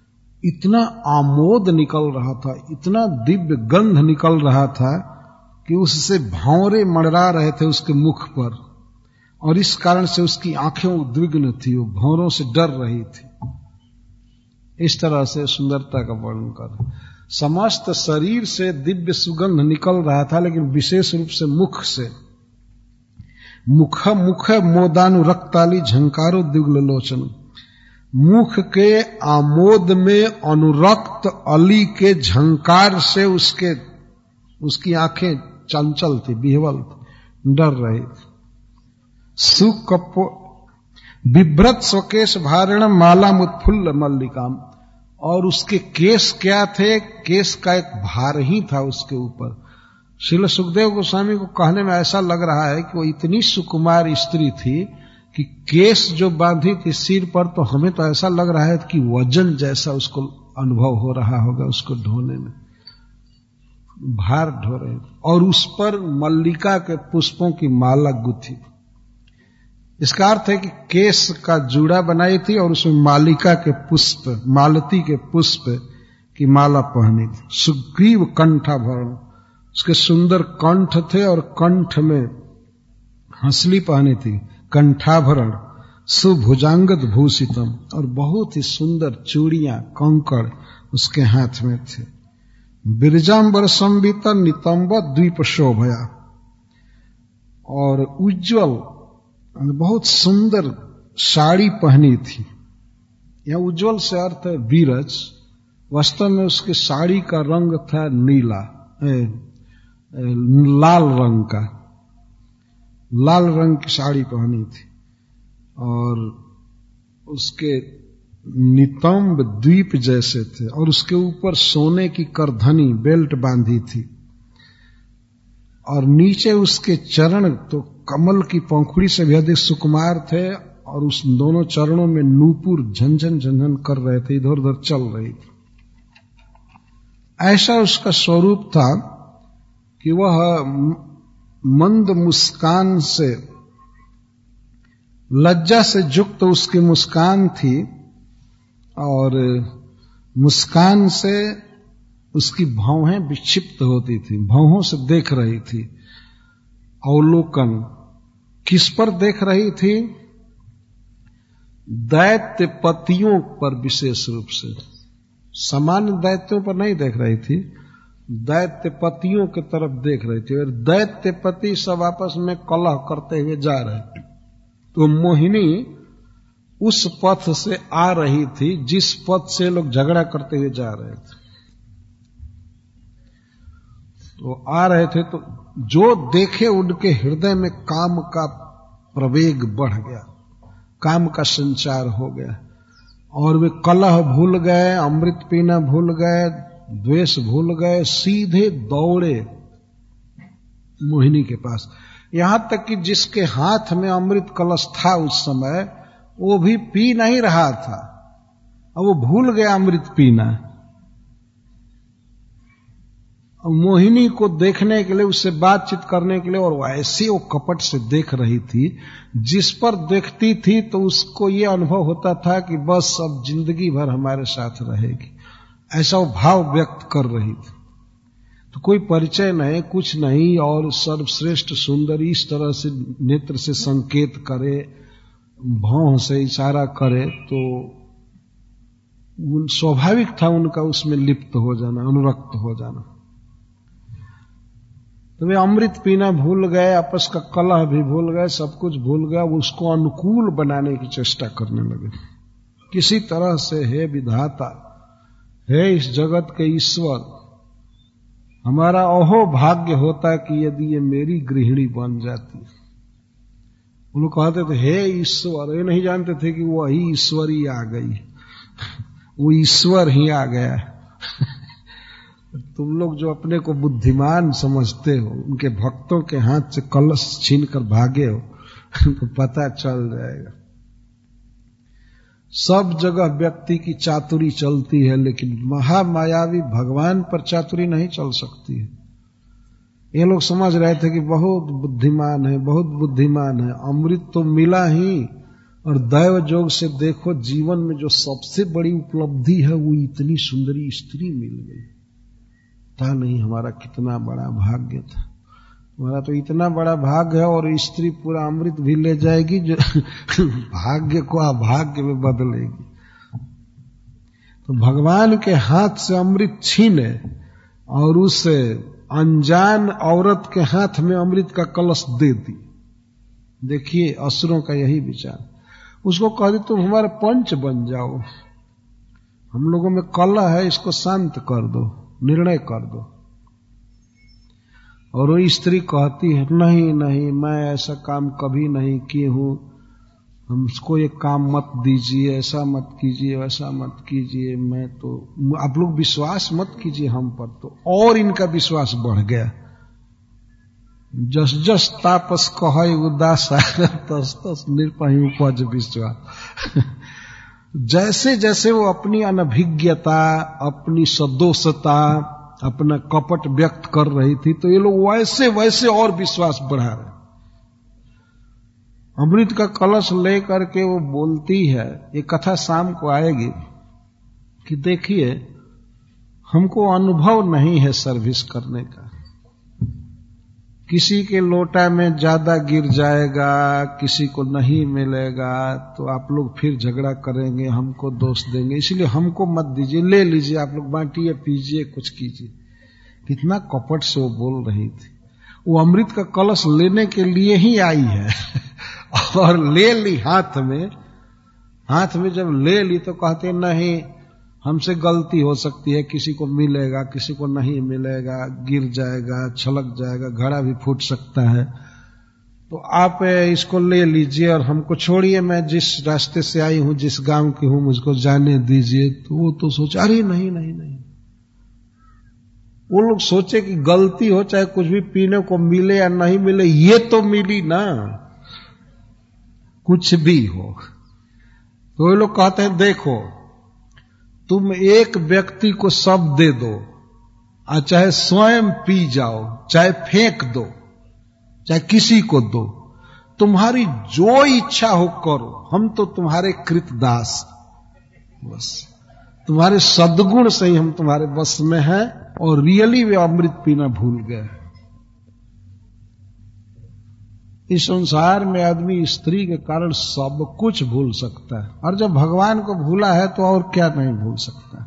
इतना आमोद निकल रहा था, इतना दिव्य गंध निकल रहा था कि उससे भौरे मंडरा रहे थे उसके मुख पर, और इस कारण से उसकी आंखें उद्विग्न थी, वो भौरों से डर रही थी। इस तरह से सुंदरता का वर्णन कर, समस्त शरीर से दिव्य सुगंध निकल रहा था, लेकिन विशेष रूप से मुख से। मुख मोदानुरक्ताली झंकारो दिग्लोचन, मुख के आमोद में अनुरक्त अली के झंकार से उसकी आंखें चंचल थी, विह्वल थी, डर रही थी। सुकपो बिभ्रत स्वकेश भारण माला मुत्फुल्ल मल्लिकाम, और उसके केस क्या थे? केस का एक भार ही था उसके ऊपर। श्रील सुखदेव गोस्वामी को कहने में ऐसा लग रहा है कि वो इतनी सुकुमार स्त्री थी कि केस जो बांधी थी सिर पर, तो हमें तो ऐसा लग रहा है कि वजन जैसा उसको अनुभव हो रहा होगा उसको ढोने में, भार ढो रहे थे, और उस पर मल्लिका के पुष्पों की माला गुथी। इसका अर्थ है कि केस का जूड़ा बनाई थी और उसमें मालिका के पुष्प, मालती के पुष्प की माला पहनी थी। सुग्रीव कंठाभरण, उसके सुंदर कंठ थे और कंठ में हंसली पहनी थी, कंठाभरण। सुभुजांगद भूषितम, और बहुत ही सुंदर चूड़ियां कंकड़ उसके हाथ में थे। बिरजांबर संवित नितंब द्वीप शोभया, और उज्जवल बहुत सुंदर साड़ी पहनी थी। यह उज्जवल से अर्थ है बीरज, वास्तव में उसकी साड़ी का रंग था नीला, लाल रंग का, लाल रंग की साड़ी पहनी थी, और उसके नितंब द्वीप जैसे थे, और उसके ऊपर सोने की करधनी बेल्ट बांधी थी, और नीचे उसके चरण तो कमल की पंखुड़ी से भी अधिक सुकुमार थे, और उस दोनों चरणों में नूपुर झंझन झंझन कर रहे थे, इधर उधर चल रही थी। ऐसा उसका स्वरूप था कि वह मंद मुस्कान से, लज्जा से युक्त उसकी मुस्कान थी, और मुस्कान से उसकी भौहें विक्षिप्त होती थी, भौहों से देख रही थी। अवलोकन किस पर देख रही थी? दैत्य पतियों पर, विशेष रूप से सामान्य दैत्यों पर नहीं देख रही थी, दैत्य पतियों की तरफ देख रही थी। और दैत्य पति सब आपस में कलह करते हुए जा रहे थे, तो मोहिनी उस पथ से आ रही थी जिस पथ से लोग झगड़ा करते हुए जा रहे थे। तो आ रहे थे, तो जो देखे उनके हृदय में काम का प्रवेग बढ़ गया, काम का संचार हो गया, और वे कलह भूल गए, अमृत पीना भूल गए, द्वेष भूल गए, सीधे दौड़े मोहिनी के पास। यहां तक कि जिसके हाथ में अमृत कलश था उस समय, वो भी पी नहीं रहा था, और वो भूल गया अमृत पीना। मोहिनी को देखने के लिए, उससे बातचीत करने के लिए, और ऐसे वो कपट से देख रही थी, जिस पर देखती थी तो उसको ये अनुभव होता था कि बस अब जिंदगी भर हमारे साथ रहेगी, ऐसा वो भाव व्यक्त कर रही थी। तो कोई परिचय नहीं, कुछ नहीं, और सर्वश्रेष्ठ सुंदरी इस तरह से नेत्र से संकेत करे, भौं से इशारा करे, तो स्वाभाविक था उनका उसमें लिप्त हो जाना, अनुरक्त हो जाना। तो वे अमृत पीना भूल गए, आपस का कलह भी भूल गए, सब कुछ भूल गया, वो उसको अनुकूल बनाने की चेष्टा करने लगे। किसी तरह से, हे विधाता, हे इस जगत के ईश्वर, हमारा अहो भाग्य होता कि यदि ये मेरी गृहिणी बन जाती। उन लोग कहते थे हे ईश्वर, ये नहीं जानते थे कि वही ईश्वर ही आ गई, वो ईश्वर ही आ गया। तुम लोग जो अपने को बुद्धिमान समझते हो, उनके भक्तों के हाथ से कलश छीन कर भागे हो, तो पता चल जाएगा। सब जगह व्यक्ति की चातुरी चलती है, लेकिन महामायावी भगवान पर चातुरी नहीं चल सकती है। ये लोग समझ रहे थे कि बहुत बुद्धिमान है, बहुत बुद्धिमान है, अमृत तो मिला ही, और दैव जोग से देखो जीवन में जो सबसे बड़ी उपलब्धि है वो इतनी सुंदरी स्त्री मिल गई। पता नहीं हमारा कितना बड़ा भाग्य था। हमारा तो इतना बड़ा भाग्य है और स्त्री पूरा अमृत भी ले जाएगी जो भाग्य को अभाग्य में बदलेगी। तो भगवान के हाथ से अमृत छीने और उस अनजान औरत के हाथ में अमृत का कलश दे दी। देखिए असुरों का यही विचार। उसको कह दी तुम हमारे पंच बन जाओ, हम लोगों में कलह है, इसको शांत कर दो, निर्णय कर दो। और वो स्त्री कहती है नहीं नहीं, मैं ऐसा काम कभी नहीं की हूं, हमको ये काम मत दीजिए, ऐसा मत कीजिए, वैसा मत कीजिए, मैं तो आप लोग विश्वास मत कीजिए हम पर। तो और इनका विश्वास बढ़ गया। जस जस तापस कहै उदास तस तस निरपहि उपज विश्वास। जैसे जैसे वो अपनी अनभिज्ञता, अपनी सदोषता, अपना कपट व्यक्त कर रही थी, तो ये लोग वैसे वैसे और विश्वास बढ़ा रहे। अमृत का कलश लेकर के वो बोलती है, ये कथा शाम को आएगी, कि देखिए हमको अनुभव नहीं है सर्विस करने का। किसी के लोटा में ज्यादा गिर जाएगा, किसी को नहीं मिलेगा, तो आप लोग फिर झगड़ा करेंगे, हमको दोष देंगे, इसलिए हमको मत दीजिए, ले लीजिए, आप लोग बांटिए, पीजिए, कुछ कीजिए। कितना कपट से वो बोल रही थी। वो अमृत का कलश लेने के लिए ही आई है और ले ली हाथ में। हाथ में जब ले ली तो कहते नहीं, हमसे गलती हो सकती है, किसी को मिलेगा, किसी को नहीं मिलेगा, गिर जाएगा, छलक जाएगा, घड़ा भी फूट सकता है, तो आप इसको ले लीजिए और हमको छोड़िए, मैं जिस रास्ते से आई हूं, जिस गांव की हूं, मुझको जाने दीजिए। तो वो तो सोचा अरे नहीं नहीं नहीं। वो लोग सोचे कि गलती हो, चाहे कुछ भी पीने को मिले या नहीं मिले, ये तो मिली ना, कुछ भी हो। तो ये लोग कहते हैं देखो, तुम एक व्यक्ति को सब दे दो, और चाहे स्वयं पी जाओ, चाहे फेंक दो, चाहे किसी को दो, तुम्हारी जो इच्छा हो करो, हम तो तुम्हारे कृतदास, बस तुम्हारे सद्गुण से ही हम तुम्हारे बस में हैं। और रियली वे अमृत पीना भूल गए। इस संसार में आदमी स्त्री के कारण सब कुछ भूल सकता है, और जब भगवान को भूला है तो और क्या नहीं भूल सकता।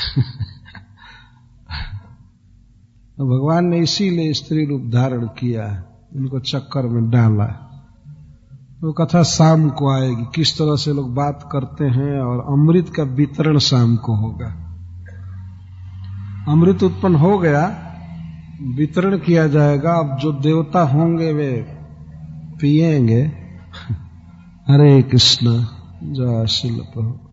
भगवान ने इसीलिए स्त्री रूप धारण किया है, उनको चक्कर में डाला है। वो कथा शाम को आएगी, किस तरह से लोग बात करते हैं, और अमृत का वितरण शाम को होगा। अमृत उत्पन्न हो गया, वितरण किया जाएगा। अब जो देवता होंगे वे पिएंगे। हरे कृष्ण, जय श्री प्रभु।